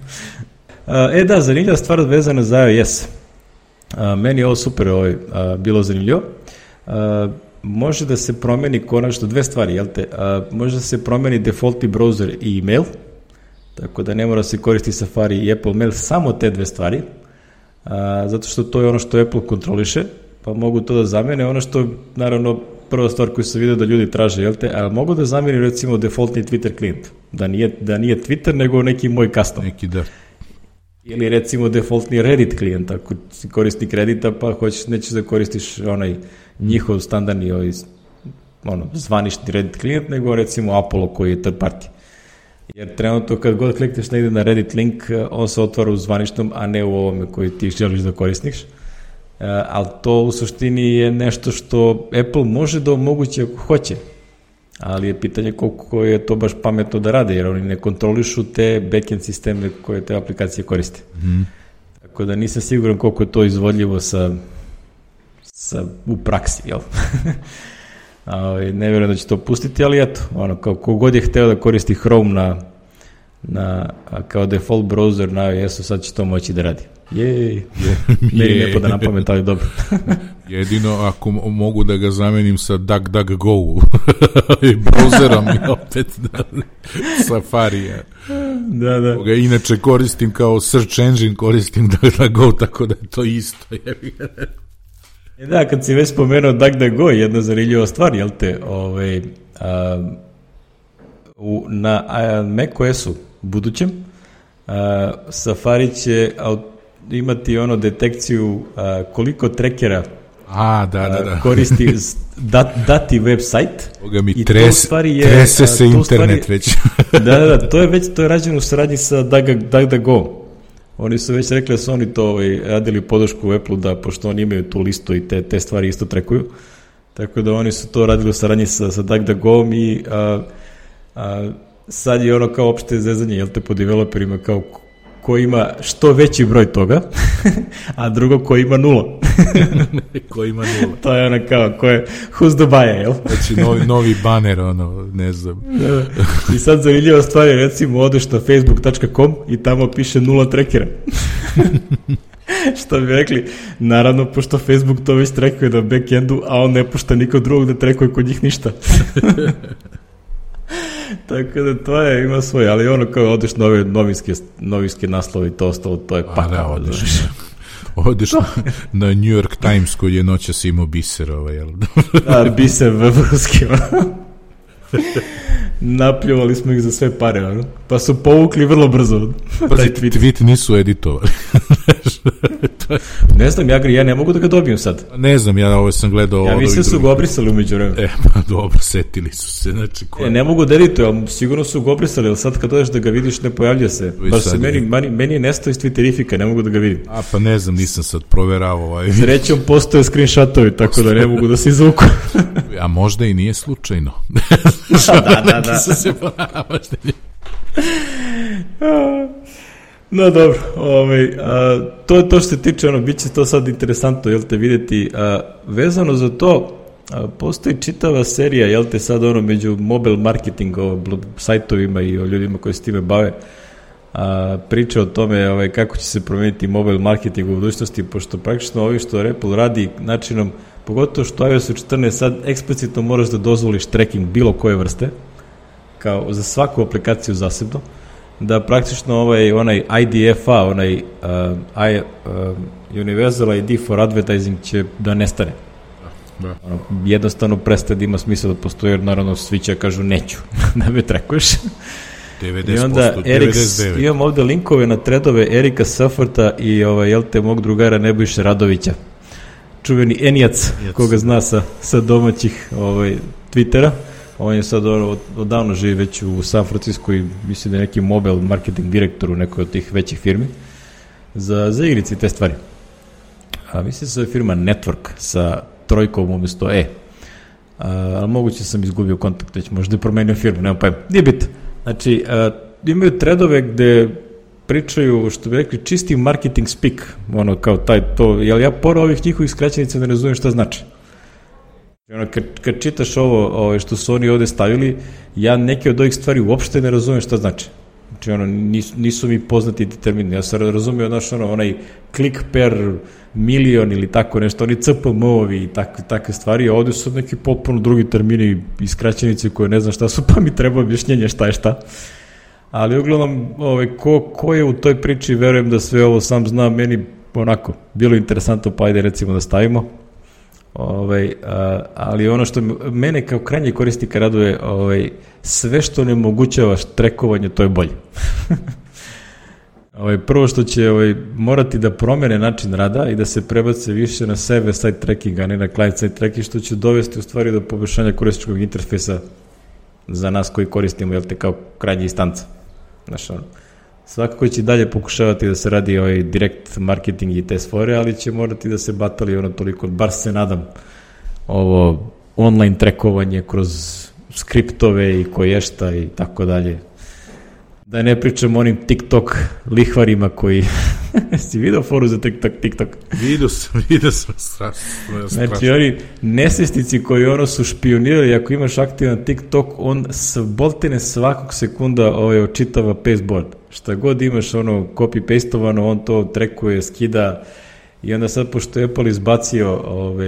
Zanimljiva stvar vezana za iOS. Meni je ovo super bilo zanimljivo. može da se promeni konačno dve stvari, jel te? Može da se promeni defaultni browser i email, tako da ne mora se koristi Safari i Apple Mail, samo te dve stvari, zato što to je ono što Apple kontroliše, pa mogu to da zamene. Ono što, naravno, prva stvar koju sam vidio da ljudi traže, jel te, ali mogu da zameni recimo defaultni Twitter klijent, da nije Twitter, nego neki moj custom. Neki da. Ili recimo defaultni Reddit klijent, ako si korisnik Reddita, pa nećeš da koristiš onaj njihov standardni zvanični Reddit klijent, nego recimo Apollo koji je third party. Jer trenutno kad god klikneš negde na Reddit link, on se otvara u zvaničnom, a ne u ovome koji ti želiš da koristiš. Ali to u suštini je nešto što Apple može da omogući ako hoće, ali je pitanje koliko je to baš pametno da rade, jer oni ne kontrolišu te backend sisteme koje te aplikacije koriste. Tako da nisam siguran koliko je to izvodljivo u praksi, jel? Ne vjerujem da će to pustiti, ali eto, kao kogod je hteo da koristi Chrome kao default browser na iOS-u, sad će to moći da radi. Jej, ne pada na pamet, ali dobro. Jedino ako mogu da ga zamenim sa DuckDuckGo i browserom i opet Safarija. Da. Koga inače koristim kao search engine, koristim DuckDuckGo, tako da je to isto. Da, kad si već spomenuo DuckDuckGo, jedna zanimljiva stvar, jel te, na macOS-u budućem, Safari će imati detekciju koliko trackera koristi dati website. Boga mi trese se internet već. Da, to je rađeno u saradnji sa DuckDuckGo. Oni su već rekli da su oni to radili podršku u Apple, da pošto oni imaju tu listu i te stvari isto trekuju. Tako da oni su to radili u saradnji sa DuckDuckGo-om i sad je kao opšte zezanje, jel te, po developerima, kao ko ima što veći broj toga, a drugo ko ima 0. Ko ima 0. To je kao, who's the buyer, jel? Znači novi baner, ne znam. I sad zanimljiva stvar je, recimo, odeš na facebook.com i tamo piše 0 trackera. Što bi rekli, naravno, pošto Facebook to već trackuje na backendu, a on ne pušta nikog drugog da trackuje kod njih ništa. Tako da to ima svoje, ali kao odeš na ove novinske naslove i to ostalo, to je pakao. Odeš na New York Times koji je noćas imao biser, jel? Da, biser vrhunski. Napljuvali smo ih za sve pare, pa su povukli vrlo brzo. Tweet nisu editovali. Ne znam, ja ne mogu da ga dobijem sad. Ne znam, ja sam gledao... Ja mislim su ga obrisali umeđu vremena. Pa dobro, setili su se. Znači, ne mogu da edituju, ali sigurno su ga obrisali, ali sad kad dođeš da ga vidiš ne pojavlja se. Baš se meni je nestao iz Twitterifika, ne mogu da ga vidim. Pa ne znam, nisam sad proveravao. Srećom postoje screenshotovi, tako da ne mogu da se izvuku. A možda i nije slučajno. Da. Se možda nije. No dobro, to je to što se tiče, bit će to sad interesantno, jel te, vidjeti. Vezano za to, postoji čitava serija, jel te, sad među mobile marketing sajtovima i o ljudima koji se time bave, priča o tome kako će se promijeniti mobile marketing u budućnosti, pošto praktično ovi što Apple radi načinom, pogotovo što iOS 14 sad eksplicitno moraš da dozvoliš tracking bilo koje vrste, kao za svaku aplikaciju zasebno, da praktično onaj IDFA, Universal ID for Advertising će da nestane. Da. Jednostavno prestaje da ima smisla da postoji, jer naravno svi će kažu neću da me trekuješ. 90%, I onda 99%. Imam ovde linkove na threadove Erika Safforta i mog drugara Nebojše Radovića, čuveni Enijac, koga zna sa domaćih Twittera. On je sad odavno živi već u San Francisco i mislim da je neki mobile marketing direktor u nekoj od tih većih firmi za igrice i te stvari. Mislim da je firma Network sa trojkom umjesto ali moguće sam izgubio kontakt, već možda je promenio firmu, nema pojma. Nije bit. Znači, imaju threadove gde pričaju, što bi rekli, čisti marketing speak, kao jer ja pored ovih njihovih skraćenica ne razumijem šta znači. Kad čitaš ovo što su oni ovde stavili, ja neke od ovih stvari uopšte ne razumijem šta znači. Znači, nisu mi poznati ti termini. Ja sam razumio, onaj klik per milion ili tako nešto, oni CPM-ovi i takve stvari, a ovde su neki potpuno drugi termini i skraćenice koje ne znam šta su, pa mi treba objašnjenje šta je šta. Ali uglavnom, ko je u toj priči, verujem da sve ovo sam zna, meni onako, bilo interesantno, pa ajde recimo da stavimo. Ali ono što mene kao krajnje korisnika raduje, sve što ne omogućava trekovanje, to je bolje. Prvo što će morati da promene način rada i da se prebace više na server-side tracking, a ne na client-side tracking, što će dovesti u stvari do poboljšanja korisničkog interfejsa za nas koji koristimo, jel te, kao krajnja instanca. Znaš, svakako će dalje pokušavati da se radi direct marketing i te sfore, ali će morati da se batali toliko, bar se nadam, ovo online trekovanje kroz skriptove i koješta i tako dalje. Da ne pričam o onim TikTok lihvarima koji... Si vidio foru za TikTok? Vidio sam strašno. Znači, oni nesvestici koji su špionirali, ako imaš aktivan TikTok, on boltene svakog sekunda očitava pasteboard. Šta god imaš copy-pastovano, on to trekuje, skida i onda sad, pošto je Apple izbacio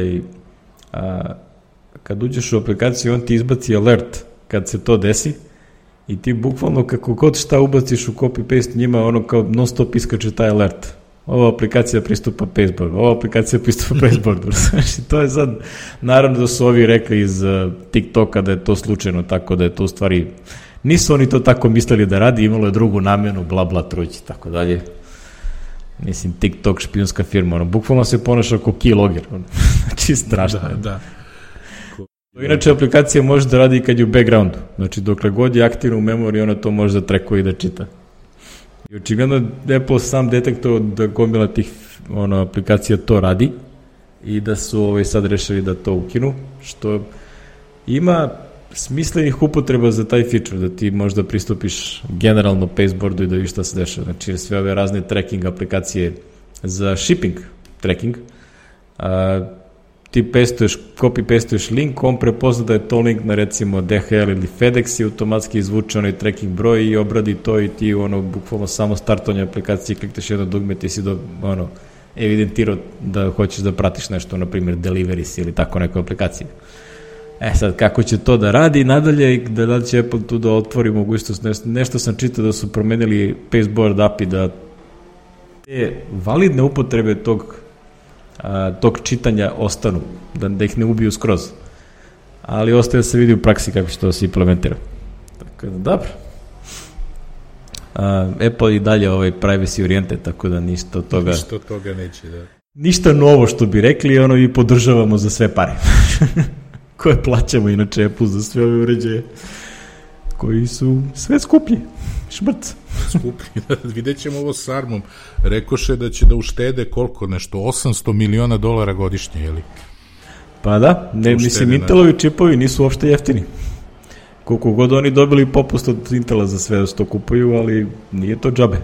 kad uđeš u aplikaciju, on ti izbaci alert kad se to desi. I ti bukvalno kako god šta ubaciš u copy-paste njima, kao non stop iskače taj alert. Ova aplikacija pristupa pasteboardu, ova aplikacija pristupa pasteboardu. Znači, to je sad, naravno da su ovi rekli iz TikToka da je to slučajno, tako da je to u stvari, nisu oni to tako mislili da radi, imalo je drugu namenu, bla bla truć, tako dalje. Mislim, TikTok špijunska firma, bukvalno se ponaša kao keylogger, znači strašno. Da. Inače, aplikacija može da radi i kad je u backgroundu. Znači, dokle god je aktivno u memoriji, ona to može da trekuje i da čita. I očigledno Apple sam detektovao da gomila tih aplikacija to radi i da su sad rešili da to ukinu, što ima smislenih upotreba za taj feature, da ti možda pristupiš generalno pasteboardu i da vidiš šta se dešava. Znači, sve ove razne tracking aplikacije za shipping tracking, ti copy-pastuješ link, on prepozna da je to link na recimo DHL ili FedEx i automatski izvuče onaj tracking broj i obradi to i ti bukvalno samo startovanje aplikacije, klikneš jedno dugme, ti si evidentirao da hoćeš da pratiš nešto, na primjer Deliveries ili tako nekoj aplikaciji. Sad, kako će to da radi nadalje i da li će Apple tu da otvori mogućnost, nešto sam čitao da su promenili pasteboard API, da te validne upotrebe tog čitanja ostanu, da ih ne ubiju skroz. Ali ostaje da se vidi u praksi kako će to se implementira. Tako da, dobro. Apple i dalje privacy oriented, tako da ništa od toga... Ništa od toga neće, da. Ništa novo što bi rekli, i podržavamo za sve pare. Koje plaćamo inače Apple za sve ove uređaje, koji su sve skuplji. Šmrc. Skuplji, vidjet ćemo ovo s ARM-om. Rekoše da će da uštede koliko nešto, $800 miliona godišnje, jeli? Pa da, mislim, Intelovi čipovi nisu uopšte jeftini. Koliko god oni dobili popust od Intela za sve što kupuju, ali nije to džabe.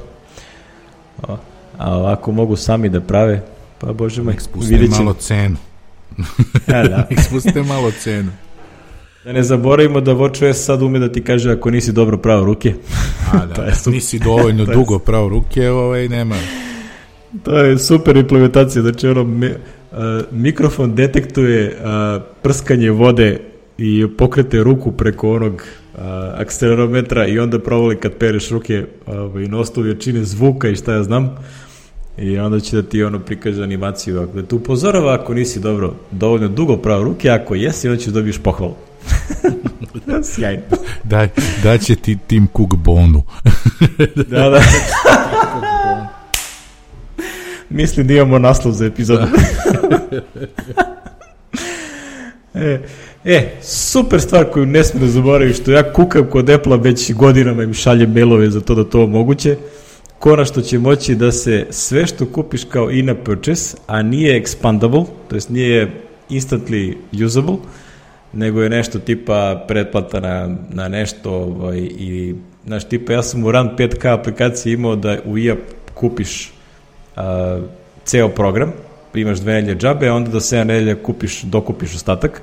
A ovako mogu sami da prave, pa bože moj, vidjet ćemo. Malo cenu. Da. Spustite malo cenu. Da ne zaboravimo da WatchOS sad ume da ti kaže ako nisi dobro pravo ruke. Nisi dovoljno dugo pravo ruke, nema. To je super implementacija, znači mikrofon detektuje prskanje vode i pokrete ruku preko onog akcelerometra i onda provali kad pereš ruke i na osnovu jačine zvuka i šta ja znam. I onda će da ti prikaže animaciju, da te upozorava ako nisi dovoljno dugo pravo ruke, ako jesi, onda ćeš dobiješ pohvalu. Sjajno. Da će ti Tim Cook bonu. Da. Mislim da imamo naslov za epizodu. Super stvar koju ne smije da zaboravim, što ja kukam kod Apple-a već godinama im šaljem mailove za to da to omoguće. Konačno će moći da se sve što kupiš kao in-app purchase, a nije expandable, to jest nije instantly usable, nego je nešto tipa pretplata na nešto i znaš, tipa ja sam u Run 5K aplikaciji imao da u i-app kupiš ceo program, imaš 2 nedelje džabe, a onda da 7 nedelja dokupiš ostatak.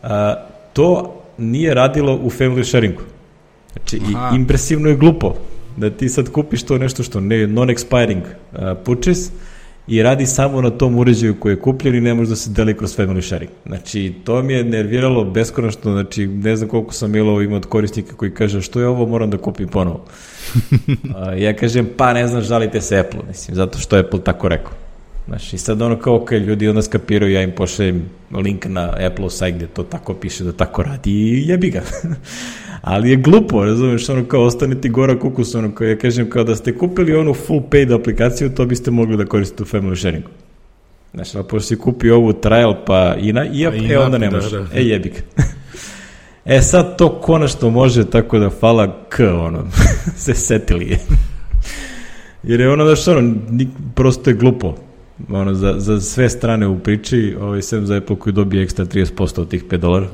To nije radilo u family sharingu. Znači, impresivno je glupo. da ti sad kupiš to nešto što ne non-expiring purchase i radi samo na tom uređaju koji je kupljen i ne može da se deli kroz family sharing. Znači, to mi je nerviralo beskonačno, znači, ne znam koliko sam imao od korisnika koji kaže, što je ovo, moram da kupim ponovo. Ja kažem, pa ne znam, žalite se Apple, mislim, zato što Apple tako rekao. Znači, sad ono kao, ok, ljudi onda skapiraju, ja im pošaljem link na Apple sajt gde to tako piše da tako radi i jebi ga. Ali je glupo, razumeš, ono kao ostane ti gora kukus, ono kao ja kažem, kao da ste kupili onu full paid aplikaciju, to biste mogli da koristite u family sharingu. Znači, pošto si kupi ovu trial pa onda ne može. Jebi ga. Sad to konačno može, tako da hvala ono, se setili je. Jer je ono, znaš, ono, prosto je glupo. Ono, za sve strane u priči, sem za Apple koji dobije ekstra 30% od tih $5.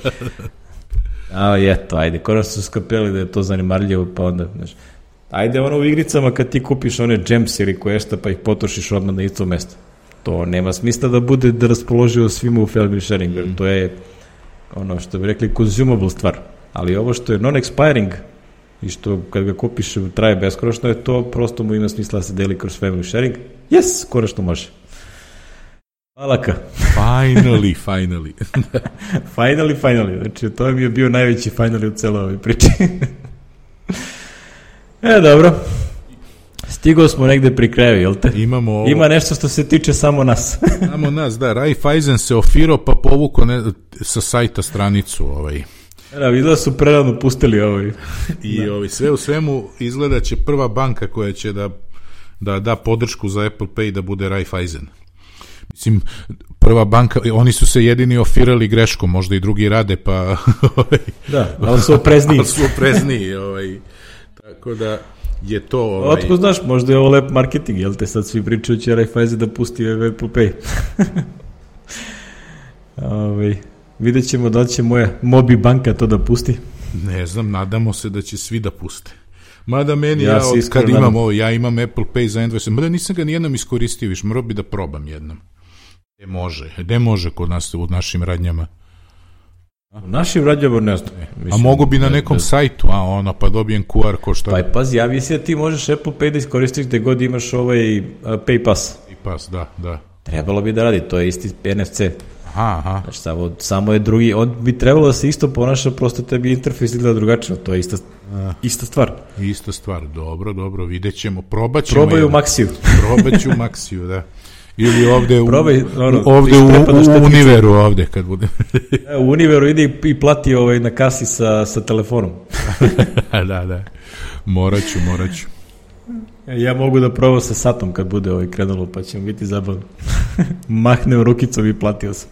Eto, ajde, konačno su skapirali da je to zanimarljivo, pa onda, znaš, ajde ono u igricama kad ti kupiš one gems ili koješta pa ih potrošiš odmah na isto mesto. To nema smisla da bude da raspoloživo svima u family sharing, jer to je ono što bi rekli consumable stvar. Ali ovo što je non-expiring i što kad ga kupiš traje beskonačno, je to prosto mu ima smisla da se deli kroz family sharing. Yes, konačno može. Hvala ka. Finally. Finally. Znači, to mi je bio najveći finally u celoj ovoj priči. Dobro. Stigao smo negde pri kraju, jel te? Ima nešto što se tiče samo nas. Samo nas, da. Raiffeisen se ofirao pa povuko sa sajta stranicu. Videla su prerano pustili I sve u svemu izgleda će prva banka koja će da podršku za Apple Pay da bude Raiffeisen. Mislim, prva banka, oni su se jedini ofirali greškom, možda i drugi rade, pa... Da, ali su oprezniji. Tako da je to... Otko znaš, možda je ovo lep marketing, jel te sad svi pričaju će Raiffeisen da pusti Apple Pay. Vidjet ćemo da će moja Mobi banka to da pusti. Ne znam, nadamo se da će svi da puste. Mada meni, kad imam ovo, ja imam Apple Pay za N20, mada nisam ga nijednom iskoristio, viš, morao bi da probam jednom. Gde može kod nas u našim radnjama? U našim radnjama ne znam. A mogu bi na nekom sajtu, pa dobijem QR ko šta. Pa pazi, ja mislim da ti možeš Apple Pay da iskoristiš gde god imaš Pay Pass. Pay Pass, da. Trebalo bi da radi, to je isti NFC. Aha. Znači, samo je drugi, on bi trebalo da se isto ponaša, prosto tebi interfejs izgleda drugačije, to je ista stvar. Ista stvar, dobro, vidjet ćemo, probat ćemo. Probaj u Maxiju. Probat ću u Maxiju, da. Ili ovde u Univeru, ovde kad bude. U Univeru ide i plati na kasi sa telefonom. Da, morat ću. Ja mogu da probam sa satom kad bude krenulo, pa ćemo biti zabavno. Mahnem rukicom i platio sam.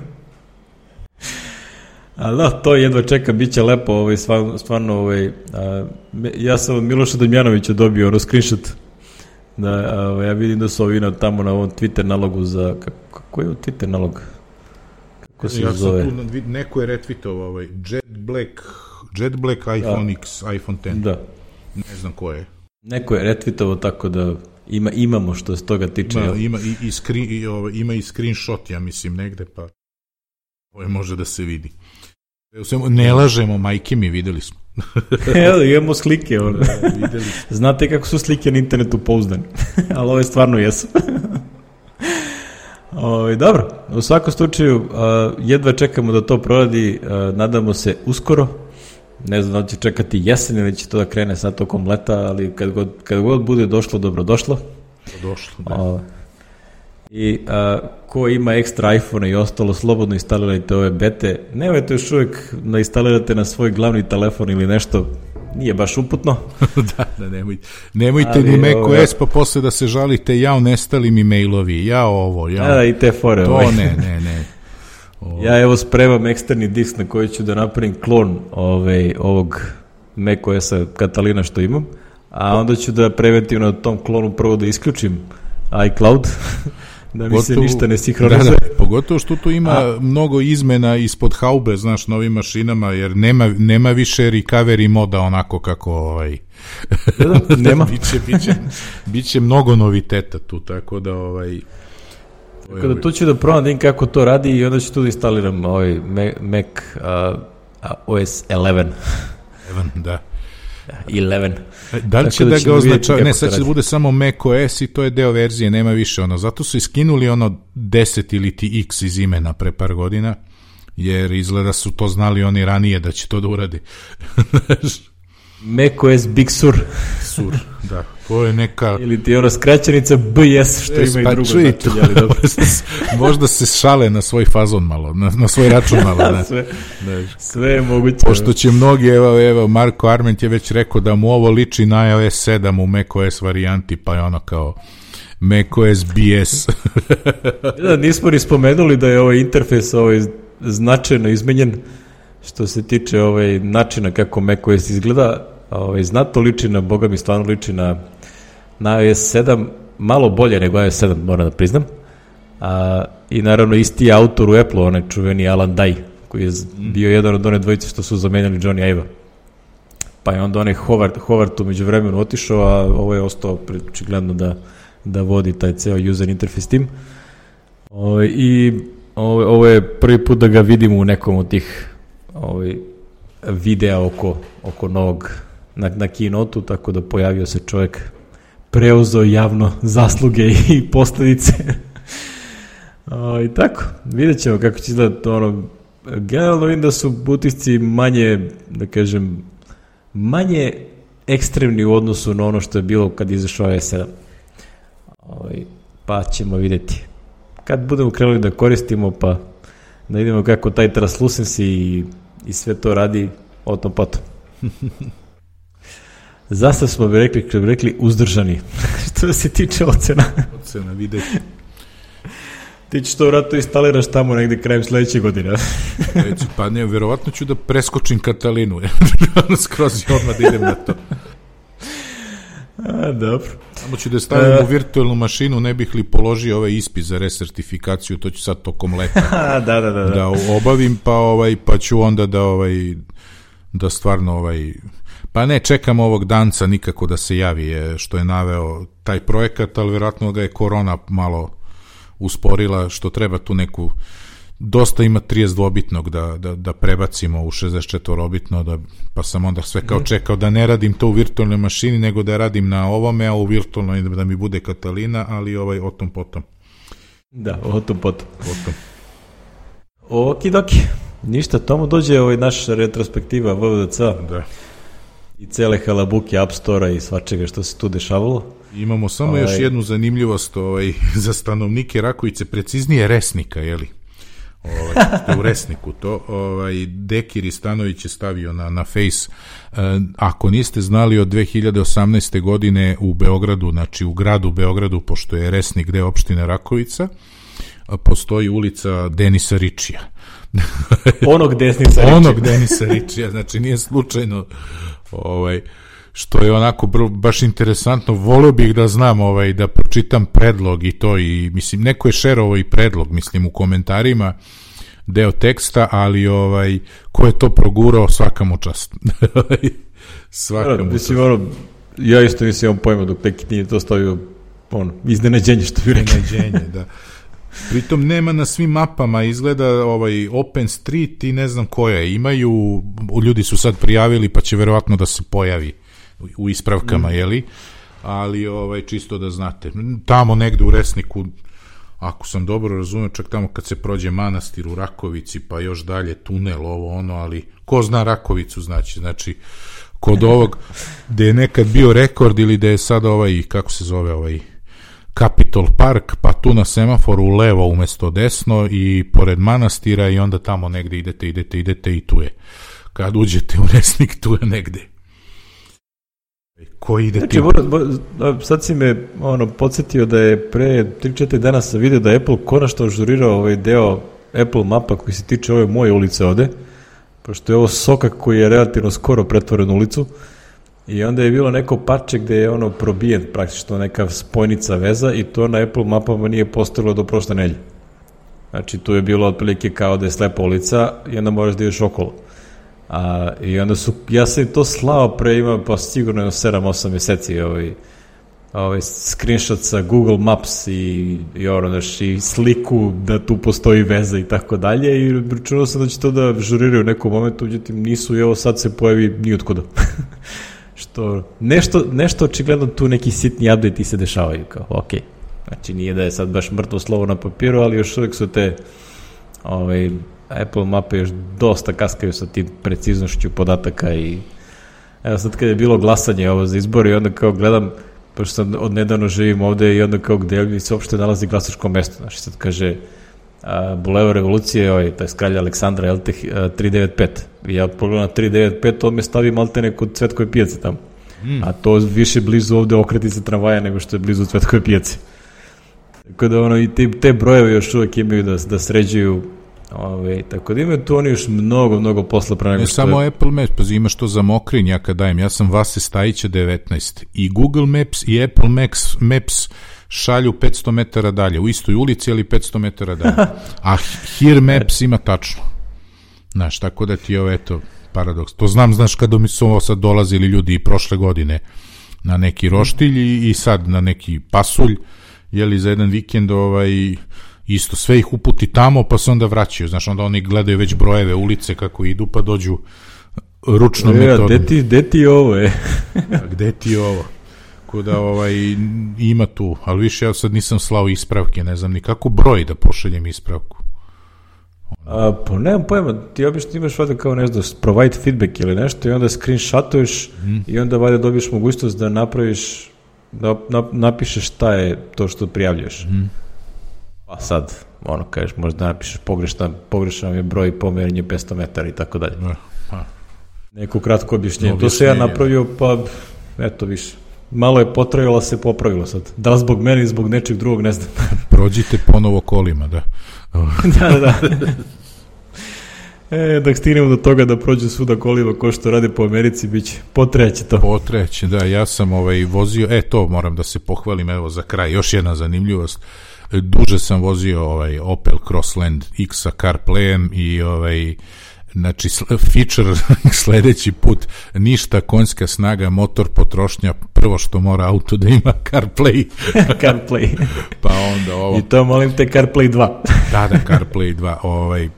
Ali to jedva čeka, bit će lepo, stvarno, ja sam od Miloša Damjanovića dobio screenshot, da, ja vidim da su tamo na ovom Twitter nalogu za, kako je Twitter nalog? Kako se zove? Ja sam tu, neko je retweetovao Jet Black iPhone X, iPhone X. Da. Ne znam ko je. Neko je retweetovao tako da imamo što se toga tiče. Ima i screenshot, ja mislim, negde, pa ovo može da se vidi. Ne lažemo, majke mi, videli smo. Imamo slike. Znate kako su slike na internetu pouzdane, ali ove stvarno jesu. Dobro, u svakom slučaju jedva čekamo da to proradi, nadamo se uskoro. Ne znam da će čekati jesen ili će to da krene sad tokom leta, ali kad god bude došlo, dobrodošlo. Da. I ko ima ekstra iPhone i ostalo, slobodno instalirajte ove bete. Nemojte još uvijek da instalirate na svoj glavni telefon ili nešto, nije baš uputno. Da, nemojte ni macOS pa posle da se žalite, nestali mi mailovi, i te fore. To ne. Ja evo spremam eksterni disk na koji ću da napravim klon ovog macOS-a Catalina što imam, a onda ću da preventivno na tom klonu prvo da isključim iCloud, da mi se ništa ne sinhronizuje. Pogotovo što tu ima mnogo izmena ispod haube, znaš, na ovim mašinama, jer nema više recovery moda onako kako nema. Biće mnogo noviteta tu, tako da Tako da tu ću da probam kako to radi i onda ću tu da instaliram Mac OS 11. Da. 11. Da li će da ga označava? Ne, sad će da bude samo macOS i to je deo verzije, nema više ono. Zato su iskinuli ono 10 ili ti X iz imena pre par godina, jer izgleda su to znali oni ranije da će to da uradi. macOS Big Sur. Sur, da. To je neka... Ili ti ono skraćenica BS, što ima i drugo značenje, ali dobro. Možda se šale na svoj fazon malo, na svoj račun malo. Da. Sve je moguće. Pošto će mnogi, evo, Marko Arment je već rekao da mu ovo liči na iOS 7 u macOS varijanti, pa je ono kao macOS BS. Da, nismo ni spomenuli da je ovaj interfejs značajno izmenjen što se tiče načina kako macOS izgleda. Znatno liči na, boga mi stvarno liči na iOS 7, malo bolje nego iOS 7, moram da priznam. I naravno isti autor u Apple, onaj čuveni Alan Dye, koji je bio jedan od one dvojice što su zamenjali Johnny Ive. Pa je onda onaj Howard umeđu vremenu otišao, a ovo je ostao očigledno da vodi taj ceo user interface tim. I ovo je prvi put da ga vidimo u nekom od tih videa oko novog na keynote-u, tako da pojavio se čovjek, preuzeo javno zasluge i posledice. I tako, vidjet ćemo kako će izgledati generalno vidim da su utisci manje, da kažem, manje ekstremni u odnosu na ono što je bilo kad izašao iOS 7. Pa ćemo vidjeti. Kad budemo krenuli da koristimo, pa da vidimo kako taj translucency i sve to radi o tom potom. Zastav smo bi rekli uzdržani. Što se tiče ocena. Ocena, videti. Ti ćeš to vratno instaliraš tamo negde krajem sledeće godine. Pa ne, verovatno ću da preskočim Katalinu. Skroz i odmah da idem na to. Dobro. Samo ću da stavim u virtualnu mašinu, ne bih li položio ovaj ispit za resertifikaciju, to ću sad tokom leta da obavim, pa ću onda da stvarno pa ne, čekam ovog danca nikako da se javi, što je naveo taj projekat, ali verovatno ga je korona malo usporila, što treba tu neku, dosta ima 32-bitnog da prebacimo u 64-bitno, pa sam onda sve kao čekao da ne radim to u virtualnoj mašini, nego da radim na ovome, a u virtualnoj da mi bude Katalina, ali o tom potom. Da, o tom potom. Okidoki. Ništa, tomu dođe naša retrospektiva VVDC. Da. I cele halabuke App Store-a i svačega što se tu dešavalo. Imamo samo još jednu zanimljivost za stanovnike Rakovice, preciznije Resnika, jeli? U Resniku to. Dekir Istanović je stavio na Face. Ako niste znali, od 2018. godine u Beogradu, znači u gradu Beogradu, pošto je Resnik deo opštine Rakovica, postoji ulica Denisa Ričija. Onog Denisa Ričija, znači nije slučajno što je onako baš interesantno. Volio bih da znam da pročitam predlog i to, i mislim neko je šerovao i predlog, mislim u komentarima deo teksta, ali ko je to progurao, svaka mu čast. Svaka mu čast. Ja isto nisam pojma dok tek nije to stavio iznenađenje, što bi rekao. Iznenađenje, da. Pritom nema na svim mapama, izgleda OpenStreet i ne znam koja imaju, ljudi su sad prijavili pa će verovatno da se pojavi u ispravkama, jeli? Ali čisto da znate, tamo negde u Resniku, ako sam dobro razumio, čak tamo kad se prođe manastir u Rakovici, pa još dalje tunel, ali ko zna Rakovicu, znači kod ovog gde je nekad bio rekord, ili da je sad kako se zove Capitol Park, pa tu na semaforu levo umesto desno i pored manastira, i onda tamo negde idete i tu je. Kad uđete u Resnik, tu je negde. Ko ide ti? Sad si me podsjetio da je pre 3-4 dana sam vidio da je Apple konačno ažurirao deo Apple mapa koji se tiče ove moje ulice ovde, pošto je ovo sokak koji je relativno skoro pretvoren u ulicu. I onda je bilo neko parče gde je probijen, praktično neka spojnica veza, i to na Apple mapama nije postojalo do prošle nedelje. Znači tu je bilo otprilike kao da je slepa ulica i onda moraš da ideš okolo. I onda ja sam to slao pre, ima pa sigurno 7-8 meseci screenshot sa Google Maps i sliku da tu postoji veza i tako dalje, i računao sam da će to da žuriraju u nekom momentu, međutim nisu, i evo sad se pojavi nijotkuda. što nešto očigledno tu neki sitni update-i se dešavaju, kao, ok, znači nije da je sad baš mrtvo slovo na papiru, ali još uvijek su te Apple mape još dosta kaskaju sa tim preciznošću podataka i evo sad kad je bilo glasanje ovo za izbor i onda kao gledam, pošto sam odnedavno živim ovde i onda kao gde se uopšte nalazi glasačko mesto, znači sad kaže Bulevar revolucije, taj skralja Aleksandra, LT 395. I ja pogledam na 395, on me stavi maltene kod Cvetkove pijace tamo. A to više blizu ovde okretnice tramvaja nego što je blizu Cvetkove pijace. Tako da i te brojeve još uvek imaju da sređuju. Tako da imaju tu oni još mnogo posla pre nego što... Ne samo Apple Maps, pa imaš to za Mokrin, ja kad dajem, ja sam Vase Stajića 19. I Google Maps i Apple Maps šalju 500 metara dalje, u istoj ulici, ali 500 metara dalje. A Here Maps ima tačno. Znaš, tako da ti je eto, paradoks. To znam, znaš, kada mi su ovo sad dolazili ljudi i prošle godine na neki roštilj i sad na neki pasulj, jeli za jedan vikend, isto, sve ih uputi tamo, pa se onda vraćaju. Znaš, onda oni gledaju već brojeve ulice kako idu, pa dođu ručnom metodom. Gde ti ovo je? Gde ti ovo? Kuda ima tu, ali više ja sad nisam slao ispravke, ne znam ni kako broj da pošaljem ispravku. Pa nemam pojma, ti obično imaš vada kao nešto, provide feedback ili nešto i onda screenshotuješ i onda vada dobiješ mogućnost da napraviš, da napišeš šta je to što prijavljuješ. Pa sad, kažeš, možda napišeš pogrešan je broj pomerenje 500 metara i tako dalje. Neko kratko objašnjenje. To se ja napravio, pa eto više. Malo je potrajalo, se popravilo sad. Da li zbog mene i zbog nečeg drugog, ne znam. Prođite ponovo kolima, da. Da. Da stignemo do toga da prođe svuda kolima ko što rade po Americi, biće potreće to. Potreće, da. Ja sam vozio, to moram da se pohvalim, evo za kraj, još jedna zanimljivost. Duže sam vozio Opel Crossland X sa CarPlayem i znači feature sledeći put, ništa konjska snaga, motor, potrošnja, prvo što mora auto da ima CarPlay. CarPlay. Pa onda ovo. I to molim te CarPlay 2. Da, CarPlay 2,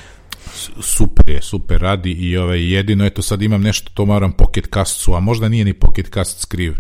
super radi i jedino, eto sad imam nešto, to moram Pocket Castu, a možda nije ni Pocket Cast skriv.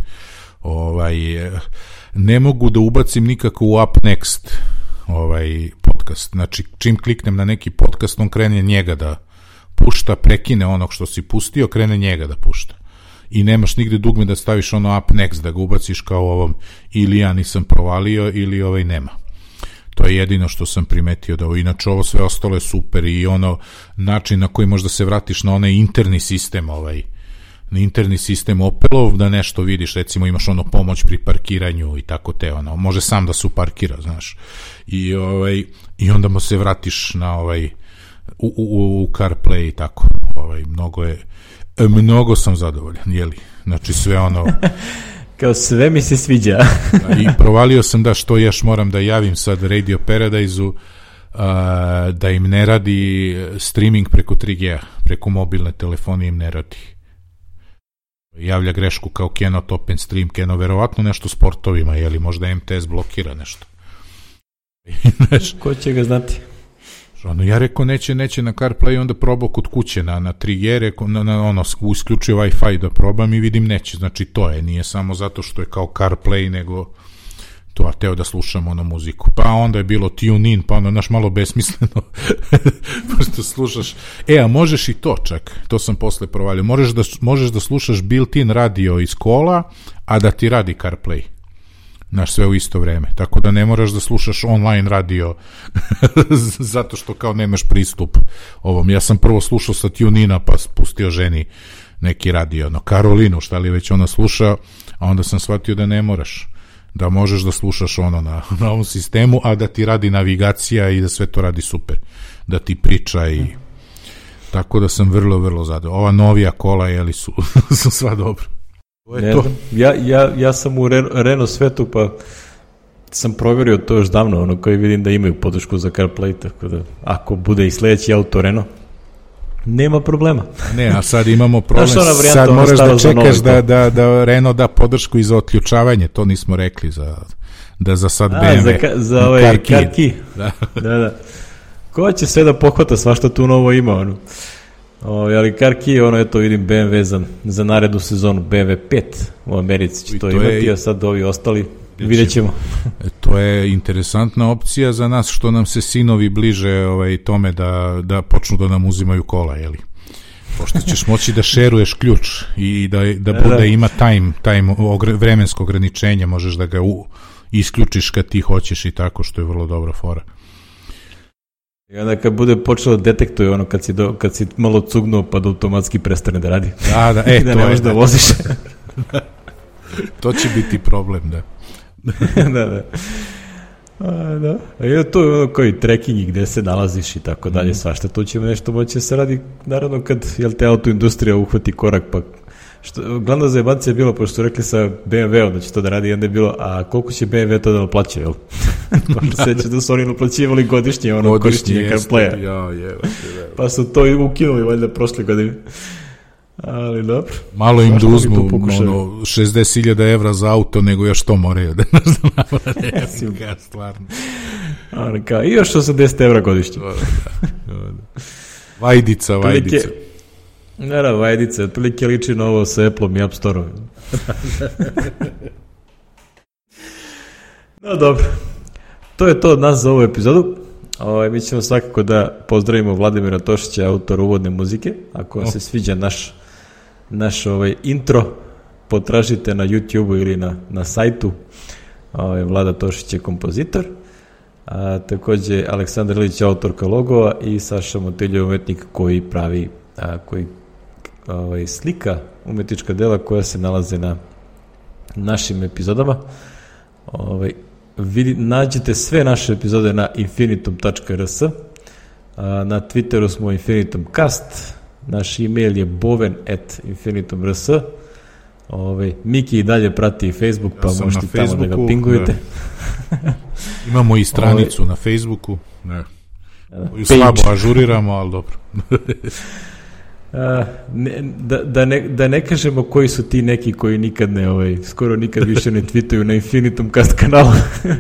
Ne mogu da ubacim nikako u Up Next podcast, znači čim kliknem na neki podcast, on krene njega da pušta, prekine onog što si pustio, krene njega da pušta. I nemaš nigde dugme da staviš ono Up Next, da ga ubaciš kao ovom, ili ja nisam provalio, ili nema. To je jedino što sam primetio, da inače ovo sve ostalo je super i način na koji možda se vratiš na onaj interni sistem, na interni sistem Opelov, da nešto vidiš, recimo imaš pomoć pri parkiranju i tako te, može sam da se uparkira, znaš. I onda mu se vratiš na u CarPlay i tako. Mnogo sam zadovoljan, jeli? Znači sve kao sve mi se sviđa. I provalio sam da što još moram da javim sad Radio Paradise-u, da im ne radi streaming preko 3G, preko mobilne telefonije im ne radi. Javlja grešku kao cannot open stream, verovatno nešto sportovima, jeli možda MTS blokira nešto. Ko će ga znati? Ja rekao neće na CarPlay, onda probao kod kuće na 3G, rekao isključio Wi-Fi da probam i vidim neće, znači to je, nije samo zato što je kao CarPlay, nego to, a teo da slušam muziku. Pa onda je bilo tune in, pa naš malo besmisleno, pošto slušaš, a možeš i to čak, to sam posle provalio, možeš da slušaš built-in radio iz kola, a da ti radi CarPlay. Naš sve u isto vreme, tako da ne moraš da slušaš online radio zato što kao nemaš pristup ovom. Ja sam prvo slušao sa TuneIna, pa spustio ženi neki radio, Karolinu, šta li već ona sluša, a onda sam shvatio da ne moraš, da možeš da slušaš na ovom sistemu, a da ti radi navigacija i da sve to radi super, da ti priča i tako da sam vrlo zadovoljan. Ova novija kola, jeli su sva dobro. Ja sam u Renault svetu, pa sam provjerio to još davno, koji vidim da imaju podršku za CarPlay, tako da ako bude i sledeći auto Renault, nema problema. Ne, a sad imamo problem, sad moraš da čekaš da Renault da podršku i za otključavanje, to nismo rekli, da za sad BMW. Za CarKey. Da. Ko će sve da pohvata, svašta tu novo ima, Ali Karki, eto vidim BMW za narednu sezonu, BMW 5 u Americi će to imati, a sad ovi ostali vidjet ćemo. To je interesantna opcija za nas, što nam se sinovi bliže tome da počnu da nam uzimaju kola, jeli? Pošto ćeš moći da šeruješ ključ i da bude ima time vremensko ograničenje, možeš da ga isključiš kad ti hoćeš i tako, što je vrlo dobra fora. I onda kad bude počelo da detektuje kad si malo cugnuo pa da automatski prestane da radi. Da, da ne možeš da voziš. To će biti problem, da. Da. A to je koji trekking gde se nalaziš i tako dalje, svašta, tu ćemo nešto moći da se radi, naravno kad te autoindustrija uhvati korak, pa glavna zajebancija je bilo, pošto su rekli sa BMW-om da će to da radi, onda je bilo, a koliko će BMW to da naplaća, jel? Sećaš da su oni naplaćivali godišnje korišćenje CarPlaya. Pa su to ukinuli valjda prošle godine. Ali dobro. Malo im da uzmu 60.000 evra za auto, nego još to moraju da nas navrade. Stvarno. I još 80 evra godišnje. Vajdica. Naravno, Vajdica, otprilike liči na ovo sa Apple-om i App Store-om. No dobro, to je to od nas za ovu epizodu. Mi ćemo svakako da pozdravimo Vladimira Tošića, autora uvodne muzike. Ako vam se sviđa naš intro, potražite na YouTube-u ili na sajtu. Vlada Tošić je kompozitor. Takođe Aleksandar Ilić, autorka logova, i Saša Motiljo, umetnik koji pravi slika umetnička dela koja se nalaze na našim epizodama. Nađete sve naše epizode na infinitum.rs, na Twitteru smo infinitumcast, naš e-mail je boven@infinitum.rs, Miki i dalje prati Facebook, pa možete tamo da ga pingujete. Imamo i stranicu na Facebooku, slabo ažuriramo, ali dobro. Da ne kažemo koji su ti neki koji nikad skoro nikad više ne tweetuju na Infinitumcast kanalu.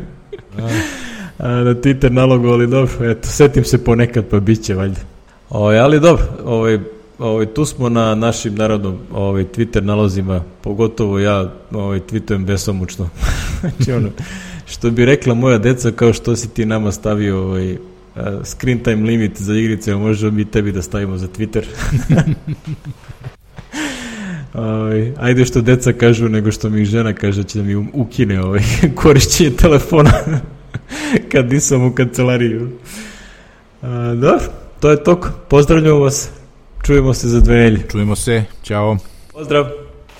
Na Twitter nalogu, ali dobro, eto, setim se ponekad, pa bit će valjda. Ali dobro, tu smo na našim, naravno, Twitter nalozima, pogotovo ja tweetujem besomučno. Znači, što bi rekla moja deca, kao što si ti nama stavio screen time limit za igrice, možemo mi tebi da stavimo za Twitter. Ajde što deca kažu, nego što mi žena kaže će da mi ukine korišćenje telefona kad nisam u kancelariju. Dobro, to je to. Pozdravljamo vas. Čujemo se za 2 nedelje. Čujemo se. Ćao. Pozdrav.